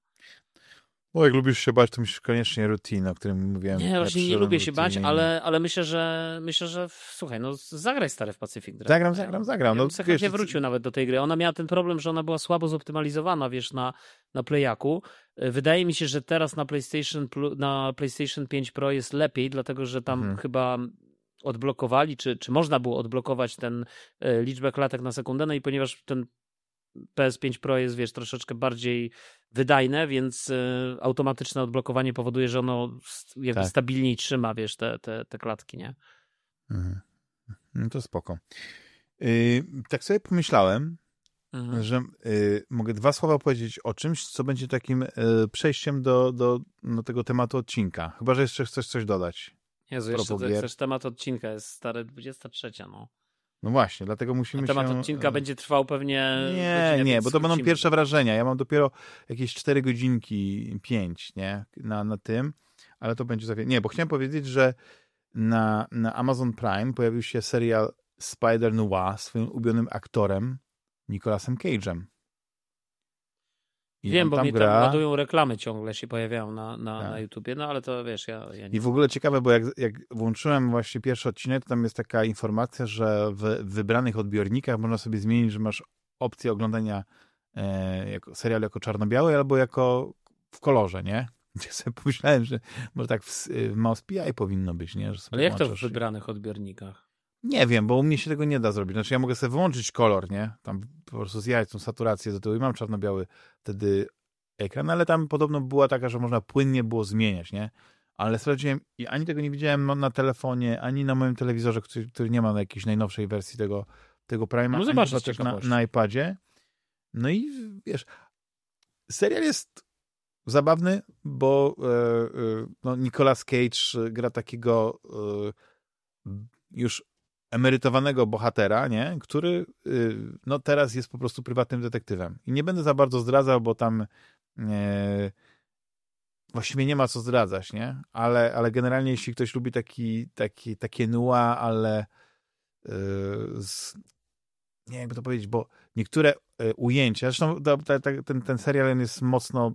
Speaker 1: Bo jak lubisz się bać, to musisz koniecznie rutinę, o którym mówiłem.
Speaker 2: Nie, właśnie nie lubię się bać, ale myślę, że słuchaj, no zagraj stary w Pacific Drive.
Speaker 1: Zagram.
Speaker 2: Ja bym chętnie wrócił nawet do tej gry. Ona miała ten problem, że ona była słabo zoptymalizowana, wiesz, na Playaku. Wydaje mi się, że teraz na PlayStation 5 Pro jest lepiej, dlatego że tam chyba odblokowali, czy można było odblokować ten liczbę klatek na sekundę, no i ponieważ ten PS5 Pro jest, wiesz, troszeczkę bardziej wydajne, więc automatyczne odblokowanie powoduje, że ono jakby stabilniej trzyma, wiesz, te klatki, nie?
Speaker 1: No to spoko. Tak sobie pomyślałem, że mogę 2 słowa powiedzieć o czymś, co będzie takim przejściem do tego tematu odcinka. Chyba że jeszcze chcesz coś dodać.
Speaker 2: Jezu, jeszcze chcesz temat odcinka, jest stare 23, no.
Speaker 1: No właśnie, dlatego musimy
Speaker 2: temat odcinka będzie trwał pewnie...
Speaker 1: Nie, bo to będą pierwsze wrażenia. Ja mam dopiero jakieś 4 godzinki, 5, nie? Na tym, ale to będzie... Nie, bo chciałem powiedzieć, że na Amazon Prime pojawił się serial Spider-Noir z swoim ulubionym aktorem Nicolasem Cage'em.
Speaker 2: Wiem, bo mnie tam ładują reklamy ciągle, się pojawiają na YouTubie, no ale to wiesz, ja nie...
Speaker 1: I w ogóle ciekawe, bo jak włączyłem właśnie pierwszy odcinek, to tam jest taka informacja, że w wybranych odbiornikach można sobie zmienić, że masz opcję oglądania serialu jako czarno-biały albo jako w kolorze, nie? Ja sobie pomyślałem, że może tak w Mouse PI powinno być, nie? Że sobie
Speaker 2: ale jak to w wybranych odbiornikach?
Speaker 1: Nie wiem, bo u mnie się tego nie da zrobić. Znaczy ja mogę sobie wyłączyć kolor, nie? Tam po prostu zjechać tą saturację do tyłu i mam czarno-biały wtedy ekran, ale tam podobno była taka, że można płynnie było zmieniać, nie? Ale sprawdziłem i ani tego nie widziałem na telefonie, ani na moim telewizorze, który nie ma na jakiejś najnowszej wersji tego Prime'a,
Speaker 2: no zobaczysz
Speaker 1: też na iPadzie. No i wiesz, serial jest zabawny, bo Nicolas Cage gra takiego już emerytowanego bohatera, nie? Który no teraz jest po prostu prywatnym detektywem. I nie będę za bardzo zdradzał, bo tam właściwie nie ma co zdradzać, nie? Ale generalnie jeśli ktoś lubi takie noir, ale nie wiem, jakby to powiedzieć, bo niektóre ujęcia, zresztą ten serial jest mocno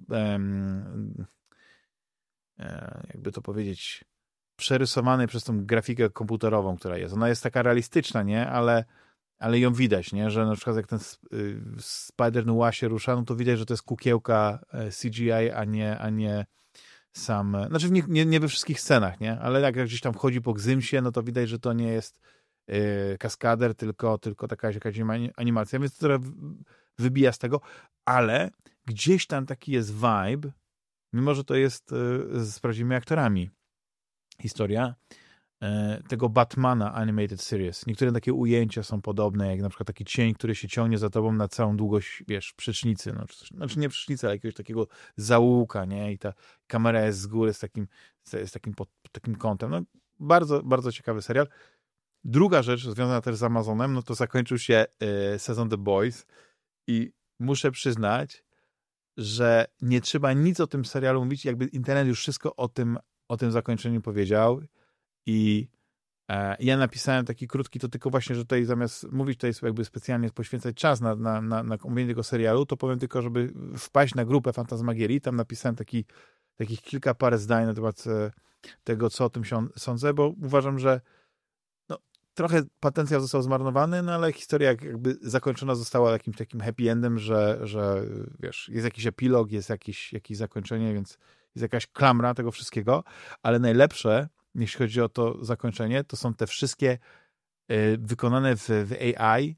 Speaker 1: jakby to powiedzieć, przerysowany przez tą grafikę komputerową, która jest. Ona jest taka realistyczna, nie? Ale ją widać, nie? Że na przykład jak ten Spider-Noir się rusza, no to widać, że to jest kukiełka CGI, a nie sam... Znaczy nie we wszystkich scenach, nie? Ale jak gdzieś tam wchodzi po gzymsie, no to widać, że to nie jest kaskader, tylko jakaś animacja, więc to trochę wybija z tego, ale gdzieś tam taki jest vibe, mimo że to jest z prawdziwymi aktorami historia tego Batmana Animated Series. Niektóre takie ujęcia są podobne, jak na przykład taki cień, który się ciągnie za tobą na całą długość, wiesz, przecznicy. Znaczy nie przecznicy, ale jakiegoś takiego zaułka, nie? I ta kamera jest z góry z takim kątem. No, bardzo, bardzo ciekawy serial. Druga rzecz, związana też z Amazonem, no to zakończył się sezon The Boys i muszę przyznać, że nie trzeba nic o tym serialu mówić, jakby internet już wszystko o tym zakończeniu powiedział i ja napisałem taki krótki, to tylko właśnie, że tutaj zamiast mówić tutaj jakby specjalnie poświęcać czas na omówienie tego serialu, to powiem tylko, żeby wpaść na grupę Fantasmagierii, tam napisałem takich kilka parę zdań na temat tego, co o tym sądzę, bo uważam, że trochę potencjał został zmarnowany, no ale historia jakby zakończona została jakimś takim happy endem, że wiesz, jest jakiś epilog, jest jakieś zakończenie, więc jest jakaś klamra tego wszystkiego, ale najlepsze, jeśli chodzi o to zakończenie, to są te wszystkie wykonane w AI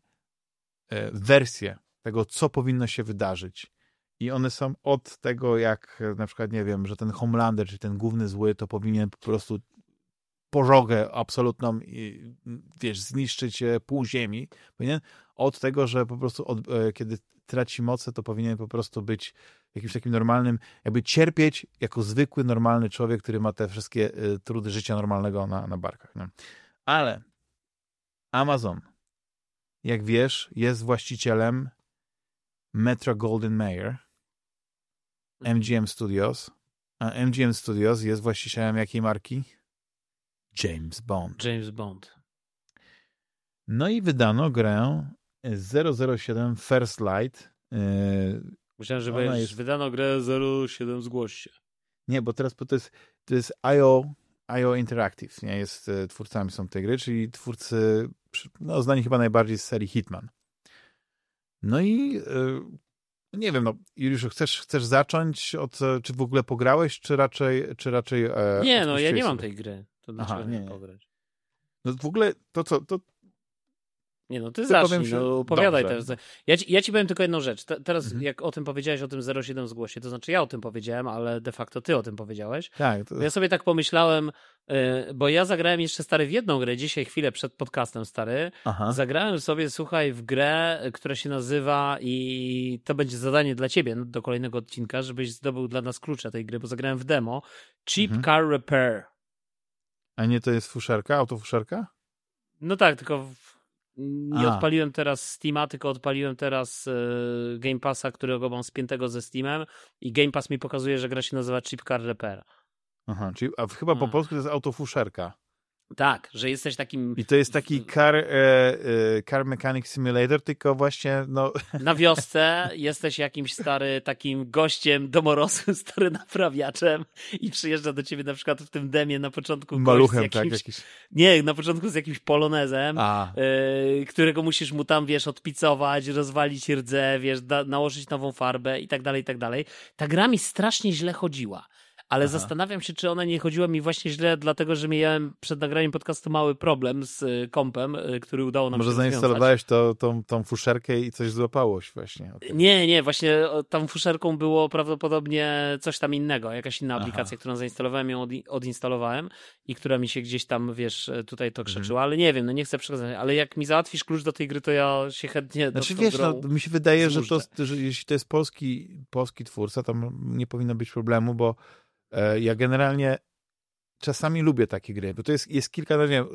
Speaker 1: wersje tego, co powinno się wydarzyć. I one są od tego, jak na przykład, nie wiem, że ten Homelander, czy ten główny zły, to powinien po prostu pożogę absolutną, wiesz, zniszczyć pół ziemi. Powinien od tego, że po prostu kiedy traci moce, to powinien po prostu być jakimś takim normalnym, jakby cierpieć jako zwykły, normalny człowiek, który ma te wszystkie trudy życia normalnego na barkach. No. Ale Amazon, jak wiesz, jest właścicielem Metro-Goldwyn-Mayer, MGM Studios, a MGM Studios jest właścicielem jakiej marki? James Bond. No i wydano grę 007 First Light.
Speaker 2: Myślałem, że wydano grę 07 Zgłoś się.
Speaker 1: Nie, bo teraz to jest IO Interactive, nie? Twórcami są tej gry, czyli twórcy znani chyba najbardziej z serii Hitman. No i nie wiem, Juliuszu, chcesz zacząć czy w ogóle pograłeś, czy raczej
Speaker 2: nie, ja nie mam tej gry. To dlaczego nie pograć?
Speaker 1: No w ogóle
Speaker 2: Nie, ty zacznij, opowiadaj teraz. Ja ci powiem tylko jedną rzecz. Teraz jak o tym powiedziałeś, o tym 07 Zgłosie, to znaczy ja o tym powiedziałem, ale de facto ty o tym powiedziałeś.
Speaker 1: Tak.
Speaker 2: Ja sobie tak pomyślałem, bo ja zagrałem jeszcze, stary, w jedną grę, dzisiaj chwilę przed podcastem, stary.
Speaker 1: Aha.
Speaker 2: Zagrałem sobie, słuchaj, w grę, która się nazywa, i to będzie zadanie dla ciebie do kolejnego odcinka, żebyś zdobył dla nas klucze tej gry, bo zagrałem w demo. Cheap Car Repair.
Speaker 1: A nie to jest fuszerka, autofuszerka?
Speaker 2: No tak, tylko nie odpaliłem teraz Steama, tylko odpaliłem teraz Game Passa, którego mam spiętego ze Steamem, i Game Pass mi pokazuje, że gra się nazywa Cheap Car Repair.
Speaker 1: Aha, czyli chyba po polsku to jest autofuszerka.
Speaker 2: Tak, że jesteś takim...
Speaker 1: I to jest taki car mechanic simulator, tylko właśnie
Speaker 2: na wiosce jesteś jakimś takim gościem domorosłym, naprawiaczem, i przyjeżdża do ciebie na przykład w tym demie na początku
Speaker 1: maluchem,
Speaker 2: jakimś... Nie, na początku z jakimś polonezem, którego musisz mu tam, wiesz, odpicować, rozwalić rdzę, wiesz, nałożyć nową farbę i tak dalej, i tak dalej. Ta gra mi strasznie źle chodziła. Ale zastanawiam się, czy ona nie chodziła mi właśnie źle, dlatego że miałem przed nagraniem podcastu mały problem z kompem, który udało nam się rozwiązać.
Speaker 1: Może zainstalowałeś tą fuszerkę i coś złapałoś właśnie.
Speaker 2: Nie, właśnie tą fuszerką było prawdopodobnie coś tam innego, jakaś inna aplikacja, którą zainstalowałem, ją odinstalowałem i która mi się gdzieś tam, wiesz, tutaj to krzeczyła, ale nie wiem, nie chcę przekazać, ale jak mi załatwisz klucz do tej gry, to ja się chętnie
Speaker 1: mi się wydaje, że jeśli to jest polski twórca, to nie powinno być problemu, bo ja generalnie czasami lubię takie gry, bo to jest kilka, nie wiem,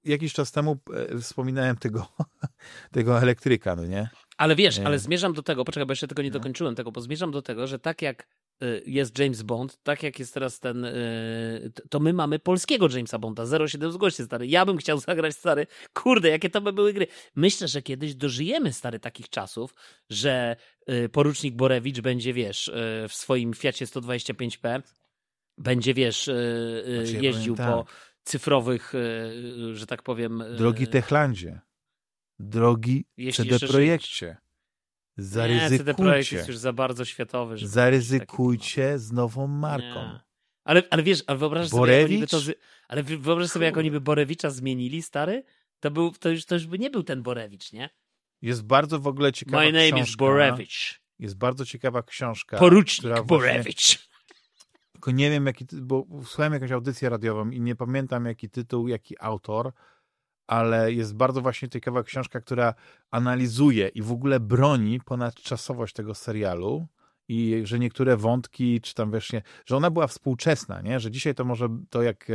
Speaker 1: jakiś czas temu wspominałem tego elektryka, no nie?
Speaker 2: Ale wiesz, ale zmierzam do tego, poczekaj, bo jeszcze tego nie dokończyłem bo zmierzam do tego, że tak jak jest James Bond, tak jak jest teraz to my mamy polskiego Jamesa Bonda, 07 zgłoś się, stary. Ja bym chciał zagrać, stary. Kurde, jakie to by były gry. Myślę, że kiedyś dożyjemy, stary, takich czasów, że porucznik Borewicz będzie, wiesz, w swoim Fiacie 125p będzie, wiesz, jeździł po cyfrowych, że tak powiem...
Speaker 1: Drogi Techlandzie, drogi CD Projekcie, zaryzykujcie.
Speaker 2: Nie, CD Projekt jest już za bardzo światowy.
Speaker 1: Zaryzykujcie z nową marką.
Speaker 2: Nie. Ale wiesz, wyobraź sobie, jak oni by Borewicza zmienili, stary? To już by nie był ten Borewicz, nie?
Speaker 1: Jest bardzo w ogóle ciekawa książka.
Speaker 2: My name is Borewicz.
Speaker 1: Jest bardzo ciekawa książka.
Speaker 2: Porucznik Borewicz.
Speaker 1: Tylko nie wiem, bo słuchałem jakąś audycję radiową i nie pamiętam, jaki tytuł, jaki autor, ale jest bardzo właśnie ciekawa książka, która analizuje i w ogóle broni ponadczasowość tego serialu i że niektóre wątki, czy tam właśnie, że ona była współczesna, nie? Że dzisiaj to może to jak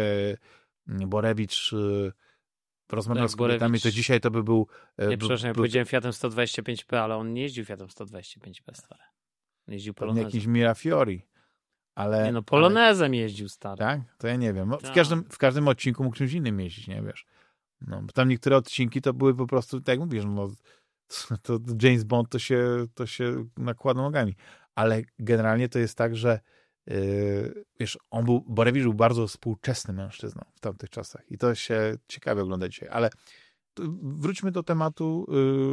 Speaker 1: Borewicz rozmawiał z kobietami, to dzisiaj to by był...
Speaker 2: Nie, przepraszam, ja powiedziałem Fiatem 125p, ale on nie jeździł Fiatem 125p, stary. Jeździł Polonezem.
Speaker 1: Jakiś Mirafiori. Ale,
Speaker 2: nie no, Polonezem jeździł, stary.
Speaker 1: Tak? To ja nie wiem. No, w każdym odcinku mógł czymś innym jeździć, nie wiesz. No, bo tam niektóre odcinki to były po prostu, tak jak mówisz, no, to James Bond to się nakłada nogami. Ale generalnie to jest tak, że wiesz, Borewicz był bardzo współczesnym mężczyzną w tamtych czasach i to się ciekawie ogląda dzisiaj. Ale wróćmy do tematu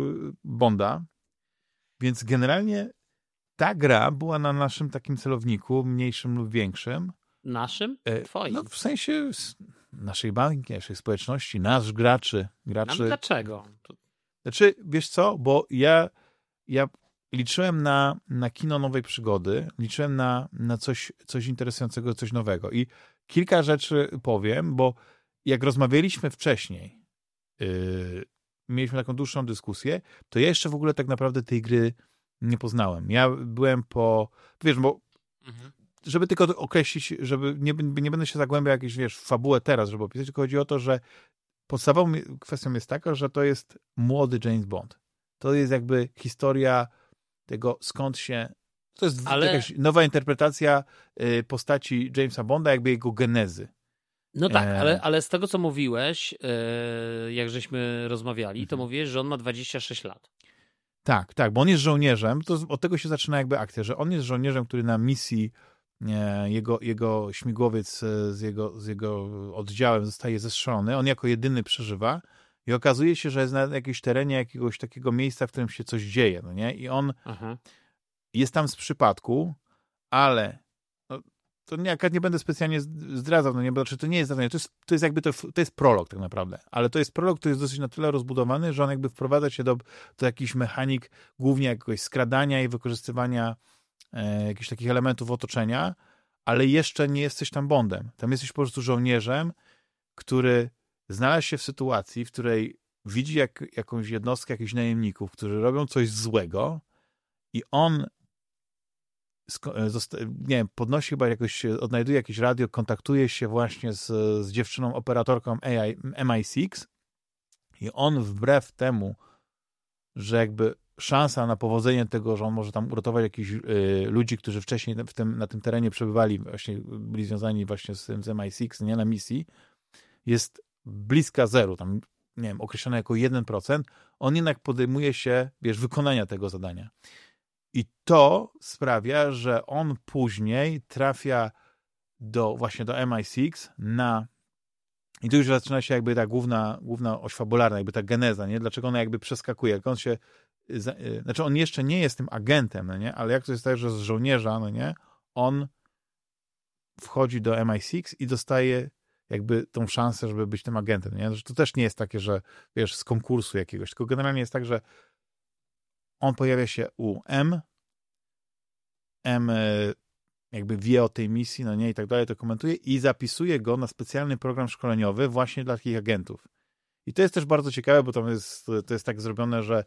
Speaker 1: Bonda. Więc generalnie ta gra była na naszym takim celowniku, mniejszym lub większym.
Speaker 2: Naszym? Twoim?
Speaker 1: No, w sensie naszej bańki, naszej społeczności, nasz graczy.
Speaker 2: No, dlaczego?
Speaker 1: Znaczy, wiesz co, bo ja liczyłem na kino nowej przygody, liczyłem na coś interesującego, coś nowego i kilka rzeczy powiem, bo jak rozmawialiśmy wcześniej, mieliśmy taką dłuższą dyskusję, to ja jeszcze w ogóle tak naprawdę tej gry nie poznałem. Ja byłem wiesz, bo żeby tylko określić, żeby nie będę się zagłębiał jakieś, wiesz, w fabułę teraz, żeby opisać, tylko chodzi o to, że podstawową kwestią jest taka, że to jest młody James Bond. To jest jakby historia tego, skąd się... To jest jakaś nowa interpretacja postaci Jamesa Bonda, jakby jego genezy.
Speaker 2: No tak, ale z tego, co mówiłeś, jak żeśmy rozmawiali, to mówiłeś, że on ma 26 lat.
Speaker 1: Tak, bo on jest żołnierzem, to od tego się zaczyna jakby akcja, że on jest żołnierzem, który na misji jego śmigłowiec z jego oddziałem zostaje zestrzelony, on jako jedyny przeżywa i okazuje się, że jest na jakimś terenie jakiegoś takiego miejsca, w którym się coś dzieje, no nie? I on jest tam z przypadku, ale to nie będę specjalnie zdradzał, no nie, bo to nie jest zdradzenie, to jest jakby to jest prolog tak naprawdę, ale to jest prolog, który jest dosyć na tyle rozbudowany, że on jakby wprowadza się do jakichś mechanik, głównie jakiegoś skradania i wykorzystywania jakichś takich elementów otoczenia, ale jeszcze nie jesteś tam Bondem. Tam jesteś po prostu żołnierzem, który znalazł się w sytuacji, w której widzi jakąś jednostkę, jakichś najemników, którzy robią coś złego i on nie wiem, podnosi chyba jakoś, odnajduje jakieś radio, kontaktuje się właśnie z dziewczyną operatorką MI6 i on wbrew temu, że jakby szansa na powodzenie tego, że on może tam uratować jakichś ludzi, którzy wcześniej na tym terenie przebywali, właśnie byli związani właśnie z MI6, nie, na misji, jest bliska zeru, tam nie wiem, określone jako 1%, on jednak podejmuje się, wiesz, wykonania tego zadania. I to sprawia, że on później trafia właśnie do MI6 i tu już zaczyna się jakby ta główna oś fabularna, jakby ta geneza, nie? Dlaczego ona jakby przeskakuje, jak on się znaczy on jeszcze nie jest tym agentem, no nie? Ale jak to jest tak, że z żołnierza, no nie? On wchodzi do MI6 i dostaje jakby tą szansę, żeby być tym agentem, nie? Że to też nie jest takie, że wiesz, z konkursu jakiegoś, tylko generalnie jest tak, że on pojawia się u M jakby wie o tej misji, no nie, i tak dalej, to komentuje i zapisuje go na specjalny program szkoleniowy właśnie dla takich agentów. I to jest też bardzo ciekawe, bo to jest tak zrobione, że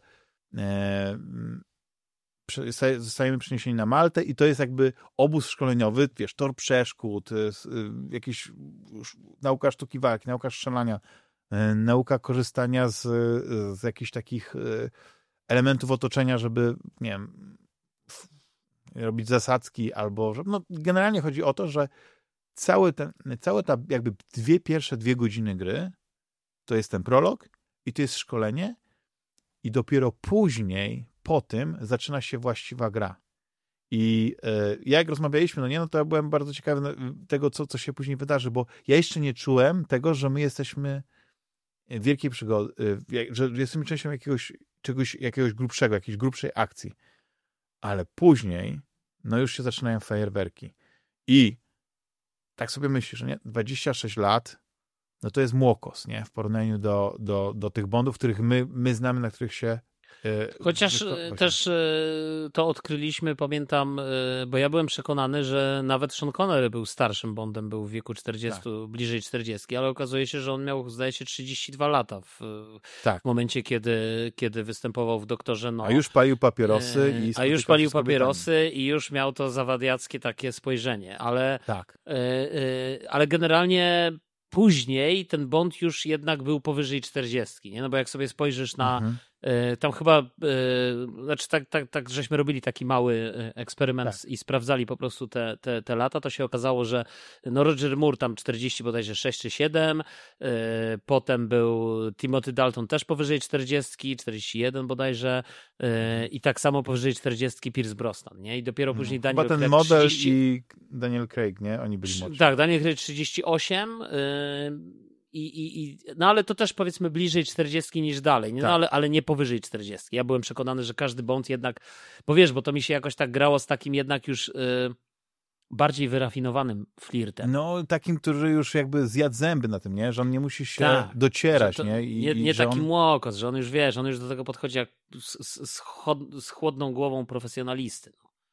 Speaker 1: zostajemy przeniesieni na Maltę i to jest jakby obóz szkoleniowy, wiesz, tor przeszkód, jakiś nauka sztuki walki, nauka strzelania, nauka korzystania z jakichś takich elementów otoczenia, żeby, nie wiem, robić zasadzki albo, no generalnie chodzi o to, że całe ta jakby pierwsze 2 godziny gry to jest ten prolog i to jest szkolenie i dopiero później, po tym zaczyna się właściwa gra. I jak rozmawialiśmy, no to ja byłem bardzo ciekawy tego, co się później wydarzy, bo ja jeszcze nie czułem tego, że my jesteśmy wielkiej przygody, że jesteśmy częścią jakiegoś grubszego, jakiejś grubszej akcji. Ale później, no już się zaczynają fajerwerki. I tak sobie myślę, że nie, 26 lat, no to jest młokos, nie? W porównaniu do tych Bondów, których my znamy, na których się...
Speaker 2: Chociaż też to odkryliśmy, pamiętam, bo ja byłem przekonany, że nawet Sean Connery był starszym Bondem, był w wieku 40, bliżej 40, ale okazuje się, że on miał, zdaje się, 32 lata w momencie, kiedy występował w Doktorze No.
Speaker 1: A już palił papierosy
Speaker 2: i już miał to zawadiackie takie spojrzenie, ale generalnie później ten Bond już jednak był powyżej 40, nie? No bo jak sobie spojrzysz na tam chyba, znaczy tak, żeśmy robili taki mały eksperyment i sprawdzali po prostu te lata, to się okazało, że no Roger Moore tam 40 bodajże 6 czy 7, potem był Timothy Dalton też powyżej 40, 41 bodajże i tak samo powyżej 40 Pierce Brosnan, nie? I dopiero później Daniel Craig.
Speaker 1: Chyba ten model 30... i Daniel Craig, nie? Oni byli młodsi.
Speaker 2: Tak, Daniel Craig 38 no ale to też powiedzmy bliżej 40 niż dalej, nie? No ale nie powyżej 40. Ja byłem przekonany, że każdy Bond jednak, bo wiesz, bo to mi się jakoś tak grało z takim jednak już bardziej wyrafinowanym flirtem.
Speaker 1: No takim, który już jakby zjadł zęby na tym, nie? Że on nie musi się docierać, nie?
Speaker 2: Nie taki młokos, że on już wiesz, on już do tego podchodzi jak z chłodną głową profesjonalisty.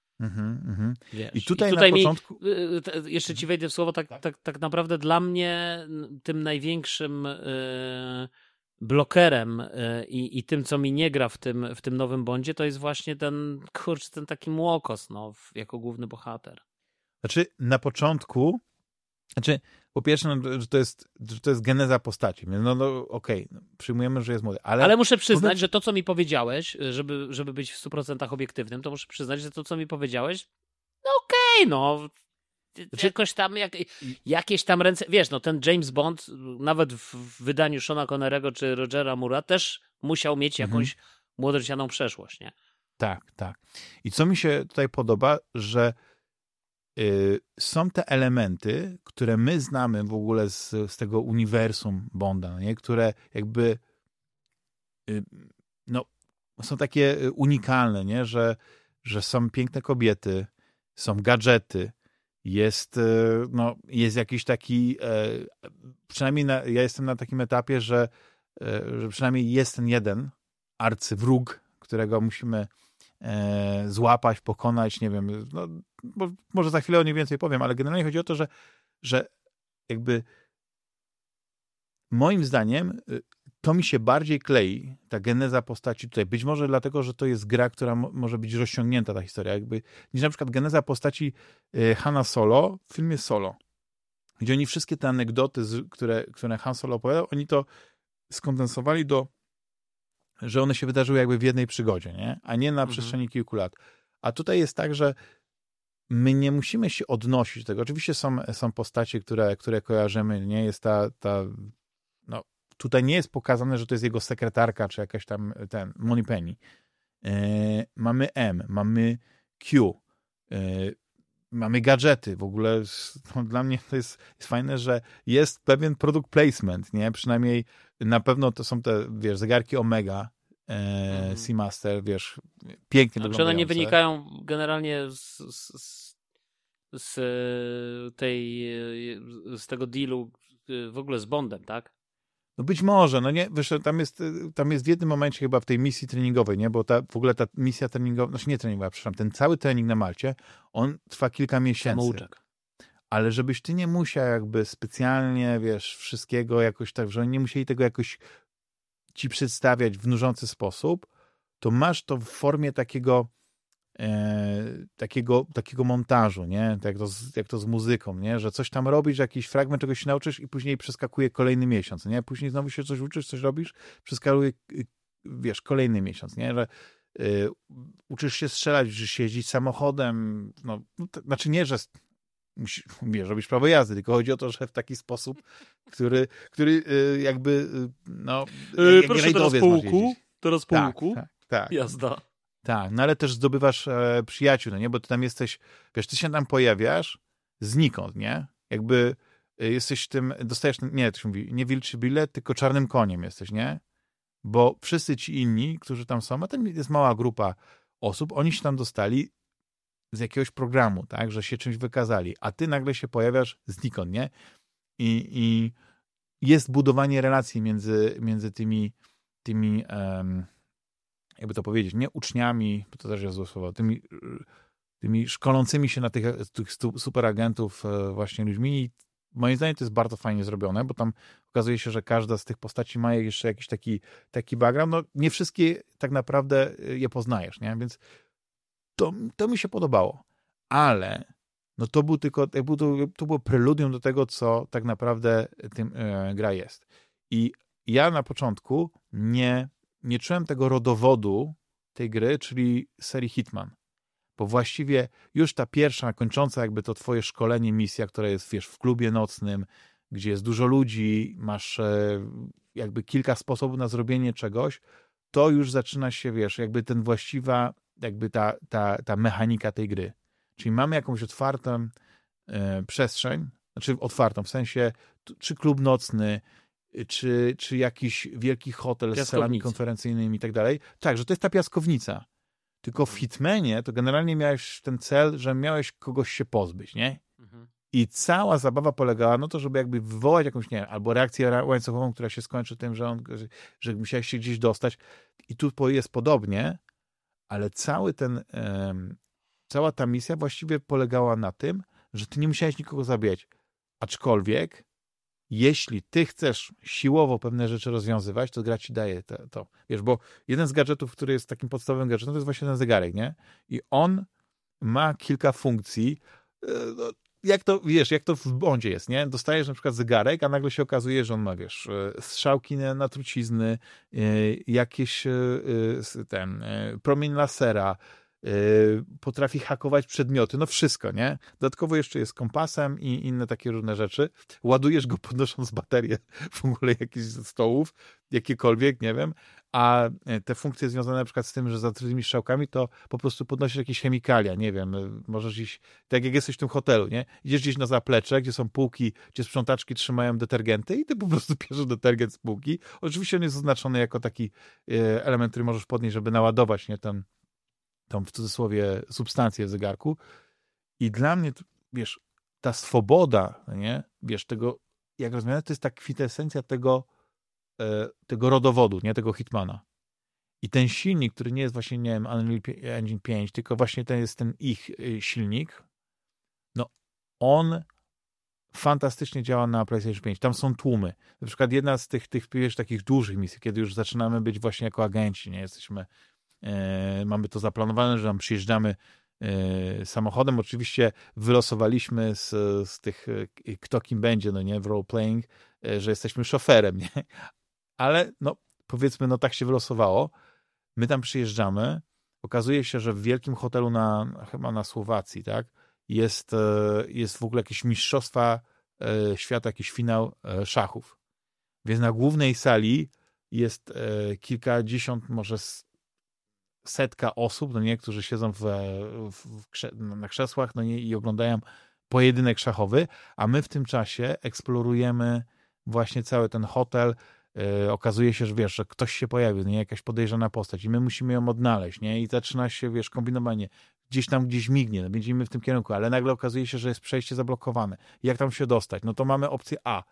Speaker 1: I tutaj na początku...
Speaker 2: Jeszcze ci wejdę w słowo, tak naprawdę dla mnie tym największym blokerem i tym, co mi nie gra w tym nowym Bondzie, to jest właśnie ten taki młokos, jako główny bohater.
Speaker 1: Znaczy, na początku, po pierwsze, że to jest geneza postaci. No okej, przyjmujemy, że jest młody. Ale
Speaker 2: muszę przyznać, że to, co mi powiedziałeś, żeby być w 100% obiektywnym, to muszę przyznać, że to, co mi powiedziałeś, no jakoś tam, jakieś tam ręce, wiesz, no ten James Bond, nawet w wydaniu Seana Connerego czy Rogera Moore'a też musiał mieć jakąś młodocianą przeszłość, nie?
Speaker 1: Tak. I co mi się tutaj podoba, że są te elementy, które my znamy w ogóle z tego uniwersum Bonda, nie? Które jakby są takie unikalne, nie? Że są piękne kobiety, są gadżety, jest jakiś taki, przynajmniej ja jestem na takim etapie, że przynajmniej jest ten jeden arcywróg, którego musimy złapać, pokonać, nie wiem, bo może za chwilę o nim więcej powiem, ale generalnie chodzi o to, że jakby moim zdaniem to mi się bardziej klei, ta geneza postaci tutaj. Być może dlatego, że to jest gra, która może być rozciągnięta, ta historia, niż na przykład geneza postaci Hana Solo w filmie Solo, gdzie oni wszystkie te anegdoty, które Han Solo opowiadał, oni to skondensowali że one się wydarzyły jakby w jednej przygodzie, nie? A nie na przestrzeni kilku lat. A tutaj jest tak, że my nie musimy się odnosić do tego. Oczywiście są postacie, które kojarzymy, nie? Jest tutaj nie jest pokazane, że to jest jego sekretarka, czy jakaś tam Moneypenny. Mamy M, mamy Q, mamy gadżety. W ogóle dla mnie to jest fajne, że jest pewien product placement, nie? Przynajmniej na pewno to są te, wiesz, zegarki Omega, Seamaster, wiesz, pięknie wyglądające.
Speaker 2: Czy one nie wynikają generalnie z tego dealu w ogóle z Bondem, tak?
Speaker 1: No być może, no nie, wiesz, tam jest w jednym momencie chyba w tej misji treningowej, nie, bo w ogóle ta misja treningowa, znaczy nie treningowa, przepraszam, ten cały trening na Malcie, on trwa kilka miesięcy.
Speaker 2: Samouczek.
Speaker 1: Ale żebyś ty nie musiał jakby specjalnie, wiesz, wszystkiego jakoś tak, że oni nie musieli tego jakoś ci przedstawiać w nużący sposób, to masz to w formie takiego takiego montażu, nie? Jak to z muzyką, nie? Że coś tam robisz, jakiś fragment czegoś się nauczysz i później przeskakuje kolejny miesiąc, nie? Później znowu się coś uczysz, coś robisz, przeskakuje, wiesz, kolejny miesiąc, nie? Że uczysz się strzelać, uczysz się jeździć samochodem, znaczy nie, że wiesz, robisz prawo jazdy, tylko chodzi o to, że w taki sposób, który jakby,
Speaker 2: proszę teraz po łuku,
Speaker 1: tak.
Speaker 2: Jazda.
Speaker 1: Tak, no ale też zdobywasz przyjaciół, no nie, bo ty tam jesteś, wiesz, ty się tam pojawiasz znikąd, nie? Jakby jesteś tym, dostajesz, nie, to się mówi, nie wilczy bilet, tylko czarnym koniem jesteś, nie? Bo wszyscy ci inni, którzy tam są, a tam jest mała grupa osób, oni się tam dostali z jakiegoś programu, tak, że się czymś wykazali, a ty nagle się pojawiasz znikąd, nie? I jest budowanie relacji między tymi jakby to powiedzieć, nie uczniami, bo to też jest złe słowo, tymi szkolącymi się na tych superagentów właśnie ludźmi. I moim zdaniem to jest bardzo fajnie zrobione, bo tam okazuje się, że każda z tych postaci ma jeszcze jakiś taki background. No nie wszystkie tak naprawdę je poznajesz, nie? Więc to mi się podobało. Ale no to był tylko, to było preludium do tego, co tak naprawdę tym gra jest. I ja na początku nie czułem tego rodowodu tej gry, czyli serii Hitman. Bo właściwie już ta pierwsza, kończąca jakby to twoje szkolenie, misja, która jest, wiesz, w klubie nocnym, gdzie jest dużo ludzi, masz jakby kilka sposobów na zrobienie czegoś, to już zaczyna się, wiesz, jakby ten właściwa, jakby ta mechanika tej gry. Czyli mamy jakąś otwartą przestrzeń, znaczy otwartą, w sensie czy klub nocny, czy jakiś wielki hotel z salami konferencyjnymi i tak dalej. Tak, że to jest ta piaskownica. Tylko w Hitmanie to generalnie miałeś ten cel, że miałeś kogoś się pozbyć, nie? Mhm. I cała zabawa polegała na to, żeby jakby wywołać jakąś, nie wiem, albo reakcję łańcuchową, która się skończy tym, że musiałeś się gdzieś dostać. I tu jest podobnie, ale cała ta misja właściwie polegała na tym, że ty nie musiałeś nikogo zabijać. Aczkolwiek jeśli ty chcesz siłowo pewne rzeczy rozwiązywać, to gra ci daje to. Wiesz, bo jeden z gadżetów, który jest takim podstawowym gadżetem, to jest właśnie ten zegarek, nie? I on ma kilka funkcji, jak to w Bondzie jest, nie? Dostajesz na przykład zegarek, a nagle się okazuje, że on ma, wiesz, strzałki na trucizny, jakieś promień lasera, potrafi hakować przedmioty, no wszystko, nie? Dodatkowo jeszcze jest kompasem i inne takie różne rzeczy. Ładujesz go podnosząc baterię w ogóle jakichś stołów, jakiekolwiek, nie wiem, a te funkcje związane na przykład z tym, że za tymi strzałkami to po prostu podnosisz jakieś chemikalia, nie wiem, możesz iść, tak jak jesteś w tym hotelu, nie? Idziesz gdzieś na zaplecze, gdzie są półki, gdzie sprzątaczki trzymają detergenty i ty po prostu bierzesz detergent z półki. Oczywiście on jest zaznaczony jako taki element, który możesz podnieść, żeby naładować, nie, tą w cudzysłowie substancję w zegarku. I dla mnie, wiesz, ta swoboda, nie? Wiesz, tego, jak rozmawiamy, to jest ta kwintesencja tego rodowodu, nie? Tego Hitmana. I ten silnik, który nie jest właśnie, nie wiem, Unreal Engine 5, tylko właśnie ten jest ten ich silnik, no on fantastycznie działa na PlayStation 5. Tam są tłumy. Na przykład jedna z tych wiesz, takich dużych misji, kiedy już zaczynamy być właśnie jako agenci, nie? Mamy to zaplanowane, że tam przyjeżdżamy samochodem. Oczywiście wylosowaliśmy z tych, kto kim będzie, no nie, w roleplaying, że jesteśmy szoferem, nie? Ale no, powiedzmy, no tak się wylosowało. My tam przyjeżdżamy. Okazuje się, że w wielkim hotelu chyba na Słowacji, tak, jest w ogóle jakieś mistrzostwa świata, jakiś finał szachów. Więc na głównej sali jest kilkadziesiąt, może setka osób, no nie, którzy siedzą na krzesłach, no nie, i oglądają pojedynek szachowy, a my w tym czasie eksplorujemy właśnie cały ten hotel. Okazuje się, że wiesz, że ktoś się pojawił, nie, jakaś podejrzana postać i my musimy ją odnaleźć, nie, i zaczyna się, wiesz, kombinowanie. Gdzieś mignie, no będziemy w tym kierunku, ale nagle okazuje się, że jest przejście zablokowane. Jak tam się dostać? No to mamy opcję A.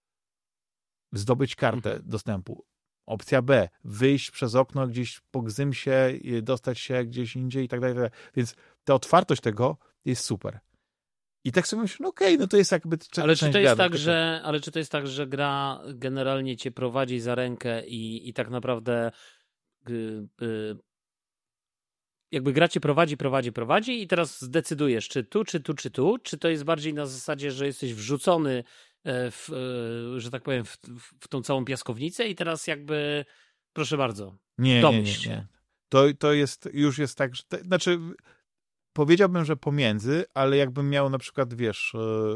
Speaker 1: Zdobyć kartę dostępu. Opcja B, wyjść przez okno gdzieś po gzymsie, dostać się gdzieś indziej i tak dalej. Więc ta otwartość tego jest super. I tak sobie myślę, no okej, no to jest jakby
Speaker 2: ale czy to jest tak, ale czy to jest tak, że gra generalnie cię prowadzi za rękę i tak naprawdę jakby gra cię prowadzi i teraz zdecydujesz, czy tu, czy to jest bardziej na zasadzie, że jesteś wrzucony że tak powiem, w tą całą piaskownicę i teraz jakby, proszę bardzo, domyśl się.
Speaker 1: To jest, już jest tak, że znaczy powiedziałbym, że pomiędzy, ale jakbym miał na przykład, wiesz,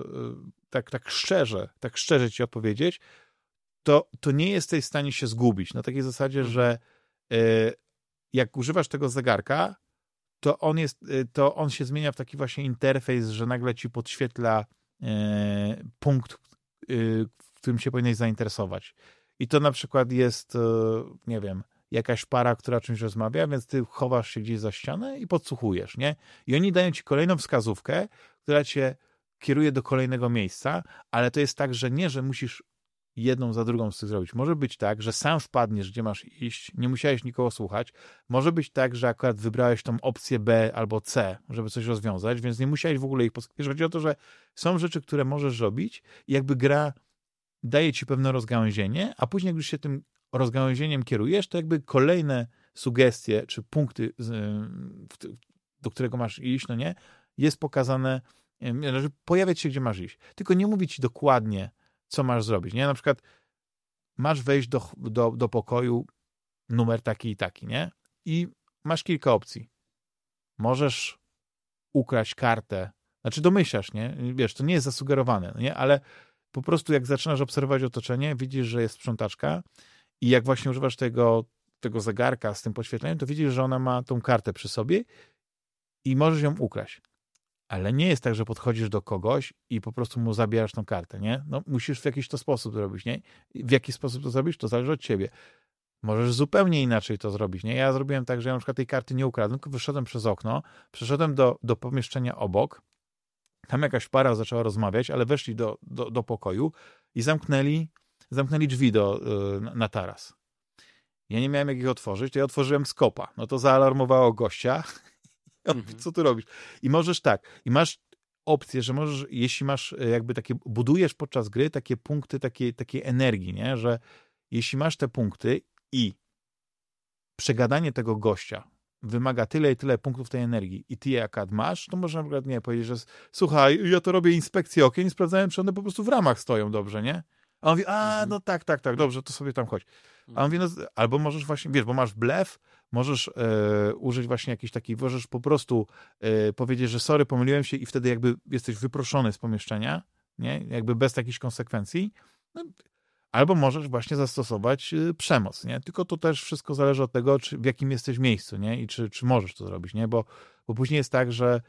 Speaker 1: tak szczerze ci odpowiedzieć, to nie jesteś w stanie się zgubić. Na takiej zasadzie, że jak używasz tego zegarka, to on się zmienia w taki właśnie interfejs, że nagle ci podświetla punkt, w którym się powinieneś zainteresować. I to na przykład jest, nie wiem, jakaś para, która o czymś rozmawia, więc ty chowasz się gdzieś za ścianę i podsłuchujesz, nie? I oni dają ci kolejną wskazówkę, która cię kieruje do kolejnego miejsca, ale to jest tak, że nie, że musisz jedną za drugą z tych zrobić. Może być tak, że sam wpadniesz, gdzie masz iść, nie musiałeś nikogo słuchać. Może być tak, że akurat wybrałeś tą opcję B albo C, żeby coś rozwiązać, więc nie musiałeś w ogóle ich posłuchać. Chodzi o to, że są rzeczy, które możesz robić i jakby gra daje ci pewne rozgałęzienie, a później jak już się tym rozgałęzieniem kierujesz, to jakby kolejne sugestie czy punkty, do którego masz iść, no nie, jest pokazane, że pojawiać się, gdzie masz iść. Tylko nie mówi ci dokładnie, co masz zrobić, nie? Na przykład masz wejść do pokoju numer taki i taki, nie? I masz kilka opcji. Możesz ukraść kartę, znaczy domyślasz, nie? Wiesz, to nie jest zasugerowane, no nie? Ale po prostu jak zaczynasz obserwować otoczenie, widzisz, że jest sprzątaczka i jak właśnie używasz tego zegarka z tym podświetleniem, to widzisz, że ona ma tą kartę przy sobie i możesz ją ukraść. Ale nie jest tak, że podchodzisz do kogoś i po prostu mu zabierasz tą kartę, nie? No, musisz w jakiś to sposób zrobić, nie? W jaki sposób to zrobisz, to zależy od ciebie. Możesz zupełnie inaczej to zrobić, nie? Ja zrobiłem tak, że ja na przykład tej karty nie ukradłem, tylko wyszedłem przez okno, przeszedłem do pomieszczenia obok, tam jakaś para zaczęła rozmawiać, ale weszli do pokoju i zamknęli drzwi na taras. Ja nie miałem jak ich otworzyć, to ja otworzyłem z kopa. No to zaalarmowało gościa. Co tu robisz? I możesz tak, i masz opcję, że możesz, jeśli masz jakby takie, budujesz podczas gry takie punkty takiej energii, nie? Że jeśli masz te punkty i przegadanie tego gościa wymaga tyle i tyle punktów tej energii i ty je akad masz, to można na przykład nie powiedzieć, że słuchaj, ja to robię inspekcję okien i sprawdzałem, czy one po prostu w ramach stoją dobrze, nie? A on mówi, no tak, dobrze, to sobie tam chodź. A on mówi, no, albo możesz właśnie, wiesz, bo masz blef, możesz użyć właśnie jakiś taki, możesz po prostu powiedzieć, że sorry, pomyliłem się i wtedy jakby jesteś wyproszony z pomieszczenia, nie? Jakby bez takich konsekwencji. No, albo możesz właśnie zastosować przemoc, nie? Tylko to też wszystko zależy od tego, w jakim jesteś miejscu, nie? I czy możesz to zrobić, nie? Bo później jest tak, że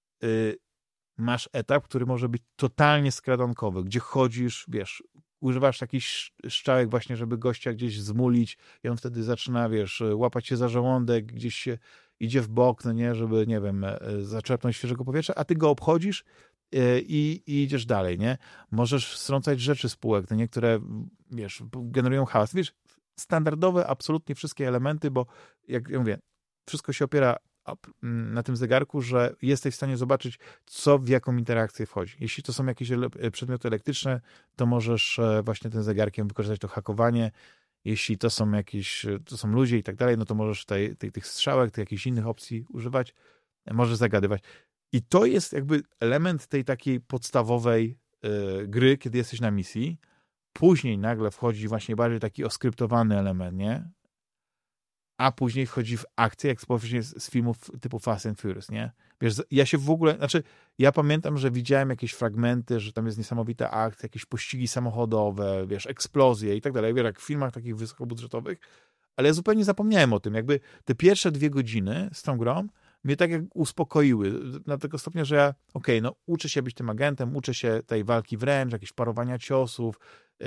Speaker 1: masz etap, który może być totalnie skradankowy, gdzie chodzisz, wiesz, używasz takich strzałek właśnie, żeby gościa gdzieś zmulić i on wtedy zaczyna, wiesz, łapać się za żołądek, gdzieś się idzie w bok, no nie, żeby, nie wiem, zaczerpnąć świeżego powietrza, a ty go obchodzisz i idziesz dalej, nie? Możesz strącać rzeczy z półek, no nie, które, wiesz, generują hałas. Wiesz, standardowe absolutnie wszystkie elementy, bo jak ja mówię, wszystko się opiera na tym zegarku, że jesteś w stanie zobaczyć, co w jaką interakcję wchodzi. Jeśli to są jakieś przedmioty elektryczne, to możesz właśnie tym zegarkiem wykorzystać to hakowanie. Jeśli to są ludzie i tak dalej, no to możesz tych strzałek, tych jakichś innych opcji używać, możesz zagadywać. I to jest jakby element tej takiej podstawowej gry, kiedy jesteś na misji. Później nagle wchodzi właśnie bardziej taki oskryptowany element, nie? A później wchodzi w akcję, jak z filmów typu Fast and Furious, nie? Wiesz, ja się w ogóle, ja pamiętam, że widziałem jakieś fragmenty, że tam jest niesamowita akcja, jakieś pościgi samochodowe, wiesz, eksplozje i tak dalej, wiesz, jak w filmach takich wysokobudżetowych, ale ja zupełnie zapomniałem o tym, jakby te pierwsze 2 godziny z tą grą mnie tak jak uspokoiły, na tego stopnia, że ja, no uczę się być tym agentem, uczę się tej walki wręcz, jakieś parowania ciosów,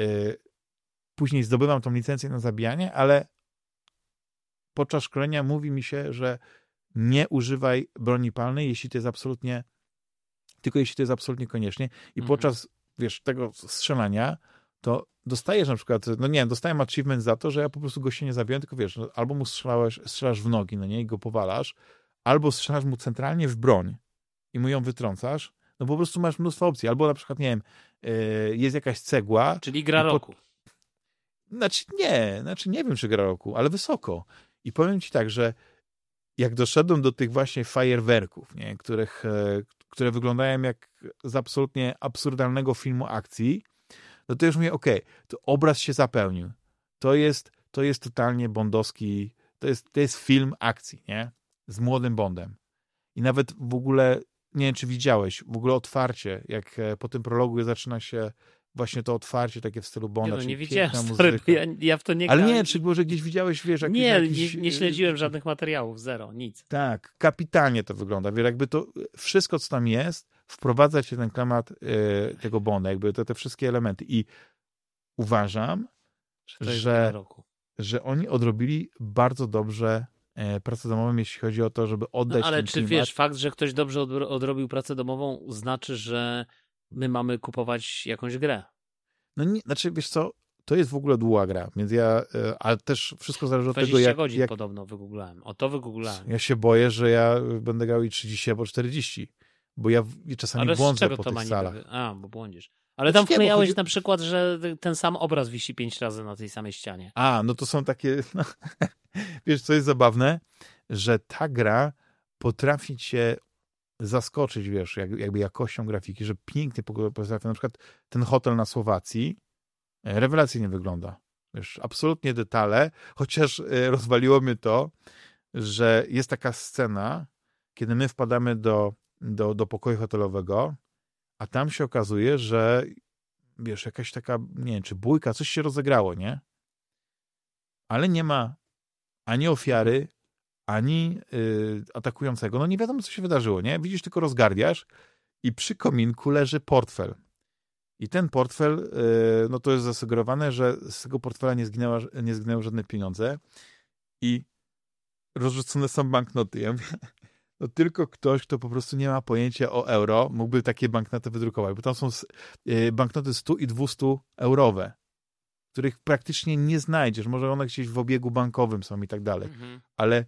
Speaker 1: później zdobywam tą licencję na zabijanie, ale podczas szkolenia mówi mi się, że nie używaj broni palnej, tylko jeśli to jest absolutnie koniecznie. I podczas, wiesz, tego strzelania, to dostajesz na przykład, no nie wiem, dostałem achievement za to, że ja po prostu gościa nie zabiłem, tylko wiesz, no, albo mu strzelasz w nogi, no nie, i go powalasz, albo strzelasz mu centralnie w broń i mu ją wytrącasz, no po prostu masz mnóstwo opcji. Albo na przykład, nie wiem, jest jakaś cegła.
Speaker 2: Czyli gra roku.
Speaker 1: Nie wiem, czy gra roku, ale wysoko. I powiem ci tak, że jak doszedłem do tych właśnie fajerwerków, nie? Które wyglądają jak z absolutnie absurdalnego filmu akcji, no to już mówię, okej, to obraz się zapełnił. To jest totalnie bondowski, to jest film akcji, nie? Z młodym Bondem. I nawet w ogóle, nie wiem, czy widziałeś, w ogóle otwarcie, jak po tym prologu zaczyna się właśnie to otwarcie takie w stylu Bonda,
Speaker 2: nie widziałem, stary, ja w to nie
Speaker 1: ale nie, czy może gdzieś widziałeś, wiesz,
Speaker 2: nie śledziłem żadnych materiałów, zero, nic.
Speaker 1: Tak, kapitalnie to wygląda, wiesz, jakby to wszystko, co tam jest, wprowadza się ten klimat tego Bonda, jakby te wszystkie elementy i uważam, że oni odrobili bardzo dobrze pracę domową, jeśli chodzi o to, żeby oddać
Speaker 2: ale
Speaker 1: ten
Speaker 2: czy
Speaker 1: klimat.
Speaker 2: Wiesz, fakt, że ktoś dobrze odrobił pracę domową, znaczy, że my mamy kupować jakąś grę?
Speaker 1: No nie, znaczy, wiesz co, to jest w ogóle długa gra, więc ale też wszystko zależy od tego,
Speaker 2: 20 godzin podobno wygooglałem. Wygooglałem.
Speaker 1: Ja się boję, że ja będę grał i 30 albo 40, bo ja czasami błądzę po tych salach.
Speaker 2: Bo błądzisz. Ale tam wklejałeś na przykład, że ten sam obraz wisi 5 razy na tej samej ścianie.
Speaker 1: No to są takie... No, wiesz, co jest zabawne? Że ta gra potrafi cię zaskoczyć, wiesz, jakby jakością grafiki, że pięknie potrafi. Na przykład ten hotel na Słowacji rewelacyjnie wygląda. Wiesz, absolutnie detale, chociaż rozwaliło mnie to, że jest taka scena, kiedy my wpadamy do pokoju hotelowego, a tam się okazuje, że wiesz, jakaś taka, nie wiem, czy bójka, coś się rozegrało, nie? Ale nie ma ani ofiary, ani atakującego. No nie wiadomo, co się wydarzyło, nie? Widzisz tylko rozgardiasz i przy kominku leży portfel. I ten portfel, no to jest zasugerowane, że z tego portfela nie zginęły żadne pieniądze i rozrzucone są banknoty. Ja mówię, no tylko ktoś, kto po prostu nie ma pojęcia o euro, mógłby takie banknoty wydrukować, bo tam są banknoty 100 i 200 eurowe, których praktycznie nie znajdziesz. Może one gdzieś w obiegu bankowym są i tak dalej. Ale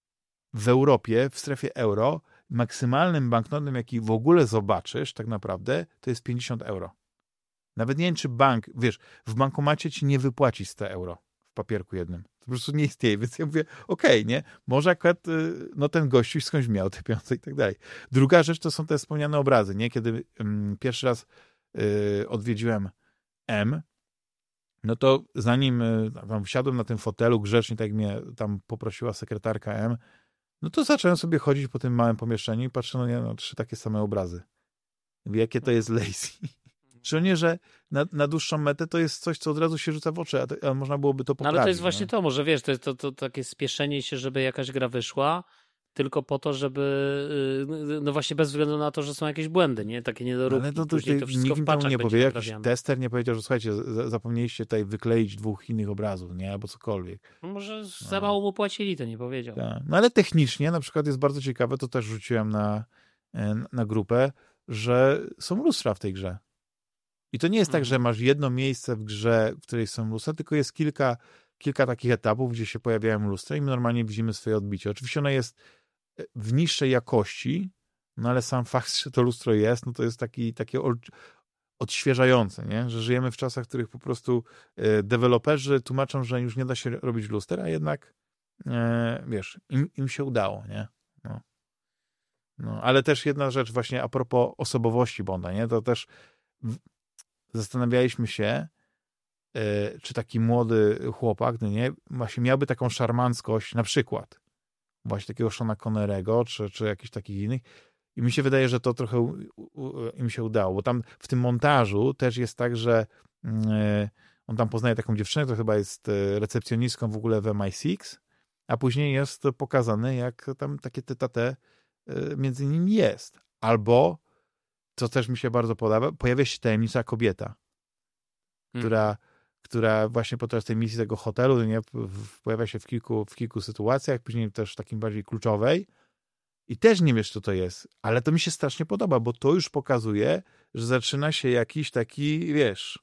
Speaker 1: w Europie, w strefie euro, maksymalnym banknotem, jaki w ogóle zobaczysz tak naprawdę, to jest 50 euro. Nawet nie wiem, czy bank, wiesz, w bankomacie ci nie wypłaci 100 euro w papierku jednym. To po prostu nie istnieje, więc ja mówię, okej, nie? Może akurat no, ten gościu skądś miał te pieniądze i tak dalej. Druga rzecz to są te wspomniane obrazy, nie? Kiedy pierwszy raz odwiedziłem M, no to zanim tam wsiadłem na tym fotelu grzecznie, tak jak mnie tam poprosiła sekretarka M, no to zacząłem sobie chodzić po tym małym pomieszczeniu i patrzę, no 3 takie same obrazy. Mówię, jakie to jest lazy. Szczególnie, że na dłuższą metę to jest coś, co od razu się rzuca w oczy, a można byłoby to poprawić.
Speaker 2: No ale to jest właśnie to, może wiesz, to takie spieszenie się, żeby jakaś gra wyszła, tylko po to, żeby, no właśnie bez względu na to, że są jakieś błędy, nie? Takie niedoróbki.
Speaker 1: Ale to nikt temu nie powie, jakiś tester nie powiedział, że słuchajcie, zapomnieliście tutaj wykleić 2 innych obrazów, nie? Albo cokolwiek.
Speaker 2: No może za mało mu płacili, to nie powiedział.
Speaker 1: Tak. No ale technicznie na przykład jest bardzo ciekawe, to też rzuciłem na grupę, że są lustra w tej grze. I to nie jest tak, że masz jedno miejsce w grze, w której są lustra, tylko jest kilka takich etapów, gdzie się pojawiają lustra i my normalnie widzimy swoje odbicie. Oczywiście ono jest w niższej jakości, no ale sam fakt, że to lustro jest, no to jest takie odświeżające, nie? Że żyjemy w czasach, w których po prostu deweloperzy tłumaczą, że już nie da się robić luster, a jednak wiesz, im się udało, nie? No, ale też jedna rzecz właśnie a propos osobowości Bonda, nie? To też zastanawialiśmy się, czy taki młody chłopak, no nie, właśnie miałby taką szarmanckość, na przykład właśnie takiego Seana Connerego, czy jakichś takich innych. I mi się wydaje, że to trochę im się udało, bo tam w tym montażu też jest tak, że on tam poznaje taką dziewczynę, to chyba jest recepcjonistką w ogóle w MI6, a później jest pokazane, jak tam takie tete między nimi jest. Albo, co też mi się bardzo podoba, pojawia się tajemnicza kobieta, która właśnie podczas tej misji tego hotelu, nie, pojawia się w kilku sytuacjach, później też takim bardziej kluczowej i też nie wiesz, co to jest, ale to mi się strasznie podoba, bo to już pokazuje, że zaczyna się jakiś taki, wiesz,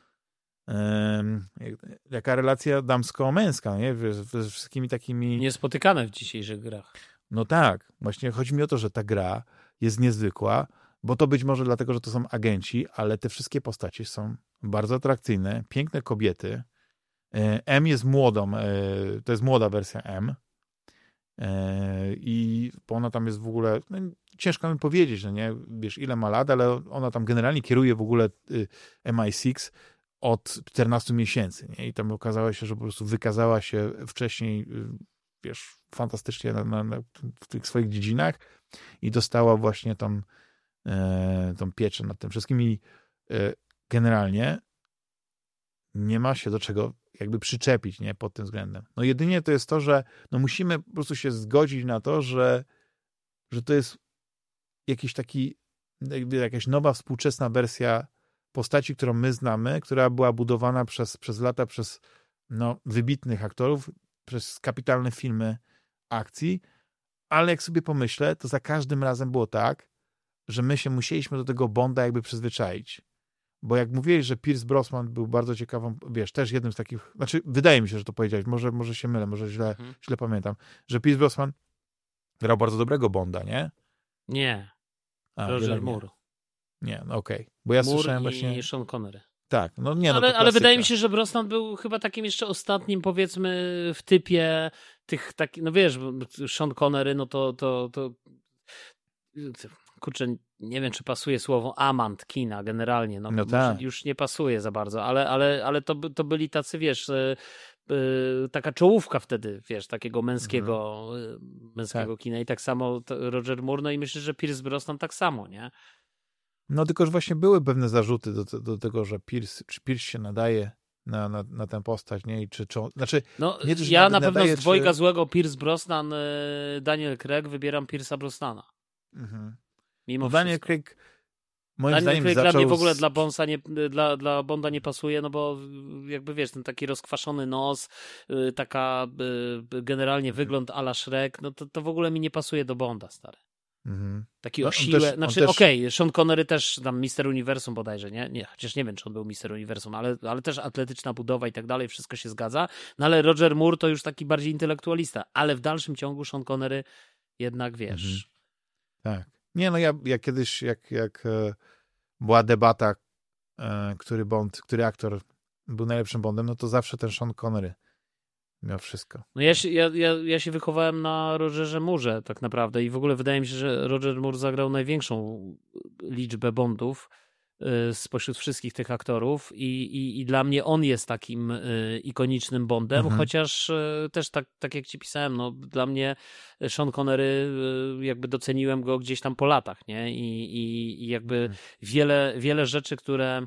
Speaker 1: jaka relacja damsko-męska, nie? Z wszystkimi takimi...
Speaker 2: Niespotykane w dzisiejszych grach.
Speaker 1: No tak, właśnie chodzi mi o to, że ta gra jest niezwykła, bo to być może dlatego, że to są agenci, ale te wszystkie postacie są bardzo atrakcyjne, piękne kobiety. M jest młodą, to jest młoda wersja M I ona tam jest w ogóle, no, ciężko mi powiedzieć, no nie, wiesz, ile ma lat, ale ona tam generalnie kieruje w ogóle MI6 od 14 miesięcy, nie? I tam okazało się, że po prostu wykazała się wcześniej, wiesz, fantastycznie w tych swoich dziedzinach i dostała właśnie tą pieczę nad tym wszystkim i generalnie nie ma się do czego jakby przyczepić, nie, pod tym względem. No jedynie to jest to, że no musimy po prostu się zgodzić na to, że to jest jakiś taki, jakby jakaś nowa, współczesna wersja postaci, którą my znamy, która była budowana przez lata przez no, wybitnych aktorów, przez kapitalne filmy akcji, ale jak sobie pomyślę, to za każdym razem było tak, że my się musieliśmy do tego Bonda jakby przyzwyczaić. Bo jak mówiłeś, że Pierce Brosnan był bardzo ciekawą, wiesz, też jednym z takich, znaczy wydaje mi się, że to powiedziałeś, może się mylę, może źle pamiętam, że Pierce Brosnan grał bardzo dobrego Bonda, nie?
Speaker 2: Nie. Roger Moore.
Speaker 1: Nie, no okej. Bo ja
Speaker 2: Moore
Speaker 1: słyszałem właśnie...
Speaker 2: i Sean Connery.
Speaker 1: Tak, no nie, no
Speaker 2: ale wydaje mi się, że Brosnan był chyba takim jeszcze ostatnim, powiedzmy, w typie tych takich, no wiesz, Sean Connery, no to kurczę, nie wiem, czy pasuje słowo amant kina generalnie, no tak. Już nie pasuje za bardzo, ale to byli tacy, wiesz, taka czołówka wtedy, wiesz, takiego męskiego tak. Kina i tak samo Roger Moore, no i myślę, że Pierce Brosnan tak samo, nie?
Speaker 1: No tylko, że właśnie były pewne zarzuty do tego, że Pierce się nadaje na tę postać, nie? I znaczy,
Speaker 2: no,
Speaker 1: nie, że
Speaker 2: ja na pewno z dwojga złego Pierce Brosnan, Daniel Craig wybieram Pierce'a Brosnana. Mimo
Speaker 1: Daniel Craig moim
Speaker 2: Daniel
Speaker 1: zdaniem
Speaker 2: Craig dla mnie w ogóle dla Bonda nie pasuje, no bo jakby wiesz, ten taki rozkwaszony nos, taka generalnie wygląd a la Shrek, no to w ogóle mi nie pasuje do Bonda, stary. Taki o siłę, znaczy okej, Sean Connery też tam Mister Uniwersum bodajże, nie? Chociaż nie wiem, czy on był Mister Uniwersum, ale też atletyczna budowa i tak dalej, wszystko się zgadza, no ale Roger Moore to już taki bardziej intelektualista, ale w dalszym ciągu Sean Connery jednak, wiesz...
Speaker 1: Tak. Nie, no ja kiedyś, jak była debata, który aktor był najlepszym Bondem, no to zawsze ten Sean Connery miał wszystko.
Speaker 2: No ja się wychowałem na Rogerze Moorze tak naprawdę i w ogóle wydaje mi się, że Roger Moore zagrał największą liczbę Bondów spośród wszystkich tych aktorów i dla mnie on jest takim ikonicznym Bondem, chociaż też tak jak ci pisałem, no dla mnie Sean Connery jakby doceniłem go gdzieś tam po latach, nie? I jakby wiele rzeczy, które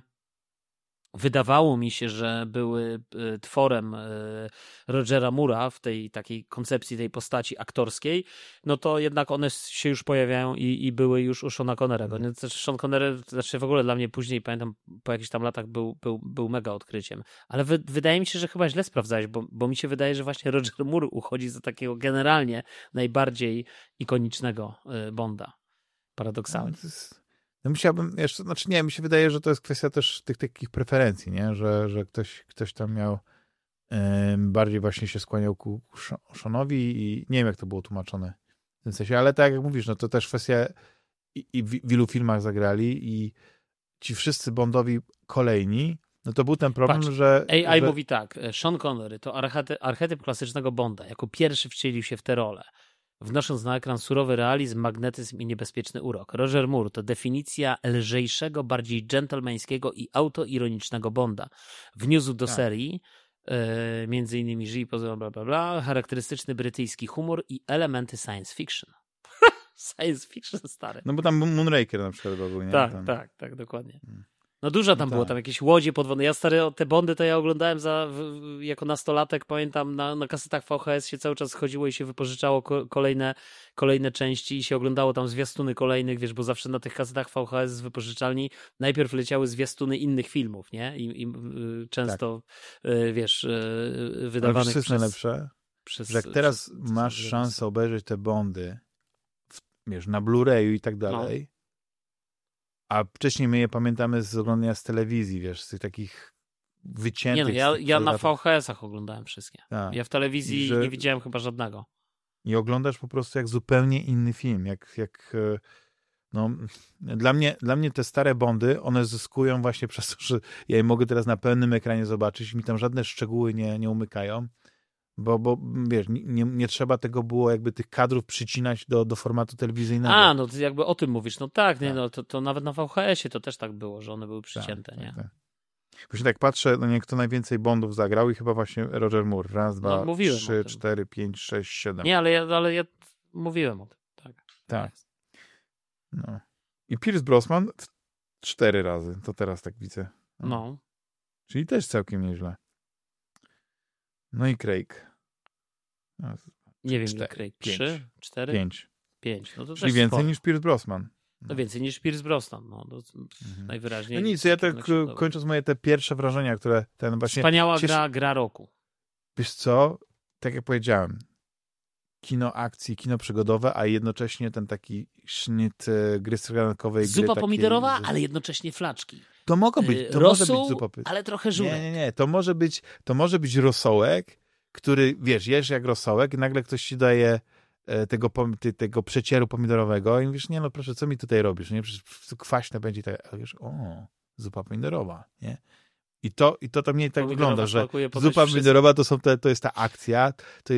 Speaker 2: wydawało mi się, że były tworem Rogera Moore'a w tej takiej koncepcji tej postaci aktorskiej, no to jednak one się już pojawiają i były już u Seana Connerego. Sean Connery, znaczy w ogóle dla mnie później, pamiętam, po jakichś tam latach był mega odkryciem. Ale wydaje mi się, że chyba źle sprawdzałeś, bo mi się wydaje, że właśnie Roger Moore uchodzi za takiego generalnie najbardziej ikonicznego Bonda. Paradoksalnie.
Speaker 1: No musiałbym jeszcze, znaczy nie, mi się wydaje, że to jest kwestia też tych takich preferencji, nie? Że ktoś tam miał bardziej właśnie się skłaniał ku Seanowi i nie wiem, jak to było tłumaczone w tym sensie, ale tak jak mówisz, no to też kwestia i w ilu filmach zagrali i ci wszyscy Bondowi kolejni, no to był ten problem, że...
Speaker 2: AI mówi tak, Sean Connery to archetyp klasycznego Bonda, jako pierwszy wcielił się w tę rolę, wnosząc na ekran surowy realizm, magnetyzm i niebezpieczny urok. Roger Moore to definicja lżejszego, bardziej dżentelmeńskiego i autoironicznego Bonda. Wniósł do serii między innymi bla bla bla, charakterystyczny brytyjski humor i elementy science fiction. Science fiction, stary.
Speaker 1: No bo tam Moonraker na przykład był, nie?
Speaker 2: Tak, dokładnie. No dużo tam było, tam jakieś łodzie podwodne. Ja stary, te Bondy to ja oglądałem jako nastolatek, pamiętam, na kasetach VHS się cały czas chodziło i się wypożyczało kolejne części i się oglądało tam zwiastuny kolejnych, wiesz, bo zawsze na tych kasetach VHS z wypożyczalni najpierw leciały zwiastuny innych filmów, nie? I często, wiesz, wydawanych
Speaker 1: jest najlepsze, że jak teraz masz szansę obejrzeć te Bondy, wiesz, na Blu-rayu i tak dalej, a wcześniej my je pamiętamy z oglądania z telewizji, wiesz, z tych takich wyciętych...
Speaker 2: Nie no, ja na VHS-ach oglądałem wszystkie. Tak. Ja w telewizji nie widziałem chyba żadnego.
Speaker 1: I oglądasz po prostu jak zupełnie inny film. No, dla mnie te stare Bondy, one zyskują właśnie przez to, że ja je mogę teraz na pełnym ekranie zobaczyć i mi tam żadne szczegóły nie umykają. Bo wiesz, nie trzeba tego było jakby tych kadrów przycinać do formatu telewizyjnego.
Speaker 2: No to jakby o tym mówisz. No tak, nie, no to nawet na VHS-ie to też tak było, że one były przycięte, nie?
Speaker 1: Tak. Właśnie tak patrzę, no nie, kto najwięcej Bondów zagrał i chyba właśnie Roger Moore. 1, 2, 3, 4, 5, 6, 7.
Speaker 2: Nie, ale ja mówiłem o tym. Tak.
Speaker 1: No. I Pierce Brosnan 4 razy, to teraz tak widzę.
Speaker 2: No.
Speaker 1: Czyli też całkiem nieźle. No i Craig.
Speaker 2: Nie wiem, ile Craig. 3? 4? 5. No to
Speaker 1: czyli więcej sporo. Niż Pierce Brosnan.
Speaker 2: No więcej niż Pierce Brosnan. No, najwyraźniej.
Speaker 1: No nic, ja tak kończąc moje te pierwsze wrażenia, które ten właśnie...
Speaker 2: Wspaniała gra roku.
Speaker 1: Wiesz co? Tak jak powiedziałem, kino akcji, kino przygodowe, a jednocześnie ten taki sznyt gry strzelanekowej.
Speaker 2: Zupa pomidorowa, ale jednocześnie flaczki.
Speaker 1: To mogą być,
Speaker 2: rosół,
Speaker 1: może być zupa,
Speaker 2: ale trochę żurek.
Speaker 1: Nie. To może być rosołek, który, wiesz, jesz jak rosołek i nagle ktoś ci daje tego przecieru pomidorowego i mówisz, nie no proszę, co mi tutaj robisz? Nie, przecież kwaśne będzie tak, a wiesz, zupa pomidorowa, nie? I to mniej tak wygląda, że zupa pomidorowa to jest ta akcja,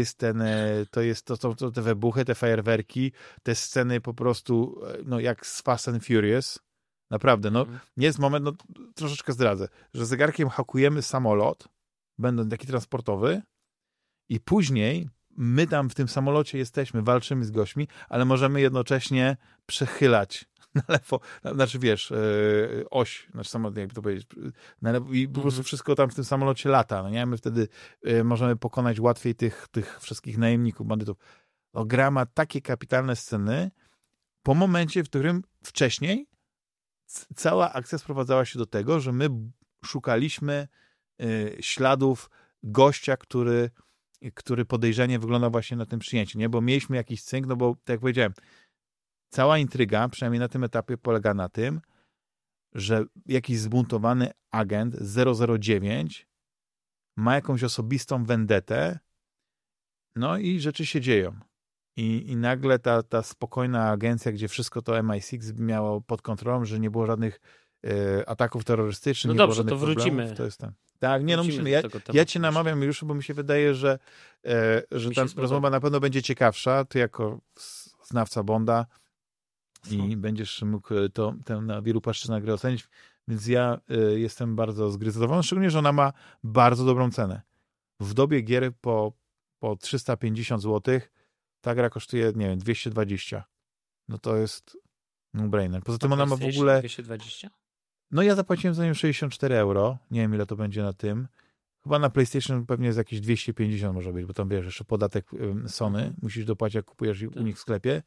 Speaker 1: to są te wybuchy, te fajerwerki, te sceny po prostu, no jak z Fast and Furious. Naprawdę, no jest moment, no troszeczkę zdradzę, że zegarkiem hakujemy samolot, będąc taki transportowy i później my tam w tym samolocie jesteśmy, walczymy z gośćmi, ale możemy jednocześnie przechylać na lewo, znaczy wiesz, oś, nasz samolot, jakby to powiedzieć, na lewo i po prostu wszystko tam w tym samolocie lata, no nie? My wtedy możemy pokonać łatwiej tych wszystkich najemników, bandytów. Gra ma takie kapitalne sceny po momencie, w którym wcześniej cała akcja sprowadzała się do tego, że my szukaliśmy śladów gościa, który podejrzanie wyglądał właśnie na tym przyjęciu, nie? Bo mieliśmy jakiś cynk, no bo tak jak powiedziałem, cała intryga, przynajmniej na tym etapie, polega na tym, że jakiś zbuntowany agent 009 ma jakąś osobistą vendetę, no i rzeczy się dzieją. I nagle ta spokojna agencja, gdzie wszystko to MI6 miało pod kontrolą, że nie było żadnych ataków terrorystycznych,
Speaker 2: no
Speaker 1: nie
Speaker 2: dobrze,
Speaker 1: było żadnych
Speaker 2: to wrócimy.
Speaker 1: problemów. To jest ten. Tak, nie, no musimy. Ja cię namawiam już, bo mi się wydaje, że ta rozmowa na pewno będzie ciekawsza. Ty jako znawca Bonda i będziesz mógł tę na wielu płaszczyznach grę ocenić, więc ja jestem bardzo zgryzowany, szczególnie, że ona ma bardzo dobrą cenę. W dobie gier po 350 zł ta gra kosztuje, nie wiem, 220. No to jest no-brainer. Poza tym ona ma w ogóle...
Speaker 2: 220?
Speaker 1: No ja zapłaciłem za nią 64 euro. Nie wiem, ile to będzie na tym. Chyba na PlayStation pewnie jest jakieś 250 może być, bo tam wiesz, jeszcze podatek Sony musisz dopłacić, jak kupujesz u nich w sklepie.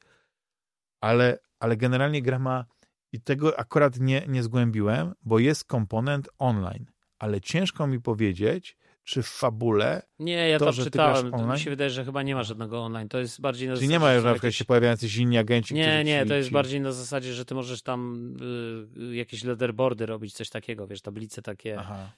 Speaker 1: Ale generalnie gra ma... I tego akurat nie zgłębiłem, bo jest komponent online. Ale ciężko mi powiedzieć, czy w fabule...
Speaker 2: Nie, ja to czytałem. Mi się wydaje, że chyba nie ma żadnego online. To jest bardziej na
Speaker 1: zasadzie... Czyli nie ma już na przykład się pojawiający inni agenci,
Speaker 2: Nie, to jest bardziej na zasadzie, że ty możesz tam jakieś leaderboardy robić, coś takiego, wiesz, tablice takie,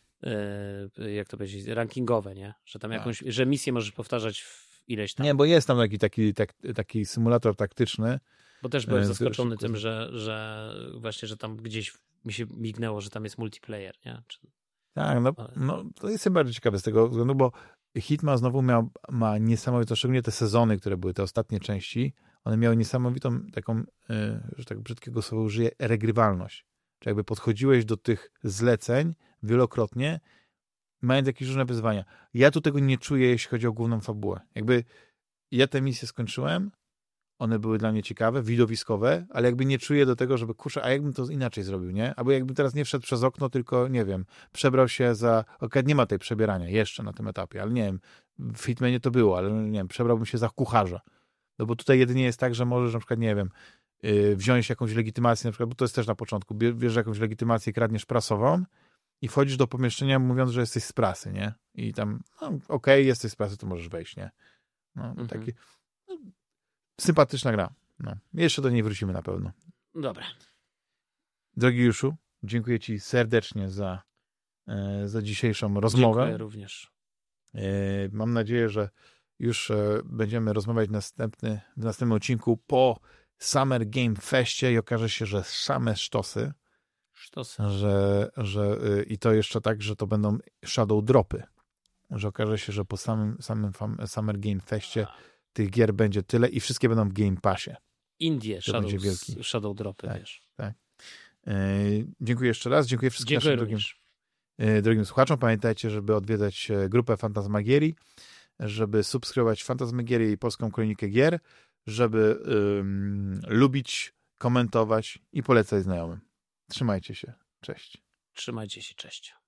Speaker 2: jak to powiedzieć, rankingowe, nie? Że tam że misję możesz powtarzać w ileś tam.
Speaker 1: Nie, bo jest tam taki symulator taktyczny.
Speaker 2: Bo też byłem zaskoczony tym, że właśnie, że tam gdzieś mi się mignęło, że tam jest multiplayer, nie?
Speaker 1: Tak, no to jest bardzo ciekawe z tego względu, bo Hitman znowu ma niesamowitą, szczególnie te sezony, które były, te ostatnie części, one miały niesamowitą taką, że tak brzydkiego słowa użyję, regrywalność. Czyli jakby podchodziłeś do tych zleceń wielokrotnie, mając jakieś różne wyzwania. Ja tu tego nie czuję, jeśli chodzi o główną fabułę. Jakby ja tę misję skończyłem, one były dla mnie ciekawe, widowiskowe, ale jakby nie czuję do tego, żeby kurczę, a jakbym to inaczej zrobił, nie? Albo jakbym teraz nie wszedł przez okno, tylko, nie wiem, przebrał się za... nie ma tej przebierania jeszcze na tym etapie, ale nie wiem, w Hitmanie to było, ale nie wiem, przebrałbym się za kucharza. No bo tutaj jedynie jest tak, że możesz na przykład, nie wiem, wziąć jakąś legitymację, na przykład, bo to jest też na początku, bierzesz jakąś legitymację, kradniesz prasową i wchodzisz do pomieszczenia mówiąc, że jesteś z prasy, nie? I tam, okej, jesteś z prasy, to możesz wejść, nie? No, taki... Sympatyczna gra. No. Jeszcze do niej wrócimy na pewno.
Speaker 2: Dobra.
Speaker 1: Drogi Juszu, dziękuję ci serdecznie za dzisiejszą rozmowę.
Speaker 2: Dziękuję również.
Speaker 1: Mam nadzieję, że już będziemy rozmawiać w następnym odcinku po Summer Game Festie i okaże się, że same sztosy. I to jeszcze tak, że to będą shadow dropy. że okaże się, że po samym Summer Game Festie tych gier będzie tyle i wszystkie będą w Game Passie.
Speaker 2: Indie, Shadow Dropy,
Speaker 1: tak,
Speaker 2: wiesz.
Speaker 1: Tak. Dziękuję jeszcze raz. Dziękuję wszystkim naszym drogim słuchaczom. Pamiętajcie, żeby odwiedzać grupę Fantasmagierii, żeby subskrybować Fantasmagierię i Polską Kronikę Gier, żeby lubić, komentować i polecać znajomym. Trzymajcie się. Cześć.
Speaker 2: Trzymajcie się. Cześć.